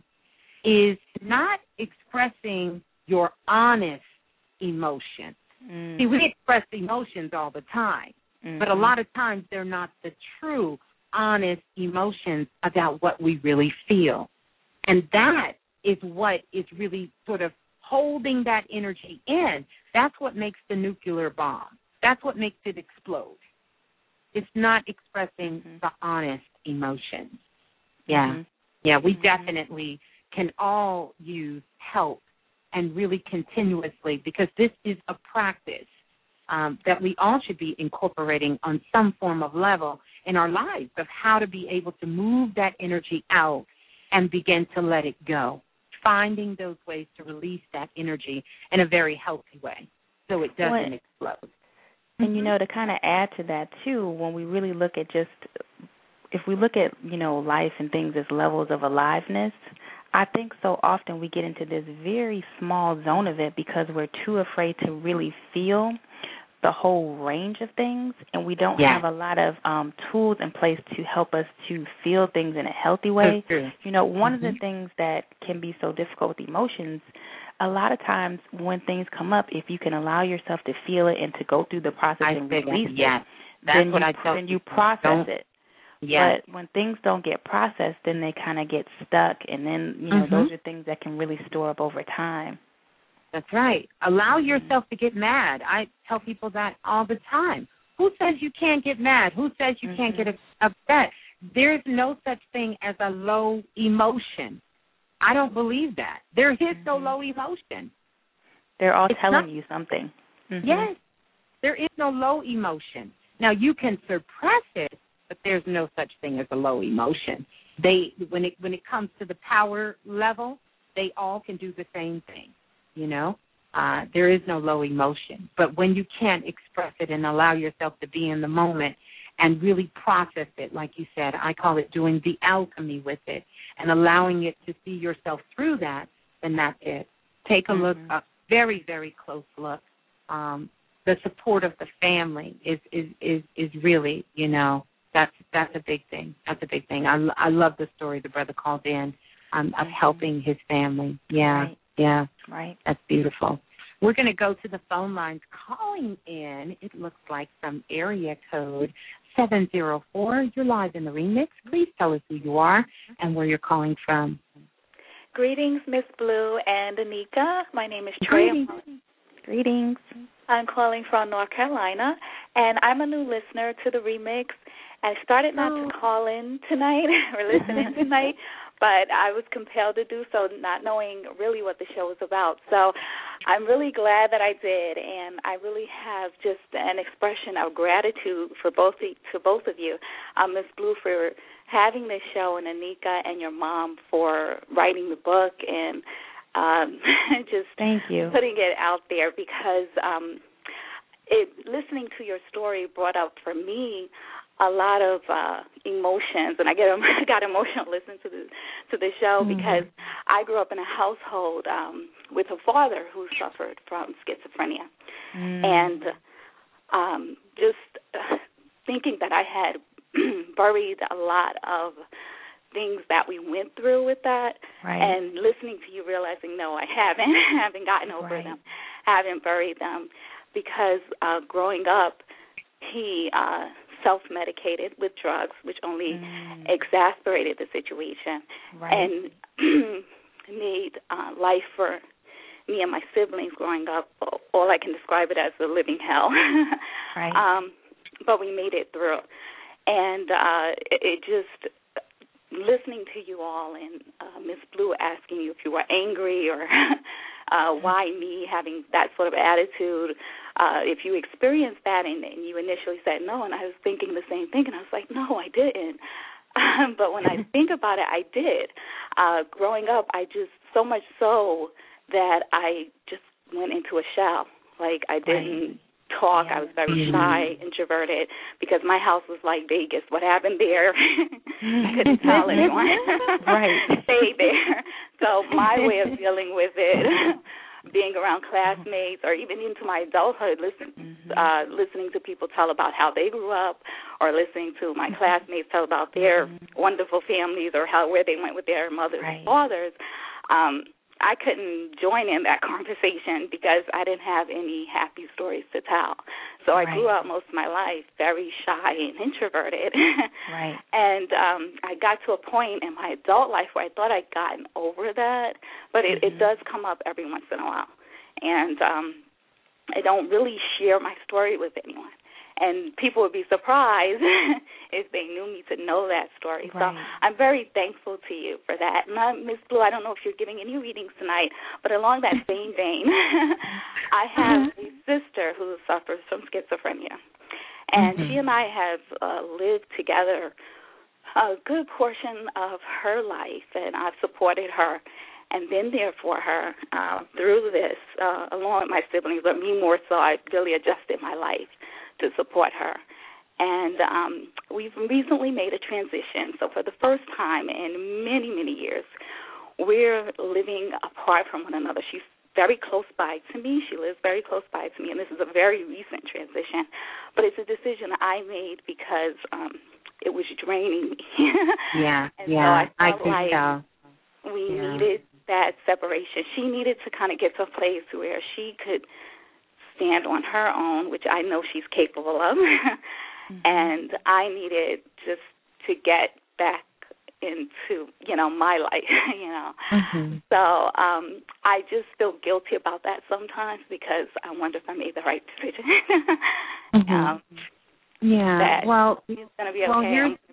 is not expressing your honest emotions. Mm. See, we express emotions all the time, mm-hmm. but a lot of times they're not the true, honest emotions about what we really feel. And that is what is really sort of holding that energy in. That's what makes the nuclear bomb. That's what makes it explode. It's not expressing mm-hmm. the honest emotions. Yeah. Mm-hmm. Yeah, we mm-hmm. definitely can all use help and really continuously, because this is a practice um, that we all should be incorporating on some form of level in our lives of how to be able to move that energy out and begin to let it go, finding those ways to release that energy in a very healthy way so it doesn't what? explode. And, mm-hmm. you know, to kind of add to that, too, when we really look at just, if we look at, you know, life and things as levels of aliveness, I think so often we get into this very small zone of it because we're too afraid to really feel the whole range of things, and we don't yeah. have a lot of um, tools in place to help us to feel things in a healthy way. You know, one mm-hmm. of the things that can be so difficult with emotions, a lot of times when things come up, if you can allow yourself to feel it and to go through the process I and release it, yes. That's then, what you, I tell then you people. process don't. it. Yes. But when things don't get processed, then they kind of get stuck, and then, you know, mm-hmm. those are things that can really store up over time. That's right. Allow yourself to get mad. I tell people that all the time. Who says you can't get mad? Who says you mm-hmm. can't get upset? there's no such thing as a low emotion. I don't believe that. There is mm-hmm. no low emotion. They're all it's telling not, you something. Mm-hmm. Yes. There is no low emotion. Now, you can suppress it, but there's no such thing as a low emotion. They, when it when it comes to the power level, they all can do the same thing, you know. Uh, there is no low emotion. But when you can't express it and allow yourself to be in the moment and really process it, like you said, I call it doing the alchemy with it and allowing it to see yourself through that, then that's it. Take a mm-hmm. look, a very, very close look. Um, the support of the family is, is, is, is really, you know, that's that's a big thing. That's a big thing. I, I love the story the brother called in um, of helping his family. Yeah, right. yeah. Right. That's beautiful. We're going to go to the phone lines. Calling in, it looks like from area code seven zero four. You're live in the remix. Please tell us who you are and where you're calling from. Greetings, Miss Blue and Anika. My name is Trey. Greetings. Greetings. I'm calling from North Carolina, and I'm a new listener to the remix. I started not oh. to call in tonight or listen in tonight, but I was compelled to do so, not knowing really what the show was about. So I'm really glad that I did, and I really have just an expression of gratitude for both to both of you, um, Miss Blue, for having this show, and Anika and your mom for writing the book and um, just Thank you. putting it out there, because um, it, listening to your story brought up for me a lot of uh, emotions, and I get I got emotional listening to the to the show mm-hmm. because I grew up in a household um, with a father who suffered from schizophrenia, mm. and um, just uh, thinking that I had buried a lot of things that we went through with that, right. and listening to you realizing, no, I haven't, haven't gotten over right. them, haven't buried them, because uh, growing up, he uh, self-medicated with drugs, which only mm. exacerbated the situation, right. and made uh, life for me and my siblings growing up, all I can describe it as a living hell. right. Um, but we made it through. And uh, it, it just, listening to you all and uh, Miss Blue asking you if you were angry or uh, why me having that sort of attitude, uh, if you experienced that and, and you initially said no, and I was thinking the same thing, and I was like, no, I didn't. Um, but when I think about it, I did. Uh, growing up, I just, so much so that I just went into a shell. Like, I didn't right. talk. Yeah. I was very shy, introverted, because my house was like Vegas. What happened there, I couldn't tell anyone. Right. Stay there. So my way of dealing with it, being around classmates, or even into my adulthood, listen, mm-hmm. uh, listening to people tell about how they grew up, or listening to my classmates tell about their mm-hmm. wonderful families, or how where they went with their mothers right. and fathers. Um, I couldn't join in that conversation because I didn't have any happy stories to tell. So I right. grew up most of my life very shy and introverted. Right. And um, I got to a point in my adult life where I thought I'd gotten over that, but it, mm-hmm. it does come up every once in a while. And um, I don't really share my story with anyone. And people would be surprised if they knew me to know that story. Right. So I'm very thankful to you for that. And uh, Miz Blue, I don't know if you're giving any readings tonight, but along that same vein, I have a sister who suffers from schizophrenia. And mm-hmm. she and I have uh, lived together a good portion of her life, and I've supported her and been there for her uh, through this, uh, along with my siblings, but me more so. I really adjusted my life to support her. And um, we've recently made a transition. So for the first time in many, many years, we're living apart from one another. She's very close by to me. She lives very close by to me, and this is a very recent transition. But it's a decision I made because um, it was draining me. Yeah, and yeah, so I felt I like so. we yeah. needed that separation. She needed to kind of get to a place where she could stand on her own, which I know she's capable of, mm-hmm. and I needed just to get back into, you know, my life, you know. Mm-hmm. So um, I just feel guilty about that sometimes because I wonder if I made the right decision. mm-hmm. um, yeah, well, it's going to be well, okay. here's, I'm going to be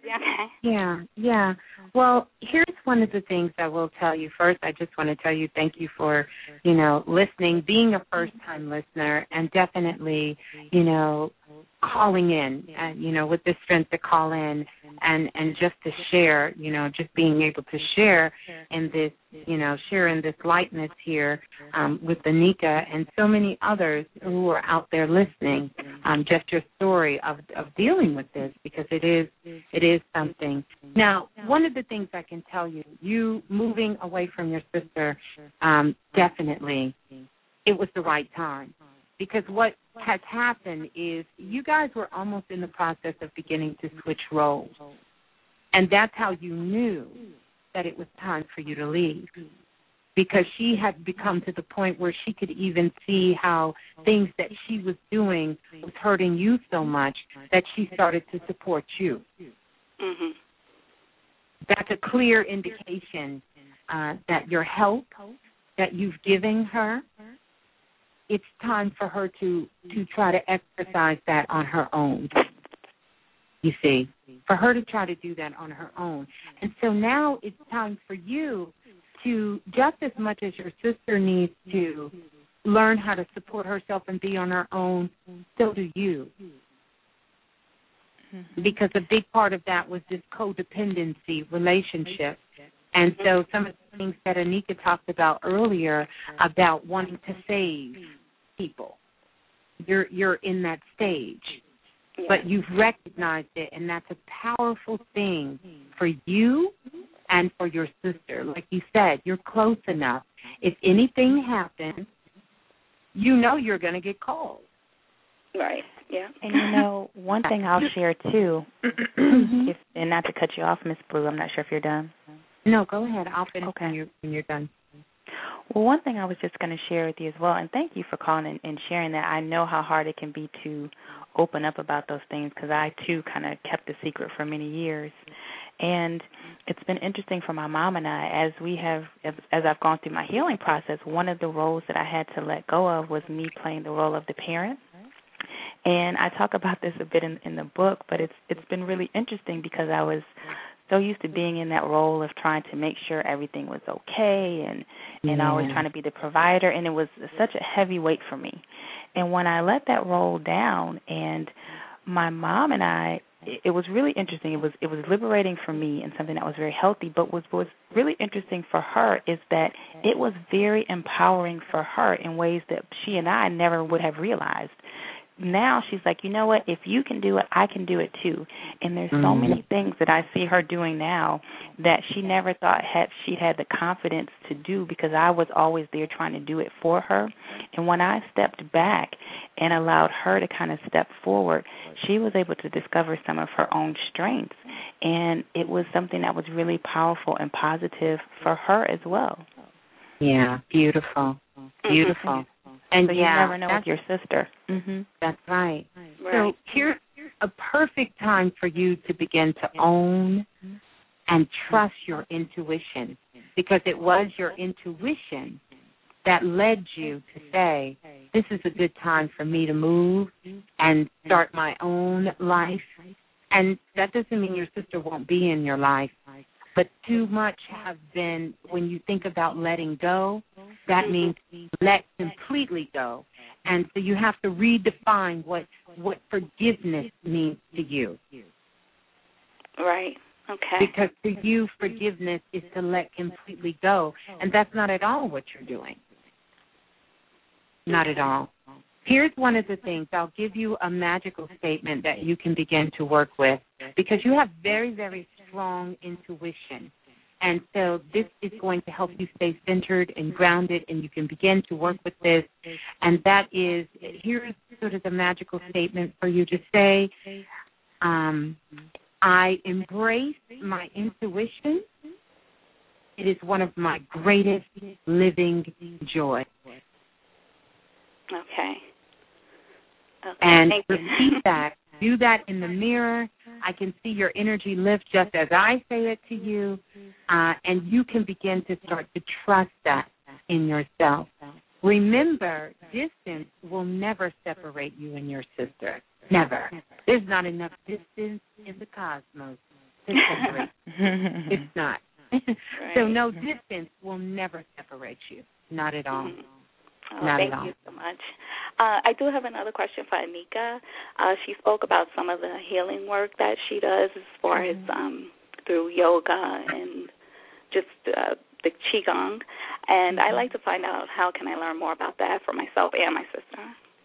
Okay. Yeah, yeah. Well, here's one of the things I will tell you. First, I just want to tell you thank you for, you know, listening, being a first-time listener, and definitely, you know, calling in, uh, you know, with the strength to call in and, and just to share, you know, just being able to share in this, you know, share in this lightness here um, with Anika and so many others who are out there listening, um, just your story of, of dealing with this, because it is it is something. Now, one of the things I can tell you, you moving away from your sister, um, definitely, it was the right time. Because what has happened is you guys were almost in the process of beginning to switch roles. And that's how you knew that it was time for you to leave. Because she had become to the point where she could even see how things that she was doing was hurting you so much that she started to support you. Mm-hmm. That's a clear indication uh, that your help that you've given her, it's time for her to, to try to exercise that on her own, you see, for her to try to do that on her own. And so now it's time for you to, just as much as your sister needs to learn how to support herself and be on her own, so do you. Because a big part of that was this codependency relationship. And so some of the things that Anika talked about earlier about wanting to save people, you're you're in that stage. Yeah. But you've recognized it, and that's a powerful thing for you and for your sister. Like you said, you're close enough. If anything happens, you know you're going to get called. Right, yeah. And, you know, one thing I'll share, too, if, and not to cut you off, Miss Blue, I'm not sure if you're done. No, go ahead. I'll finish okay. when, you're, when you're done. Well, one thing I was just going to share with you as well, and thank you for calling and, and sharing that. I know how hard it can be to open up about those things because I, too, kind of kept the secret for many years. And it's been interesting for my mom and I, as we have, as, as I've gone through my healing process, one of the roles that I had to let go of was me playing the role of the parent. And I talk about this a bit in, in the book, but it's it's been really interesting because I was so used to being in that role of trying to make sure everything was okay and, and yeah. always trying to be the provider, and it was such a heavy weight for me. And when I let that roll down, and my mom and I, it, it was really interesting. It was it was liberating for me and something that was very healthy, but what was really interesting for her is that it was very empowering for her in ways that she and I never would have realized. Now she's like, you know what, if you can do it, I can do it too. And there's so many things that I see her doing now that she never thought had she had the confidence to do because I was always there trying to do it for her. And when I stepped back and allowed her to kind of step forward, she was able to discover some of her own strengths. And it was something that was really powerful and positive for her as well. Yeah, beautiful, beautiful. And so yeah, you never know with your sister. Mm-hmm. That's right. right. So here's a perfect time for you to begin to own and trust your intuition, because it was your intuition that led you to say, this is a good time for me to move and start my own life. And that doesn't mean your sister won't be in your life, but too much have been, when you think about letting go, that means let completely go. And so you have to redefine what what forgiveness means to you. Right, okay. Because to you, forgiveness is to let completely go, and that's not at all what you're doing. Not at all. Here's one of the things. I'll give you a magical statement that you can begin to work with, because you have very, very strong intuition. And so this is going to help you stay centered and grounded, and you can begin to work with this. And that is, here's sort of the magical statement for you to say, um, I embrace my intuition. It is one of my greatest living joy. Okay. Okay. And Thank you. repeat that. Do that in the mirror. I can see your energy lift just as I say it to you, uh, and you can begin to start to trust that in yourself. Remember, distance will never separate you and your sister. Never. There's not enough distance in the cosmos to separate. It's not. Right. So no, distance will never separate you. Not at all. Mm-hmm. Oh, Not thank at all. you so much. Uh, I do have another question for Anika. Uh, she spoke about some of the healing work that she does as far as um, through yoga and just uh, the Qigong. And I'd like to find out how can I learn more about that for myself and my sister.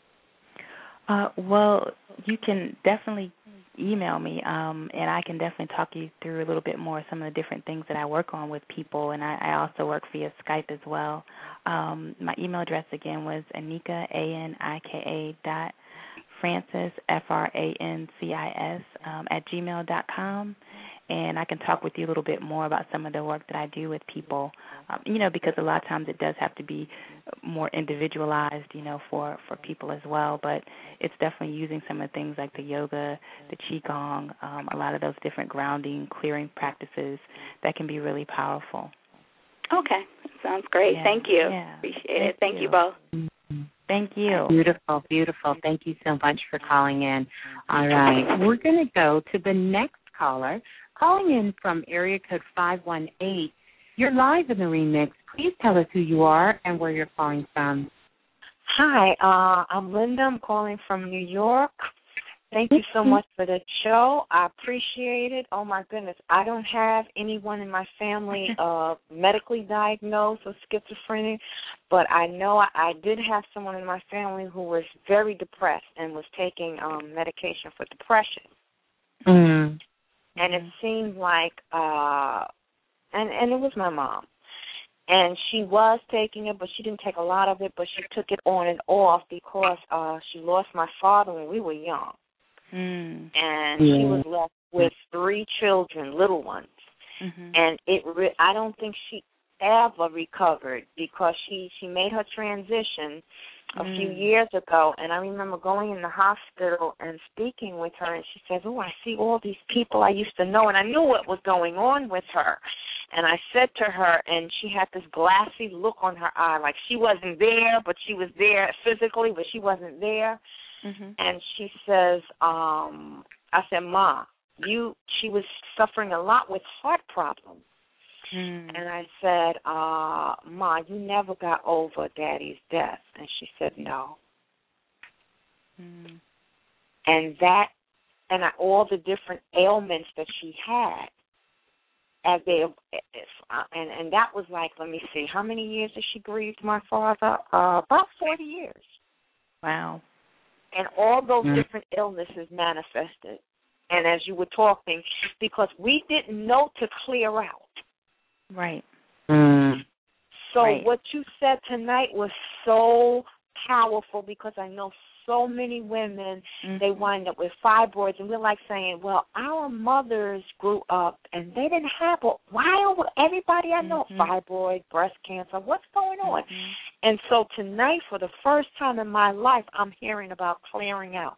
Uh, well, you can definitely email me, um, and I can definitely talk you through a little bit more some of the different things that I work on with people, and I, I also work via Skype as well. Um, my email address again was Anika, A N I K A dot Francis, F R A N C I S, um, at gmail dot com. And I can talk with you a little bit more about some of the work that I do with people, um, you know, because a lot of times it does have to be more individualized, you know, for, for people as well. But it's definitely using some of the things like the yoga, the Qigong, um, a lot of those different grounding, clearing practices that can be really powerful. Okay. Sounds great. Yeah. Thank you. Yeah. Appreciate Thank it. Thank you. you both. Thank you. Beautiful, beautiful. Thank you so much for calling in. All right. We're going to go to the next caller. Calling in from area code five one eight. You're live in the remix. Please tell us who you are and where you're calling from. Hi, uh, I'm Linda. I'm calling from New York. Thank you so much for the show. I appreciate it. Oh, my goodness. I don't have anyone in my family uh, medically diagnosed with schizophrenia, but I know I, I did have someone in my family who was very depressed and was taking um, medication for depression. Mm. And it seemed like, uh, and, and it was my mom. And she was taking it, but she didn't take a lot of it, but she took it on and off because uh, she lost my father when we were young. Mm. And yeah. she was left with three children, little ones. Mm-hmm. And it, re- I don't think she ever recovered because she, she made her transition a mm. few years ago, and I remember going in the hospital and speaking with her, and she says, oh, I see all these people I used to know, and I knew what was going on with her. And I said to her, and she had this glassy look on her eye, like she wasn't there, but she was there physically, but she wasn't there. Mm-hmm. And she says, um, I said, Ma, you, she was suffering a lot with heart problems. Mm. And I said, uh, Ma, you never got over Daddy's death. And she said, no. Mm. And that, and I, all the different ailments that she had, as they, uh, and, and that was like, let me see, how many years has she grieved my father? Uh, about forty years. Wow. And all those mm. different illnesses manifested. And as you were talking, because we didn't know to clear out. Right. Mm. So right. what you said tonight was so powerful because I know so many women, mm-hmm. they wind up with fibroids, and we're like saying, well, our mothers grew up and they didn't have it. Why are everybody I know, mm-hmm. fibroid, breast cancer, what's going on? Mm-hmm. And so tonight, for the first time in my life, I'm hearing about clearing out.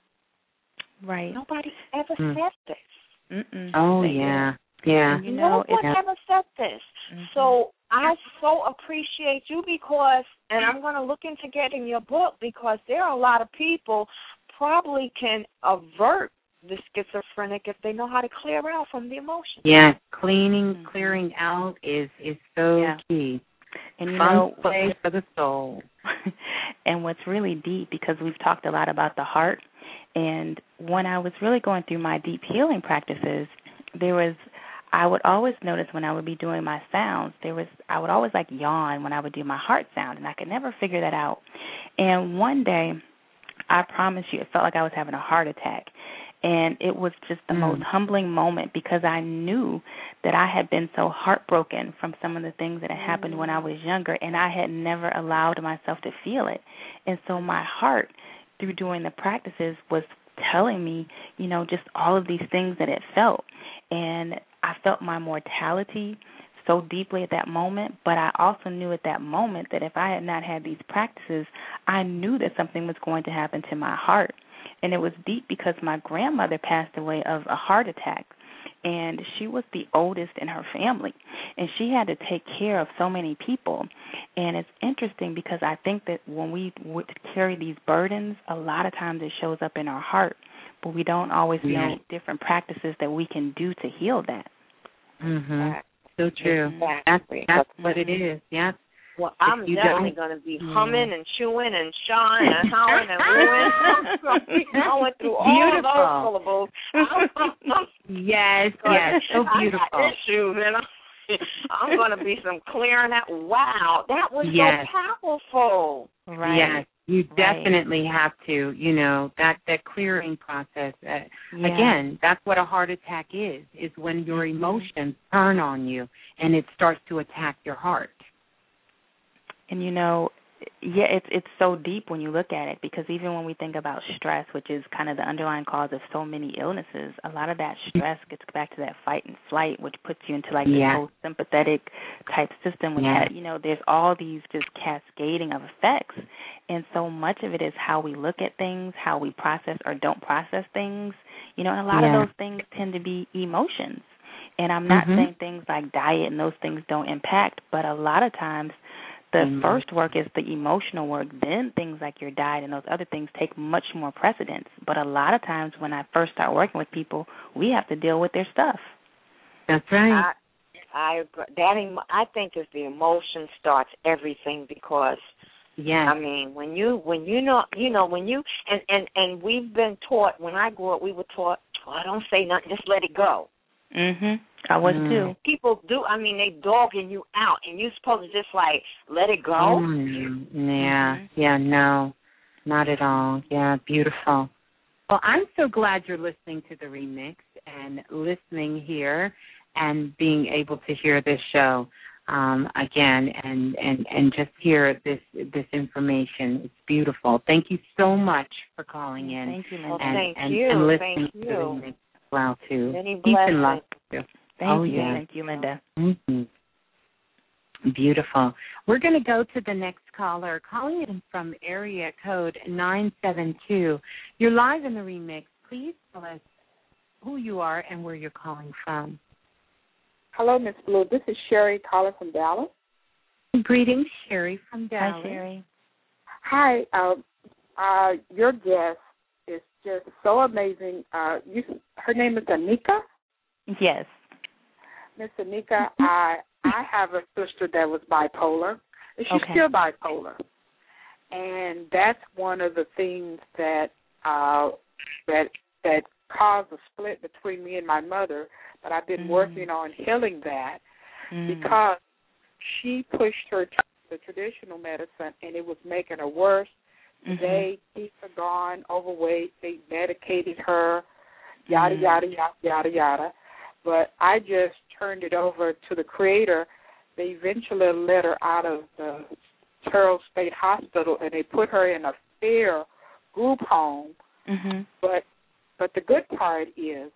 Right. Nobody ever mm. said this. Mm-mm. Oh, They yeah. Yeah. And you know, no one it's, ever said this. mm-hmm. So I so appreciate you because, and I'm going to look into getting your book because there are a lot of people probably can avert the schizophrenic if they know how to clear out from the emotions. Yeah, cleaning, mm-hmm. clearing out is, is so yeah. key. And you Fun know, play for the soul. And what's really deep, because we've talked a lot about the heart, and when I was really going through my deep healing practices, there was, I would always notice when I would be doing my sounds, there was, I would always like yawn when I would do my heart sound, and I could never figure that out. And one day, I promise you, it felt like I was having a heart attack. And it was just the mm. most humbling moment because I knew that I had been so heartbroken from some of the things that had happened mm. when I was younger, and I had never allowed myself to feel it. And so my heart, through doing the practices, was telling me, you know, just all of these things that it felt. And I felt my mortality so deeply at that moment, but I also knew at that moment that if I had not had these practices, I knew that something was going to happen to my heart. And it was deep because my grandmother passed away of a heart attack, and she was the oldest in her family, and she had to take care of so many people. And it's interesting because I think that when we would carry these burdens, a lot of times it shows up in our heart, but we don't always yeah. know different practices that we can do to heal that. Mhm. So true. Exactly. That's that's what it is. Yeah. Well, I'm definitely going to be humming and chewing and shawing and howling and wooing. I went through all those syllables. Yes, yes, so beautiful. I got issues, and I'm, I'm going to be some clearing that. Wow, that was yes. so powerful. Right. Yes, you definitely right. have to. You know that that clearing process. Uh, yeah. Again, that's what a heart attack is. Is when your emotions turn on you and it starts to attack your heart. And, you know, yeah, it's it's so deep when you look at it, because even when we think about stress, which is kind of the underlying cause of so many illnesses, a lot of that stress gets back to that fight and flight, which puts you into, like, yeah. this whole sympathetic type system. Which yeah. has, you know, there's all these just cascading of effects. And so much of it is how we look at things, how we process or don't process things. You know, and a lot yeah. of those things tend to be emotions. And I'm not mm-hmm. saying things like diet and those things don't impact, but a lot of times the mm-hmm. first work is the emotional work. Then things like your diet and those other things take much more precedence. But a lot of times when I first start working with people, we have to deal with their stuff. That's right. I, I agree. That em- I think is the emotion starts everything, because yeah. I mean, when you when you know you know when you and, and, and we've been taught, when I grew up, we were taught, oh, don't say nothing, just let it go. Mhm. I was mm. too. People do. I mean, they dogging you out, and you're supposed to just like let it go. Mm. Yeah. Mm-hmm. Yeah. No, not at all. Yeah. Beautiful. Well, I'm so glad you're listening to the remix and listening here and being able to hear this show um, again and, and, and just hear this this information. It's beautiful. Thank you so much for calling in. Thank you, well, and, thank and, you. and listening thank you. to the remix. Well, too. Many Peace and love. blessings. Thank oh, you. Yeah. Thank you, Linda. Mm-hmm. Beautiful. We're going to go to the next caller, calling in from area code nine seven two. You're live in the remix. Please tell us who you are and where you're calling from. Hello, Miss Blue. This is Sherry calling from Dallas. Greetings, Sherry from Dallas. Hi, Sherry. Hi. Uh, uh, your guest is just so amazing. Uh, you, her name is Anika? Yes. Miss Anika, I I have a sister that was bipolar, and she's okay. still bipolar. And that's one of the things that uh, that that caused a split between me and my mother, but I've been mm. working on healing that mm. because she pushed her to the traditional medicine, and it was making her worse. Mm-hmm. They keep her gone, overweight. They medicated her, yada, mm. yada, yada, yada, yada. But I just turned it over to the Creator. They eventually let her out of the Terrell State Hospital, and they put her in a fair group home. Mm-hmm. But but the good part is,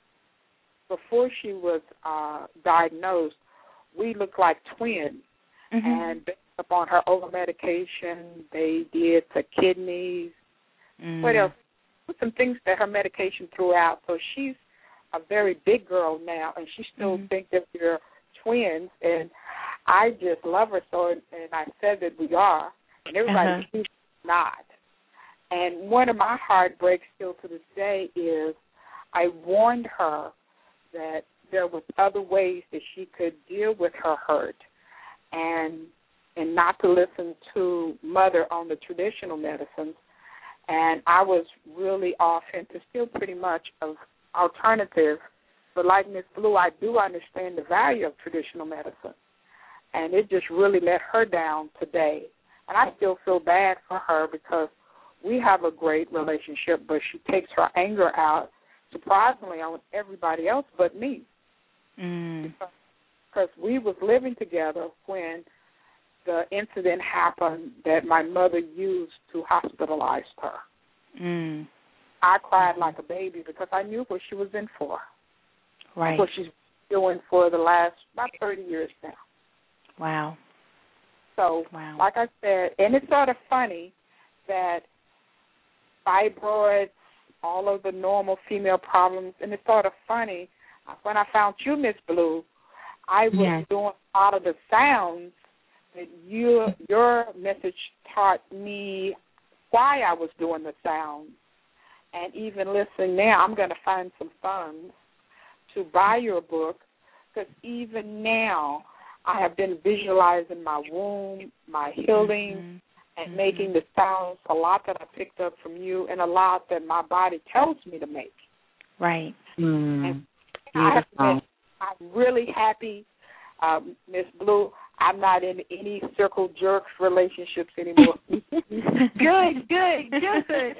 before she was uh, diagnosed, we looked like twins. Mm-hmm. And based upon her over-medication, they did the kidneys. Mm. What else? Some things that her medication threw out. So she's a very big girl now, and she still mm-hmm. thinks that we're twins. And I just love her so, and, and I said that we are. And everybody uh-huh. thinks not. And one of my heartbreaks still to this day is I warned her that there was other ways that she could deal with her hurt, and and not to listen to Mother on the traditional medicines. And I was really off into still pretty much of alternative. But like Miss Blue, I do understand the value of traditional medicine. And it just really let her down today. And I still feel bad for her because we have a great relationship, but she takes her anger out, surprisingly, on everybody else but me. Mm. Because we was living together when the incident happened that my mother used to hospitalize her. Mm. I cried like a baby because I knew what she was in for. Right. What she's doing for the last about thirty years now. Wow. So, wow. like I said, and it's sort of funny that fibroids, all of the normal female problems, and it's sort of funny, when I found you, Miss Blue, I was yes. doing a lot of the sounds that you, your message taught me why I was doing the sounds. And even listening now, I'm going to find some funds to buy your book because even now I have been visualizing my womb, my healing, mm-hmm. and mm-hmm. making the sounds, a lot that I picked up from you and a lot that my body tells me to make. Right. Mm. And I have to admit, I'm really happy, um, Miss Blue. I'm not in any circle jerks relationships anymore. Good, good, good.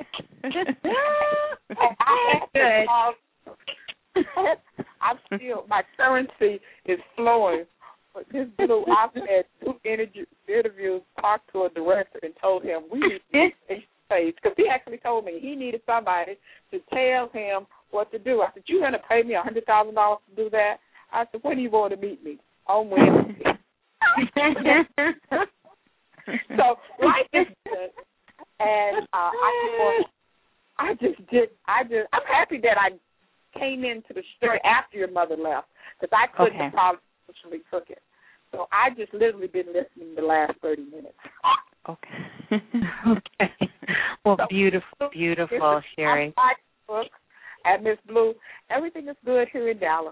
I good. I'm still, my currency is flowing. But Miss Blue, I've had two interview, interviews, talked to a director and told him we need to face to face, because he actually told me he needed somebody to tell him what to do. I said, you're going to pay me one hundred thousand dollars to do that? I said, when are you going to meet me? On Wednesday. So life is good, and uh, I just want, I just did, I just, I'm happy that I came into the story after your mother left, because I couldn't okay. have probably actually cook it. So I just literally been listening the last thirty minutes. Okay. Okay. Well, so, beautiful, beautiful, Sherry. My book at Miss Blue. Everything is good here in Dallas.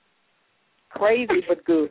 Crazy, but good.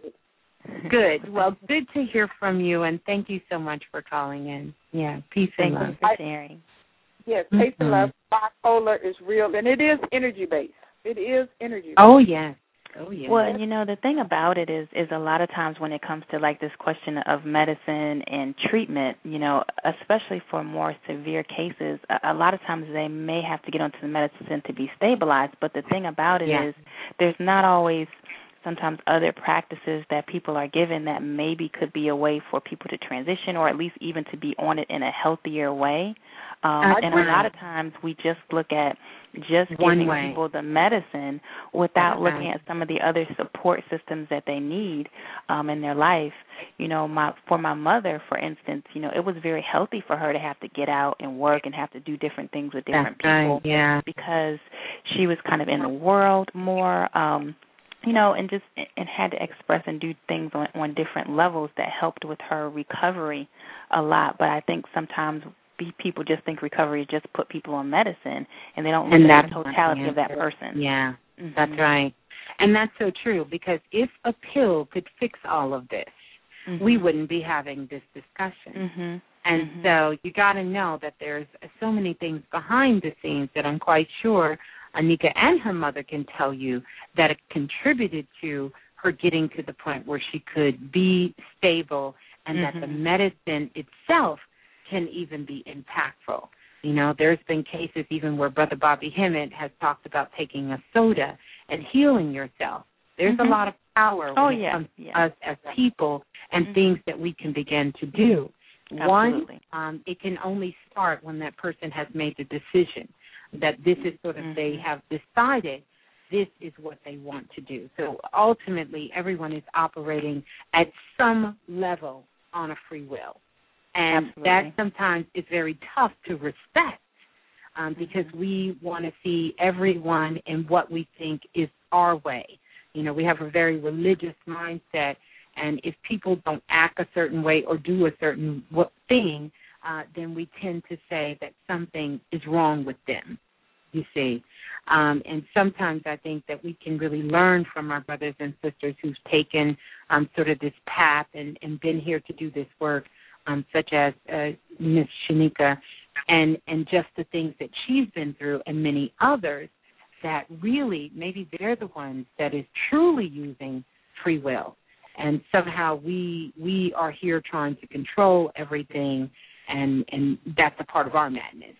Good. Well, good to hear from you, and thank you so much for calling in. Yeah, peace thank and love. Thank you for sharing. Yes, peace mm-hmm. and love. Bipolar is real, and it is energy-based. It is energy-based. Oh, yes. Oh, yeah. Well, and you know, the thing about it is, is a lot of times when it comes to, like, this question of medicine and treatment, you know, especially for more severe cases, a, a lot of times they may have to get onto the medicine to be stabilized. But the thing about it yeah. is there's not always sometimes other practices that people are given that maybe could be a way for people to transition or at least even to be on it in a healthier way. Um, and a lot of times we just look at just One giving way. people the medicine without One looking way. at some of the other support systems that they need um, in their life. You know, my for my mother, for instance, you know, it was very healthy for her to have to get out and work and have to do different things with different That's people right, yeah. because she was kind of in the world more. Um, You know, and just and had to express and do things on, on different levels that helped with her recovery a lot. But I think sometimes people just think recovery is just put people on medicine, and they don't look and at the totality yeah. of that person. Yeah, mm-hmm. that's right. And that's so true, because if a pill could fix all of this, mm-hmm. we wouldn't be having this discussion. Mm-hmm. And mm-hmm. so you got to know that there's so many things behind the scenes that I'm quite sure Anika and her mother can tell you that it contributed to her getting to the point where she could be stable and mm-hmm. that the medicine itself can even be impactful. You know, there's been cases even where Brother Bobby Hemmett has talked about taking a soda and healing yourself. There's mm-hmm. a lot of power when oh, it yeah. comes to yeah. us as people and mm-hmm. things that we can begin to do. Absolutely. One, um, it can only start when that person has made the decision that this is sort of, mm-hmm. they have decided this is what they want to do. So ultimately, everyone is operating at some level on a free will. And Absolutely. that sometimes is very tough to respect um, because we want to see everyone in what we think is our way. You know, we have a very religious mindset, and if people don't act a certain way or do a certain thing, uh, then we tend to say that something is wrong with them, you see. Um, and sometimes I think that we can really learn from our brothers and sisters who've taken um, sort of this path and, and been here to do this work, um, such as uh, Miss Shanika, and, and just the things that she's been through and many others that really maybe they're the ones that is truly using free will. And somehow we we are here trying to control everything, and, and that's a part of our madness.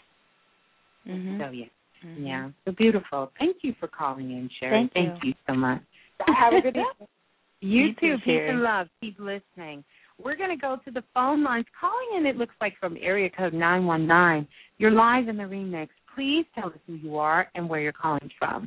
Mm-hmm. So, yeah. Mm-hmm. Yeah. So beautiful. Thank you for calling in, Sherry. Thank you. Thank you so much. Have a good day. You, you too. too, Peace Sherry. and love. Keep listening. We're going to go to the phone lines. Calling in, it looks like, from area code nine one nine. You're live in the remix. Please tell us who you are and where you're calling from.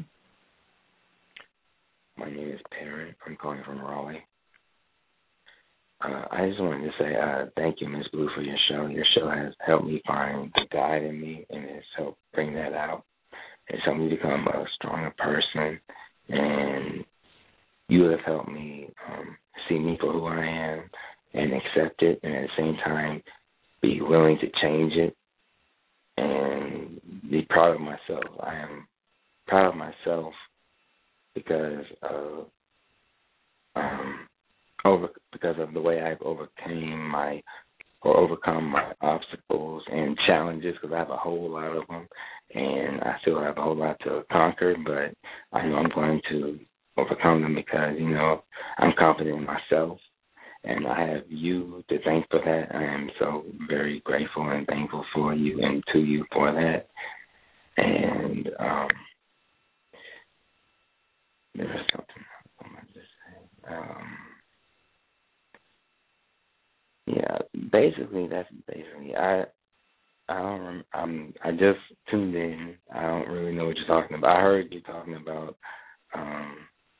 My name is Perrin. I'm calling from Raleigh. Uh, I just wanted to say uh, thank you, Miss Blue, for your show. Your show has helped me find the God in me, and it's helped bring that out. It's helped me become a stronger person, and you have helped me um, see me for who I am and accept it, and at the same time be willing to change it and be proud of myself. I am proud of myself because of um, over because of the way I've overcame my or overcome my obstacles and challenges, because I have a whole lot of them, and I still have a whole lot to conquer, but I know I'm going to overcome them because, you know, I'm confident in myself, and I have you to thank for that. I am so very grateful and thankful for you and to you for that. And um, there was something else I wanted to say. Um, Yeah, basically that's basically I. I don't. Rem- I'm. I just tuned in. I don't really know what you're talking about. I heard you talking about um,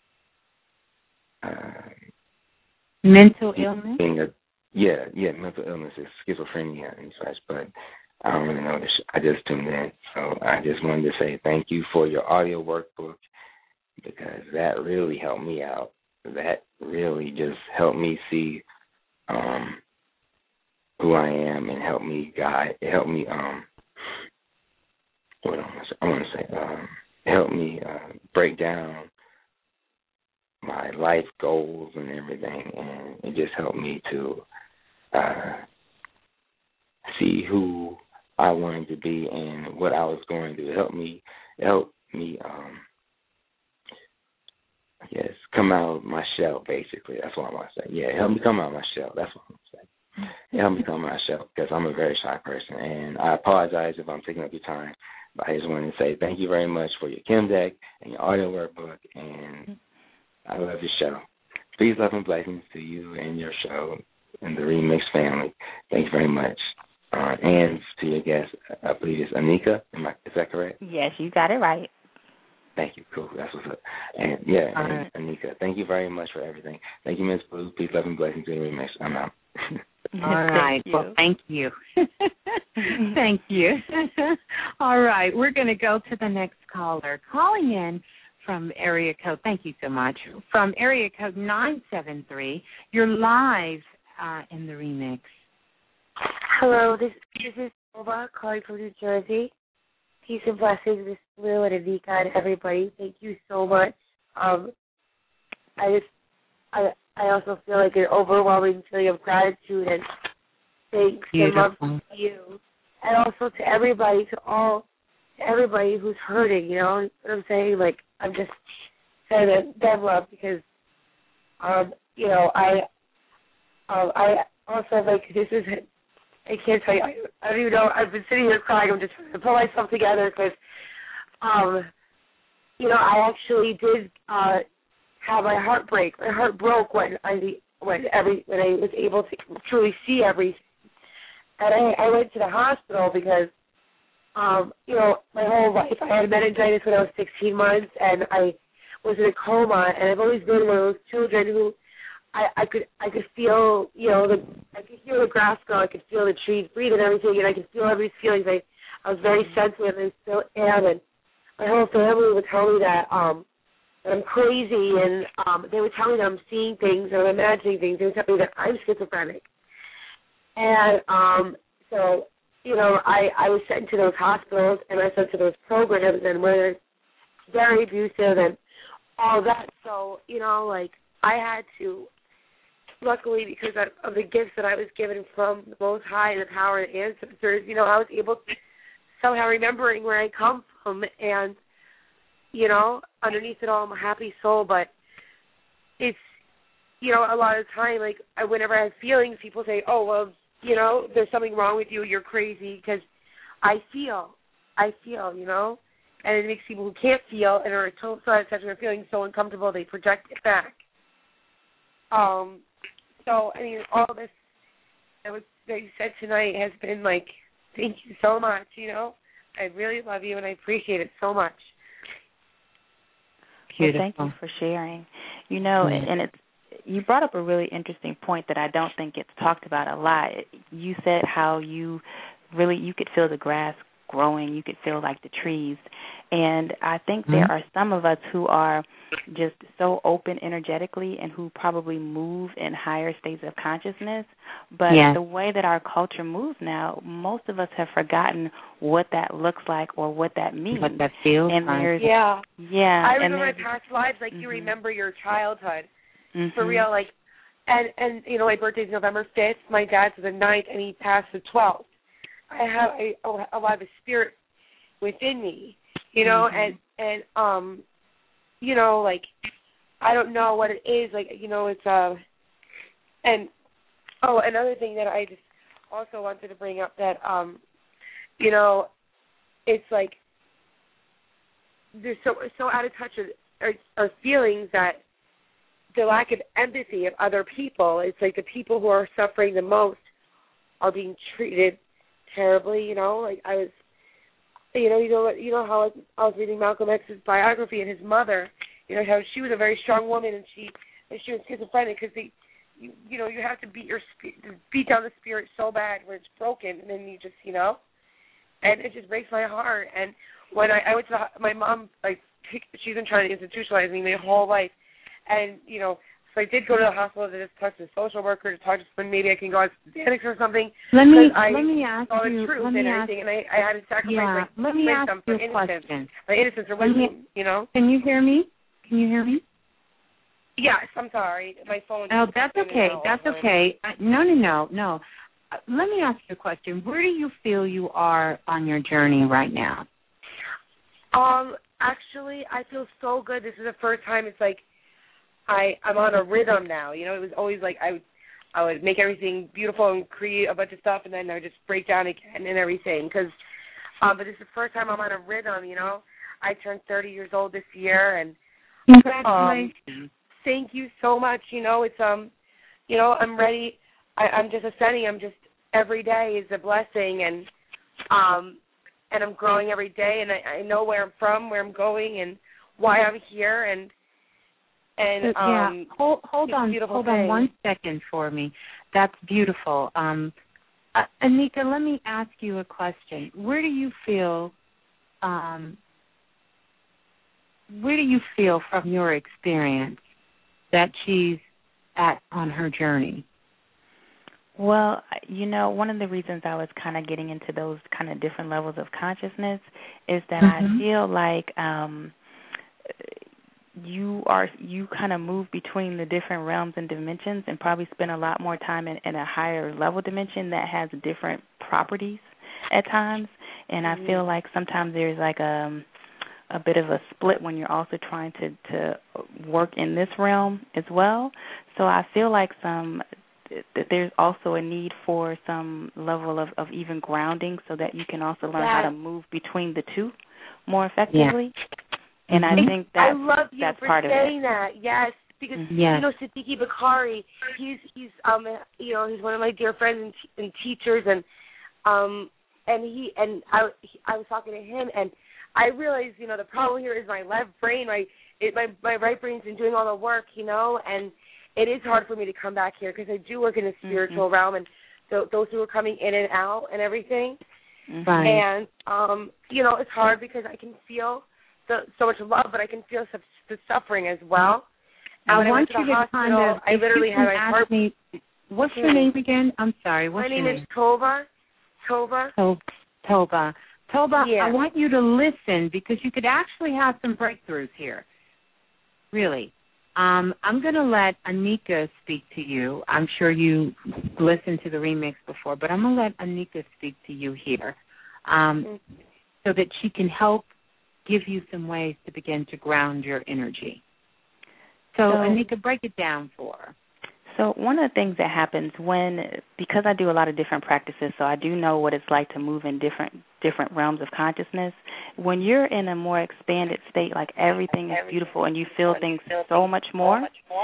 uh, mental illness. Being a yeah, yeah, mental illness is schizophrenia and such. But I don't really know this. I just tuned in, so I just wanted to say thank you for your audio workbook, because that really helped me out. That really just helped me see. Um, who I am, and help me guide, help me, um, what I want to say, um, help me uh, break down my life goals and everything, and it just helped me to uh, see who I wanted to be and what I was going to do. It helped me, it helped me, um, I guess, come out of my shell, basically. That's what I want to say. Yeah, it helped me come out of my shell. That's what I want to say. It helped me come out of my shell, because I'm a very shy person, and I apologize if I'm taking up your time, but I just wanted to say thank you very much for your Kim Deck and your audio workbook, and I love your show. Peace, love, and blessings to you and your show and the Remix family. Thank you very much. Uh, and to your guest, I believe it's Anika. Am I, is that correct? Yes, you got it right. Thank you. Cool. That's what's up. And, yeah, All and right. Anika, thank you very much for everything. Thank you, Miss Blue. Peace, love, and blessings to the Remix. I'm out. All right. Thank Well, thank you. Thank you. All right. We're going to go to the next caller. Calling in from area code, thank you so much, from area code nine seven three. You're live uh, in the Remix. Hello, this, this is Nova calling from New Jersey. Peace and blessings, Miss Blue and Anika and everybody. Thank you so much. Um, I just, I, I also feel like an overwhelming feeling of gratitude and thanks Beautiful. and love to you, and also to everybody, to all, to everybody who's hurting. You know what I'm saying? Like, I'm just saying that them love, because, um, you know, I, um, I also like this is. I can't tell you. I, I don't even know. I've been sitting here crying. I'm just trying to pull myself together because, um, you know, I actually did uh, have my heart break. My heart broke when I when every when I was able to truly see everything. And I, I went to the hospital because, um, you know, my whole life I had meningitis when I was sixteen months, and I was in a coma. And I've always been one of those children who I, I could I could feel, you know, the I could hear the grass grow. I could feel the trees breathe and everything, and I could feel everybody's feelings. I I was very sensitive, and still am. And my whole family would tell me that um that I'm crazy, and um they would tell me that I'm seeing things or I'm imagining things. They would tell me that I'm schizophrenic. And um so, you know, I, I was sent to those hospitals, and I was sent to those programs, and where they're very abusive and all that. So, you know, like, I had to, luckily, because of the gifts that I was given from the Most High and the power of the ancestors, you know, I was able to somehow remembering where I come from, and, you know, underneath it all, I'm a happy soul. But it's, you know, a lot of the time, like, I, whenever I have feelings, people say, oh, well, you know, there's something wrong with you, you're crazy, because I feel, I feel, you know, and it makes people who can't feel and are so such are feeling so uncomfortable, they project it back. Um, so, I mean, all this that was that you said tonight has been like, thank you so much, you know. I really love you, and I appreciate it so much. Beautiful. Well, thank you for sharing. You know, mm-hmm. and it's, you brought up a really interesting point that I don't think gets talked about a lot. You said how you really, you could feel the grass growing, you could feel like the trees. And I think mm-hmm. there are some of us who are just so open energetically and who probably move in higher states of consciousness. But yes. the way that our culture moves now, most of us have forgotten what that looks like or what that means. What that feels and like. there's, yeah. Yeah. I remember my past lives like mm-hmm. you remember your childhood. Mm-hmm. For real, like, and, and, you know, my birthday's November fifth. My dad's the ninth, and he passed the twelfth. I have a, a lot of spirit within me, you know, mm-hmm. and, and, um, you know, like, I don't know what it is, like, you know, it's, uh, and, oh, another thing that I just also wanted to bring up that, um, you know, it's like, they're so, so out of touch with our, our feelings that the lack of empathy of other people, it's like the people who are suffering the most are being treated terribly, you know, like I was, you know, you know, you know how I was reading Malcolm X's biography and his mother, you know, how she was a very strong woman and she, and she was schizophrenic because they, you, you know, you have to beat your, beat down the spirit so bad where it's broken and then you just, you know, and it just breaks my heart. And when I, I went to the, my mom, like, she's been trying to institutionalize me my whole life, and, you know, so I did go to the hospital to just talk to the social worker to talk to someone. Maybe I can go on Xanax or something. Let me I let me ask saw you. the truth Let me and ask, everything, and I, I had to sacrifice yeah, my let me ask wisdom you for a innocence. question. My innocence or wisdom, you know. Can you hear me? Can you hear me? Yes, I'm sorry. My phone. Oh, that's okay. That's okay. Uh, no, no, no, no. Uh, let me ask you a question. Where do you feel you are on your journey right now? Um, actually, I feel so good. This is the first time it's like I, I'm on a rhythm now. You know, it was always like I would, I would make everything beautiful and create a bunch of stuff, and then I would just break down again and everything. Cause, um, but this is the first time I'm on a rhythm. You know, I turned thirty years old this year, and congratulations. Um, thank you so much. You know, it's um, you know, I'm ready. I, I'm just ascending. I'm just every day is a blessing, and um, and I'm growing every day, and I, I know where I'm from, where I'm going, and why I'm here, and. And yeah, um, hold hold on, hold thing. on one second for me. That's beautiful. Um, uh, Anika, let me ask you a question. Where do you feel? Um, where do you feel from your experience that she's at on her journey? Well, you know, one of the reasons I was kind of getting into those kind of different levels of consciousness is that mm-hmm. I feel like. Um, you are you kind of move between the different realms and dimensions and probably spend a lot more time in, in a higher level dimension that has different properties at times. And mm-hmm. I feel like sometimes there's like a, a bit of a split when you're also trying to, to work in this realm as well. So I feel like some that there's also a need for some level of, of even grounding so that you can also learn yeah. how to move between the two more effectively. Yeah. And I think that's, I love you that's for part of saying it. that. Yes, because yes. you know Siddiqui Bakari, he's he's um you know he's one of my dear friends and, t- and teachers, and um and he and I he, I was talking to him, and I realized you know the problem here is my left brain, my it my my right brain's been doing all the work, you know, and it is hard for me to come back here because I do work in the spiritual mm-hmm. realm, and so those who are coming in and out and everything, mm-hmm. right. and um you know it's hard because I can feel. So, so much love, but I can feel some, the suffering as well. And I when want I went to you the to kind hospital, of, I literally had my heart. Me, what's your name again? I'm sorry. What's my name your name is Tova. Tova. Tova. Tova. Tova, yeah. I want you to listen because you could actually have some breakthroughs here. Really. Um, I'm going to let Anika speak to you. I'm sure you listened to the remix before, but I'm going to let Anika speak to you here um, mm-hmm. so that she can help give you some ways to begin to ground your energy. So, so Anika, break it down for her. So one of the things that happens when, because I do a lot of different practices, so I do know what it's like to move in different different realms of consciousness. When you're in a more expanded state, like everything is beautiful and you feel things so much more,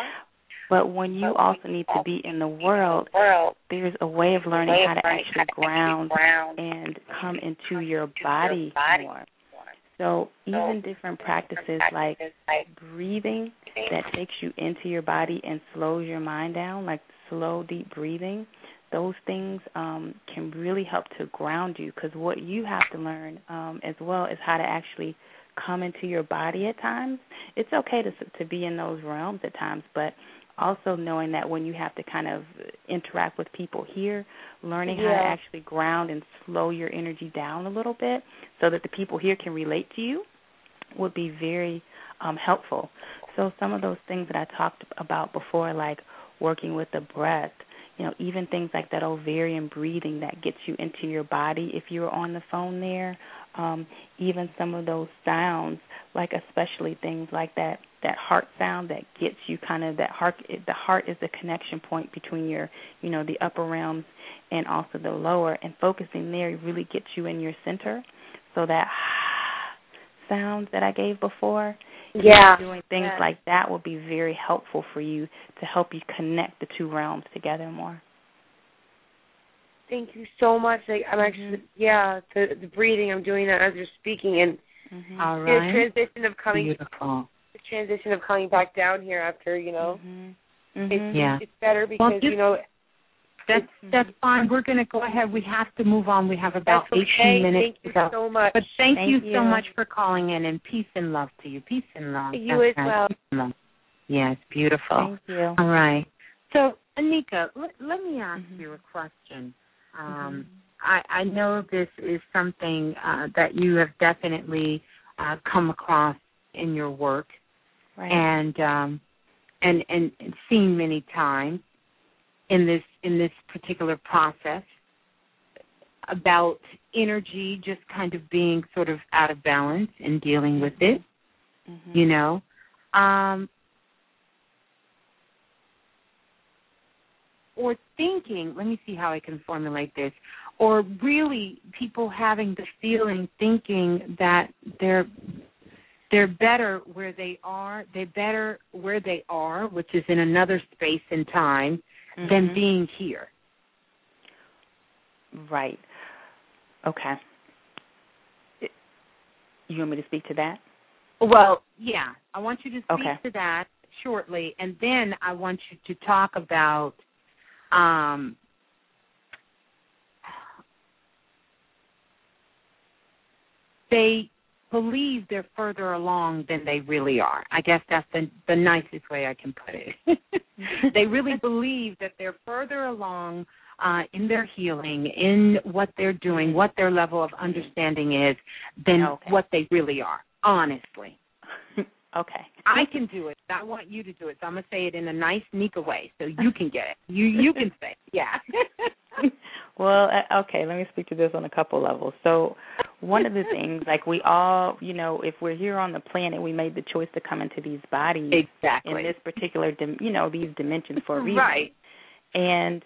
but when you also need to be in the world, there's a way of learning how to actually ground and come into your body more. So even different practices like breathing that takes you into your body and slows your mind down, like slow, deep breathing, those things um, can really help to ground you because what you have to learn um, as well is how to actually come into your body at times. It's okay to to be in those realms at times, but also knowing that when you have to kind of interact with people here, learning yeah. how to actually ground and slow your energy down a little bit so that the people here can relate to you would be very um, helpful. So some of those things that I talked about before, like working with the breath, you know, even things like that ovarian breathing that gets you into your body if you're on the phone there, um, even some of those sounds, like especially things like that, that heart sound that gets you kind of that heart, the heart is the connection point between your, you know, the upper realms and also the lower, and focusing there really gets you in your center. So that sound that I gave before, yeah, doing things yeah. like that will be very helpful for you to help you connect the two realms together more. Thank you so much. Like, I'm actually, mm-hmm. yeah, the, the breathing, I'm doing that as you're speaking, and mm-hmm. All right. the transition of coming, Beautiful. the transition of coming back down here after, you know, mm-hmm. Mm-hmm. It's, yeah. it's better because, well, you know, That's that's fine. We're going to go ahead. We have to move on. We have about okay. eighteen minutes Thank to go. You so much. But thank, thank you, you so much for calling in, and peace and love to you. Peace and love. You that's as nice. well. Peace and love. Yes, beautiful. Thank you. All right. So, Anika, let, let me ask mm-hmm. you a question. Um, mm-hmm. I, I know this is something uh, that you have definitely uh, come across in your work, right. and um, and and seen many times in this in this particular process about energy just kind of being sort of out of balance and dealing with it, mm-hmm. you know. Um, or thinking, let me see how I can formulate this, or really people having the feeling, thinking that they're they're better where they are, they're better where they are, which is in another space and time, mm-hmm. than being here. Right. Okay. You want me to speak to that? Well, yeah. I want you to speak okay. to that shortly, and then I want you to talk about um, they believe they're further along than they really are. I guess that's the, the nicest way I can put it. They really believe that they're further along uh, in their healing, in what they're doing, what their level of understanding is, than okay. what they really are, honestly. Okay. I can do it. I want you to do it. So I'm going to say it in a nice, Nika way so you can get it. You you can say it. Yeah. Well, okay, let me speak to this on a couple levels. So one of the things, like we all, you know, if we're here on the planet, we made the choice to come into these bodies exactly. in this particular, you know, these dimensions for a reason. Right. And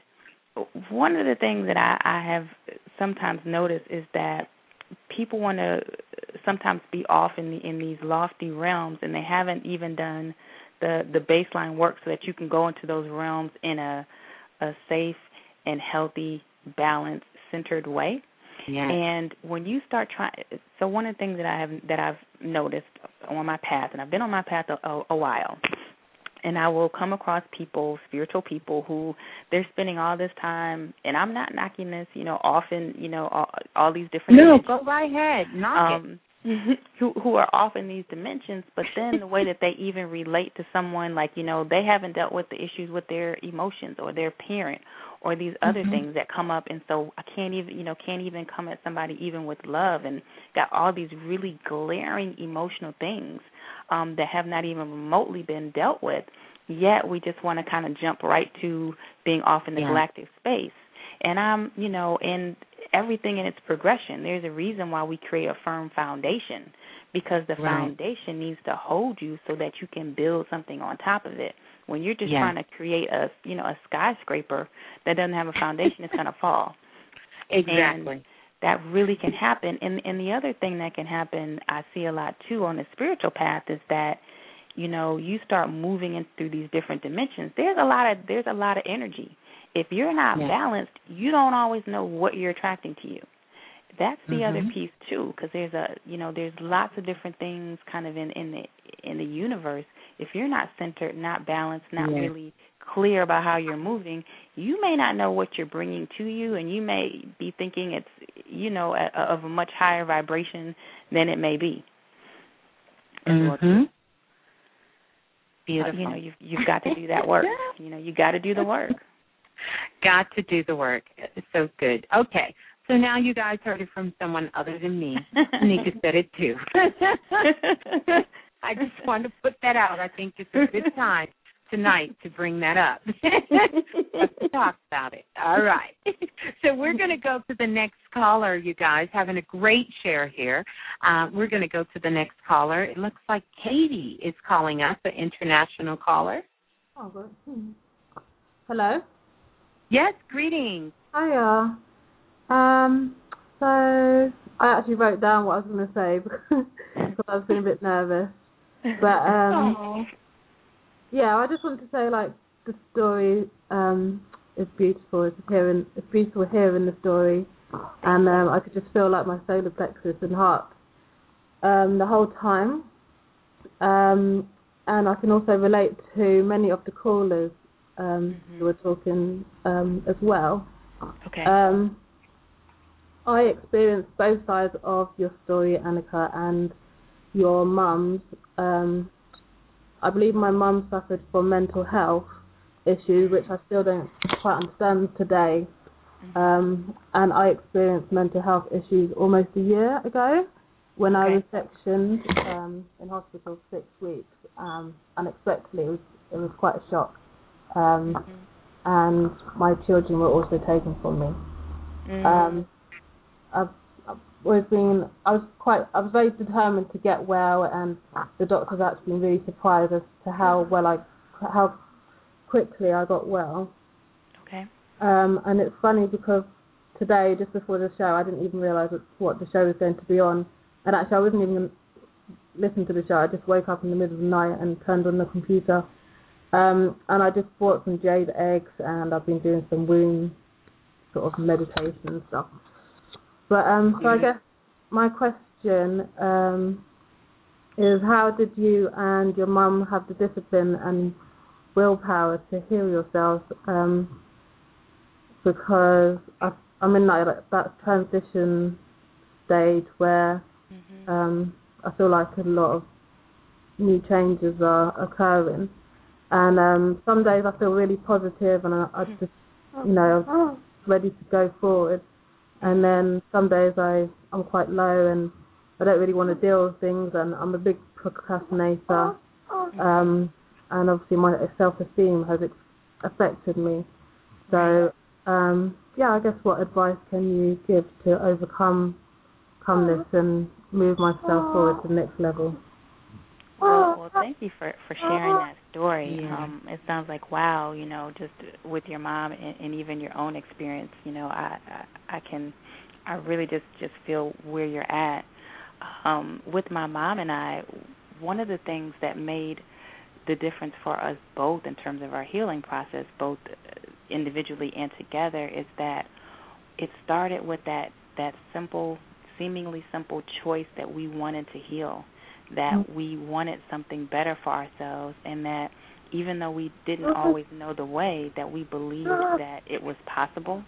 one of the things that I, I have sometimes noticed is that people want to sometimes be off in the, in these lofty realms, and they haven't even done the the baseline work so that you can go into those realms in a a safe and healthy, balanced, centered way. Yes. And when you start trying, so one of the things that I have that I've noticed on my path, and I've been on my path a, a, a while, and I will come across people, spiritual people, who they're spending all this time, and I'm not knocking this, you know, often, you know, all, all these different. No, go right ahead, knock um, it. Who, who are off in these dimensions, but then the way that they even relate to someone, like, you know, they haven't dealt with the issues with their emotions or their parent or these other mm-hmm. things that come up, and so I can't even, you know, can't even come at somebody even with love, and got all these really glaring emotional things um, that have not even remotely been dealt with, yet we just want to kind of jump right to being off in the yeah. galactic space. And I'm, you know, and everything in its progression. There's a reason why we create a firm foundation, because the right. foundation needs to hold you so that you can build something on top of it. When you're just yes. trying to create a, you know, a skyscraper that doesn't have a foundation, it's going to fall. Exactly. And that really can happen. And and the other thing that can happen, I see a lot too on the spiritual path, is that, you know, you start moving in through these different dimensions. There's a lot of there's a lot of energy. If you're not yeah. balanced, you don't always know what you're attracting to you. That's the mm-hmm. other piece too, because there's a you know there's lots of different things kind of in, in the in the universe. If you're not centered, not balanced, not yeah. really clear about how you're moving, you may not know what you're bringing to you, and you may be thinking it's you know a, a, of a much higher vibration than it may be. Mm-hmm. Beautiful. Uh, you know you've you've got to do that work. you know you got to do the work. Got to do the work. It's so good. Okay. So now you guys heard it from someone other than me. Nika said it too. I just wanted to put that out. I think it's a good time tonight to bring that up. Let's talk about it. All right. So we're going to go to the next caller, you guys. Having a great share here. Uh, we're going to go to the next caller. It looks like Katie is calling us, an international caller. Oh, good. Hello? Yes, greetings. Hiya. Um, so I actually wrote down what I was going to say because I was feeling a bit nervous. But, um... Aww. Yeah, I just wanted to say, like, the story um, is beautiful. It's hearing, it's beautiful hearing the story, and um, I could just feel like my solar plexus and heart um, the whole time. Um, and I can also relate to many of the callers um, mm-hmm. who were talking um, as well. Okay. Um, I experienced both sides of your story, Annika, and your mum's. Um, I believe my mum suffered from mental health issues, which I still don't quite understand today. Um, and I experienced mental health issues almost a year ago when okay. I was sectioned um, in hospital for six weeks. Um, unexpectedly, it was, it was quite a shock. Um, mm-hmm. And my children were also taken from me. Mm-hmm. Um, I've always been, I was quite, I was very determined to get well, and the doctors actually been really surprised as to how well I, how quickly I got well. Okay. Um, and it's funny because today, just before the show, I didn't even realise what the show was going to be on, and actually I wasn't even going to listen to the show. I just woke up in the middle of the night and turned on the computer, um, and I just bought some jade eggs, and I've been doing some womb sort of meditation and stuff. But um, so I guess my question um, is, how did you and your mum have the discipline and willpower to heal yourselves? Um, because I, I'm in that, that transition stage where mm-hmm. um, I feel like a lot of new changes are occurring. And um, some days I feel really positive and I, I just, you know, I'm ready to go forward. And then some days I, I'm quite low and I don't really want to deal with things, and I'm a big procrastinator. Um, and obviously my self-esteem has ex- affected me. So, um, yeah, I guess what advice can you give to overcome come this and move myself forward to the next level? Well, well, thank you for, for sharing that story. Yeah. Um, it sounds like, wow, you know, just with your mom and, and even your own experience, you know, I, I I can, I really just, just feel where you're at. Um, with my mom and I, one of the things that made the difference for us both in terms of our healing process, both individually and together, is that it started with that, that simple, seemingly simple choice that we wanted to heal, that we wanted something better for ourselves, and that even though we didn't always know the way, that we believed that it was possible.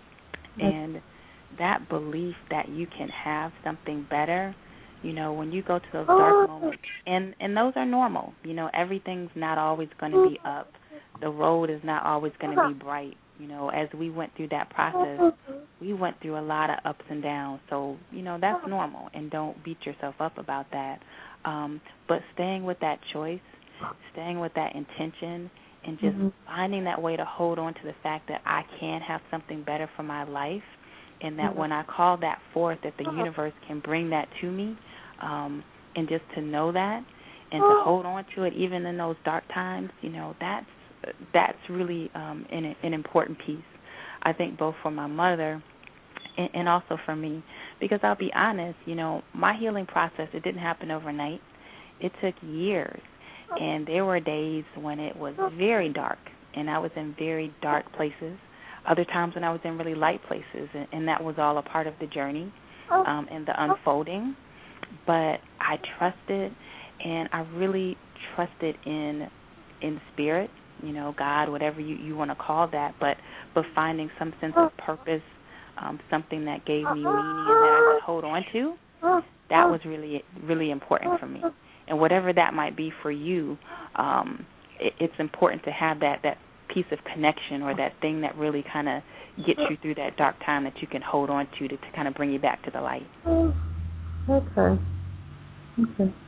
And that belief that you can have something better, you know, when you go to those dark moments, and, and those are normal. You know, everything's not always going to be up. The road is not always going to be bright. You know, as we went through that process, we went through a lot of ups and downs. So, you know, that's normal, and don't beat yourself up about that. Um, but staying with that choice, staying with that intention, and just mm-hmm. finding that way to hold on to the fact that I can have something better for my life, and that mm-hmm. when I call that forth, that the universe can bring that to me, um, and just to know that and to hold on to it even in those dark times, you know, that's that's really um, an, an important piece, I think, both for my mother and, and also for me. Because I'll be honest, you know, my healing process, it didn't happen overnight. It took years. And there were days when it was very dark, and I was in very dark places. Other times when I was in really light places, and, and that was all a part of the journey um, and the unfolding. But I trusted, and I really trusted in in spirit, you know, God, whatever you, you want to call that, but, but finding some sense of purpose, um, something that gave me meaning and that I could hold on to, that was really, really important for me. And whatever that might be for you, um, it, it's important to have that, that piece of connection or that thing that really kind of gets you through that dark time that you can hold on to to, to kind of bring you back to the light. Okay. Okay.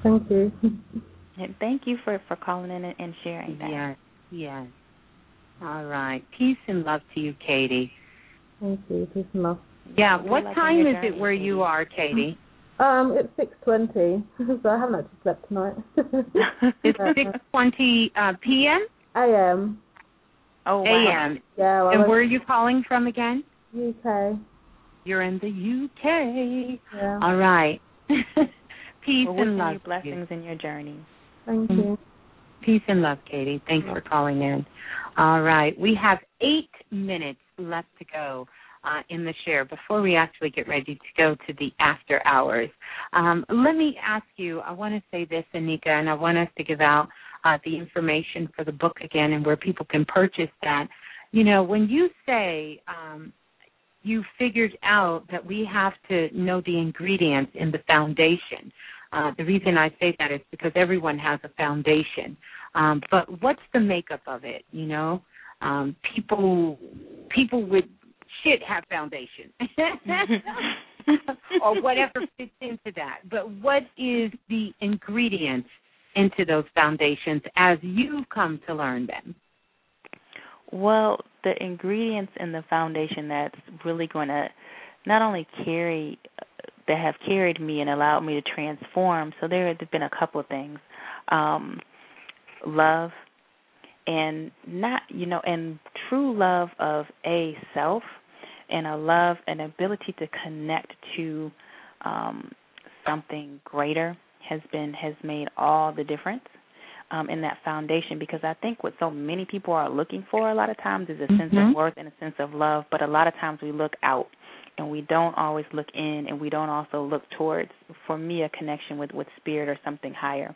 Thank you. And thank you for, for calling in and, and sharing that. Yes, yes. All right. Peace and love to you, Katie. Thank you. Peace and love. Yeah, Good what luck time in your is journey, it where Katie. you are, Katie? Um, it's six twenty, so I haven't actually slept tonight. It's six twenty uh, p m? A M. Oh, wow. A M. Yeah. Well, and I where are you calling from again? U K. You're in the U K. Yeah. All right. Peace well, and love. You blessings you. in your journey. Thank you. Peace and love, Katie. Thanks for calling in. All right. We have eight minutes left to go uh, in the share before we actually get ready to go to the after hours. Um, let me ask you, I want to say this, Anika, and I want us to give out uh, the information for the book again and where people can purchase that. You know, when you say um, you figured out that we have to know the ingredients in the foundation, Uh, the reason I say that is because everyone has a foundation. Um, but what's the makeup of it, you know? Um, people people with shit have foundation. Or whatever fits into that. But what is the ingredients into those foundations as you've come to learn them? Well, the ingredients in the foundation that's really going to not only carry that have carried me and allowed me to transform. So there have been a couple of things. Um, love and not, you know, and true love of a self and a love and ability to connect to um, something greater has been, has made all the difference um, in that foundation, because I think what so many people are looking for a lot of times is a mm-hmm. sense of worth and a sense of love, but a lot of times we look out. And we don't always look in, and we don't also look towards, for me, a connection with, with spirit or something higher.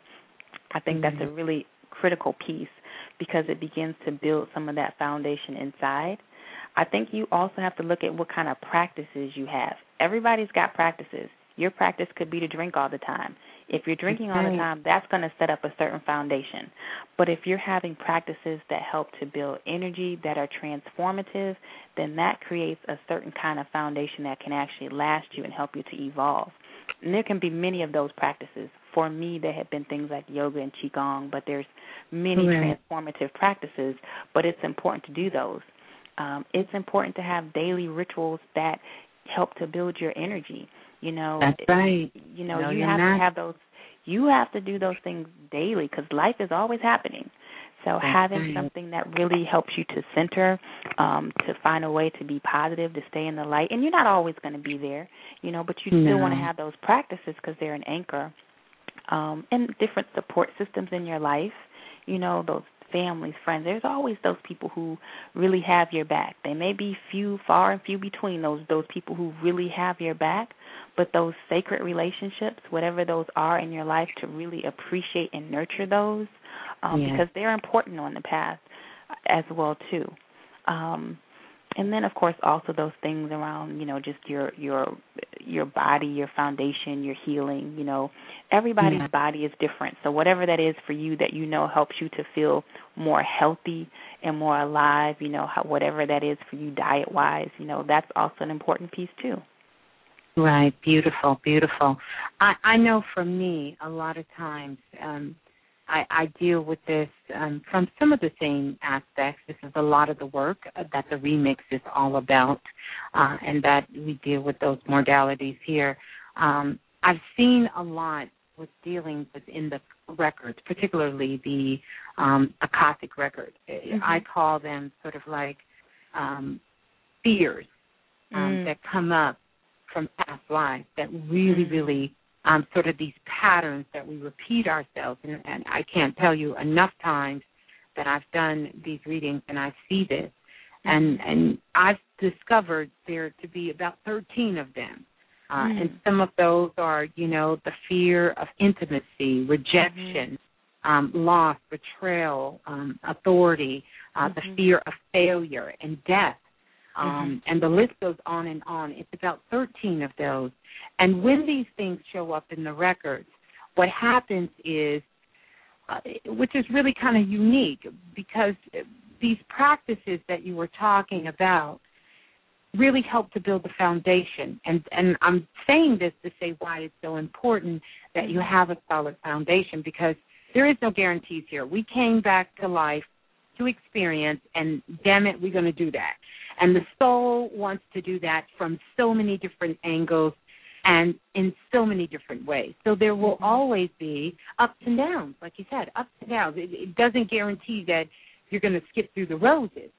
I think mm-hmm. that's a really critical piece because it begins to build some of that foundation inside. I think you also have to look at what kind of practices you have. Everybody's got practices. Your practice could be to drink all the time. If you're drinking all the time, that's going to set up a certain foundation. But if you're having practices that help to build energy, that are transformative, then that creates a certain kind of foundation that can actually last you and help you to evolve. And there can be many of those practices. For me, there have been things like yoga and qigong, but there's many right. transformative practices, but it's important to do those. Um, it's important to have daily rituals that help to build your energy. You know, that's right. You know, no, you have not. to have those. You have to do those things daily because life is always happening. So that's having right. something that really helps you to center, um, to find a way to be positive, to stay in the light, and you're not always going to be there, you know, but you no. still want to have those practices because they're an anchor, um, and different support systems in your life. You know, those families, friends. There's always those people who really have your back. They may be few, far and few between those those people who really have your back, but those sacred relationships, whatever those are in your life, to really appreciate and nurture those um, yes. because they're important on the path as well too. Um, and then, of course, also those things around, you know, just your your your body, your foundation, your healing. You know, everybody's yeah. body is different. So whatever that is for you that you know helps you to feel more healthy and more alive, you know, how, whatever that is for you diet-wise, you know, that's also an important piece too. Right. Beautiful, beautiful. I, I know for me, a lot of times, um, I, I deal with this um, from some of the same aspects. This is a lot of the work that the remix is all about, uh, and that we deal with those modalities here. Um, I've seen a lot with dealing within the records, particularly the um, Akashic record. Mm-hmm. I call them sort of like um, fears um, mm. that come up from past lives that really, mm. really Um, sort of these patterns that we repeat ourselves. And, and I can't tell you enough times that I've done these readings and I see this. And, and I've discovered there to be about thirteen of them. Uh, mm. And some of those are, you know, the fear of intimacy, rejection, mm-hmm. um, loss, betrayal, um, authority, uh, mm-hmm. the fear of failure and death. Um, mm-hmm. And the list goes on and on. It's about thirteen of those. And when these things show up in the records, what happens is, uh, which is really kind of unique, because these practices that you were talking about, really help to build the foundation. And, and I'm saying this to say why it's so important that you have a solid foundation, because there is no guarantees here. We came back to life to experience, and damn it, we're going to do that. And the soul wants to do that from so many different angles and in so many different ways. So there will always be ups and downs, like you said, ups and downs. It, it doesn't guarantee that you're going to skip through the roses.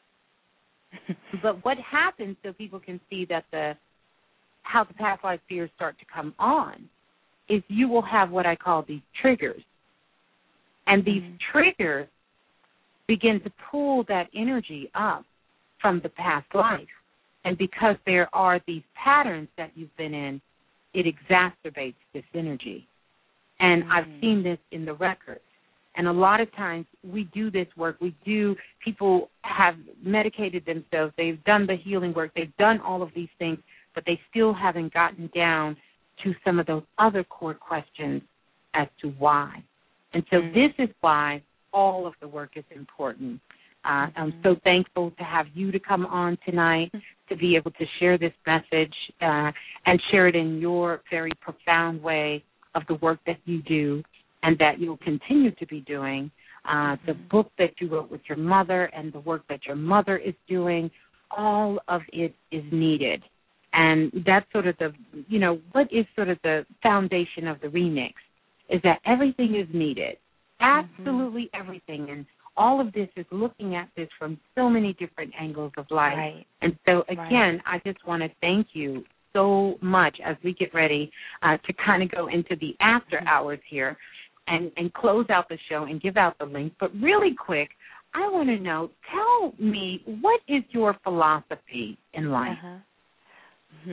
But what happens, so people can see that the how the past life fears start to come on, is you will have what I call these triggers. And these mm-hmm. triggers begin to pull that energy up from the past life. And because there are these patterns that you've been in, it exacerbates this energy. And mm-hmm. I've seen this in the records. And a lot of times we do this work. We do, people have medicated themselves. They've done the healing work. They've done all of these things, but they still haven't gotten down to some of those other core questions as to why. And so mm-hmm. this is why all of the work is important. Uh, mm-hmm. I'm so thankful to have you to come on tonight to be able to share this message uh, and share it in your very profound way of the work that you do and that you'll continue to be doing. Uh, mm-hmm. The book that you wrote with your mother and the work that your mother is doing, all of it is needed. And that's sort of the, you know, what is sort of the foundation of the remix is that everything is needed, absolutely mm-hmm. everything. And all of this is looking at this from so many different angles of life. Right. And so, again, right. I just want to thank you so much as we get ready uh, to kind of go into the after mm-hmm. hours here and, and close out the show and give out the link. But really quick, I want to know, tell me, what is your philosophy in life? Uh-huh. Mm-hmm.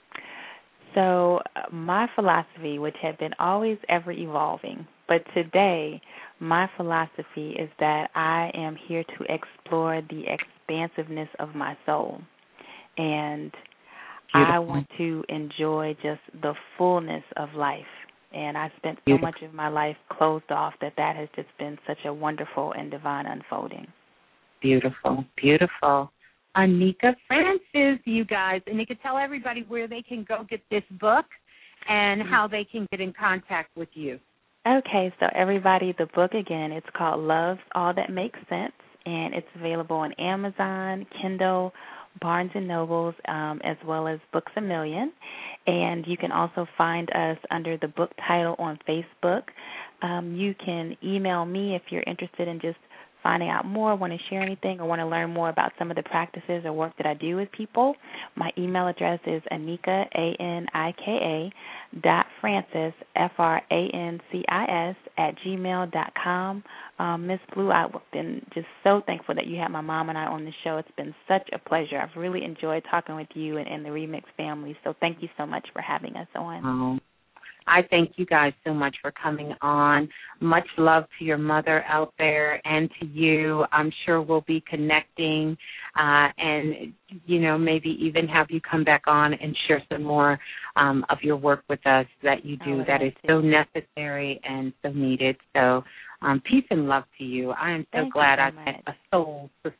So uh, my philosophy, which had been always ever evolving, but today my philosophy is that I am here to explore the expansiveness of my soul. And Beautiful. I want to enjoy just the fullness of life. And I spent so Beautiful. much of my life closed off that that has just been such a wonderful and divine unfolding. Beautiful, beautiful. Anika Francis, you guys. Anika, tell everybody where they can go get this book and how they can get in contact with you. Okay, so everybody, the book, again, it's called Love's All That Makes Sense, and it's available on Amazon, Kindle, Barnes and Nobles, um, as well as Books A Million. And you can also find us under the book title on Facebook. Um, you can email me if you're interested in just finding out more, want to share anything, or want to learn more about some of the practices or work that I do with people. My email address is Anika, A N I K A, dot Francis, F R A N C I S, at gmail dot com. Um, Miss Blue, I've been just so thankful that you had my mom and I on the show. It's been such a pleasure. I've really enjoyed talking with you and, and the Remix family, so thank you so much for having us on. Oh. I thank you guys so much for coming on. Much love to your mother out there and to you. I'm sure we'll be connecting uh, and, you know, maybe even have you come back on and share some more um, of your work with us that you do that is so necessary and so needed. So um, peace and love to you. I am so Thank glad so I much. met a soul sister.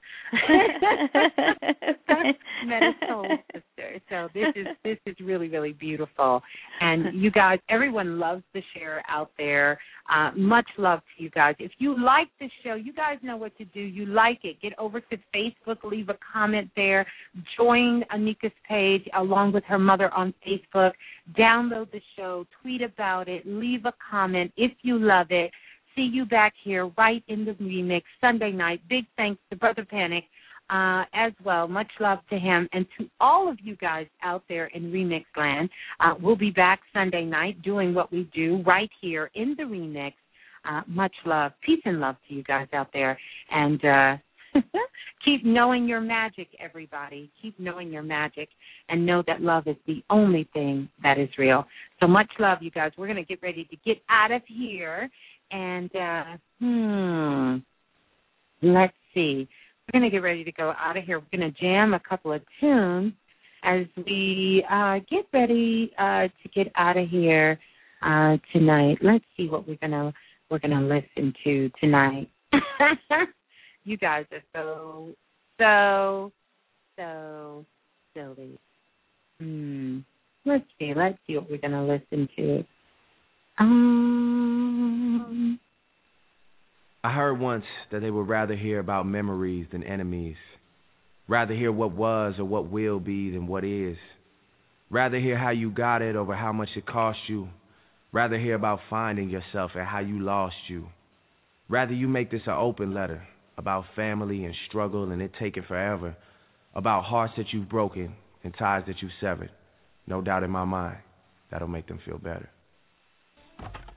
met a soul sister. So this is this is really, really beautiful. And you guys, everyone loves the share out there. Uh, much love to you guys. If you like the show, you guys know what to do. You like it, get over to Facebook, leave a comment there, join Anika's page along with her mother on Facebook, download the show, tweet about it, leave a comment if you love it. See you back here right in the remix Sunday night. Big thanks to Brother Panic uh, as well. Much love to him. And to all of you guys out there in Remix Land, uh, we'll be back Sunday night doing what we do right here in the remix. Uh, much love. Peace and love to you guys out there. And uh, keep knowing your magic, everybody. Keep knowing your magic and know that love is the only thing that is real. So much love, you guys. We're going to get ready to get out of here. And, uh, hmm, let's see. We're going to get ready to go out of here. We're going to jam a couple of tunes as we uh, get ready uh, to get out of here uh, tonight. Let's see what we're going to we're going to listen to tonight. You guys are so, so, so silly. Hmm. Let's see. Let's see what we're going to listen to. Um. I heard once that they would rather hear about memories than enemies. Rather hear what was or what will be than what is. Rather hear how you got it over how much it cost you. Rather hear about finding yourself and how you lost you. Rather you make this an open letter about family and struggle and it taking forever. About hearts that you've broken and ties that you've severed. No doubt in my mind, that'll make them feel better.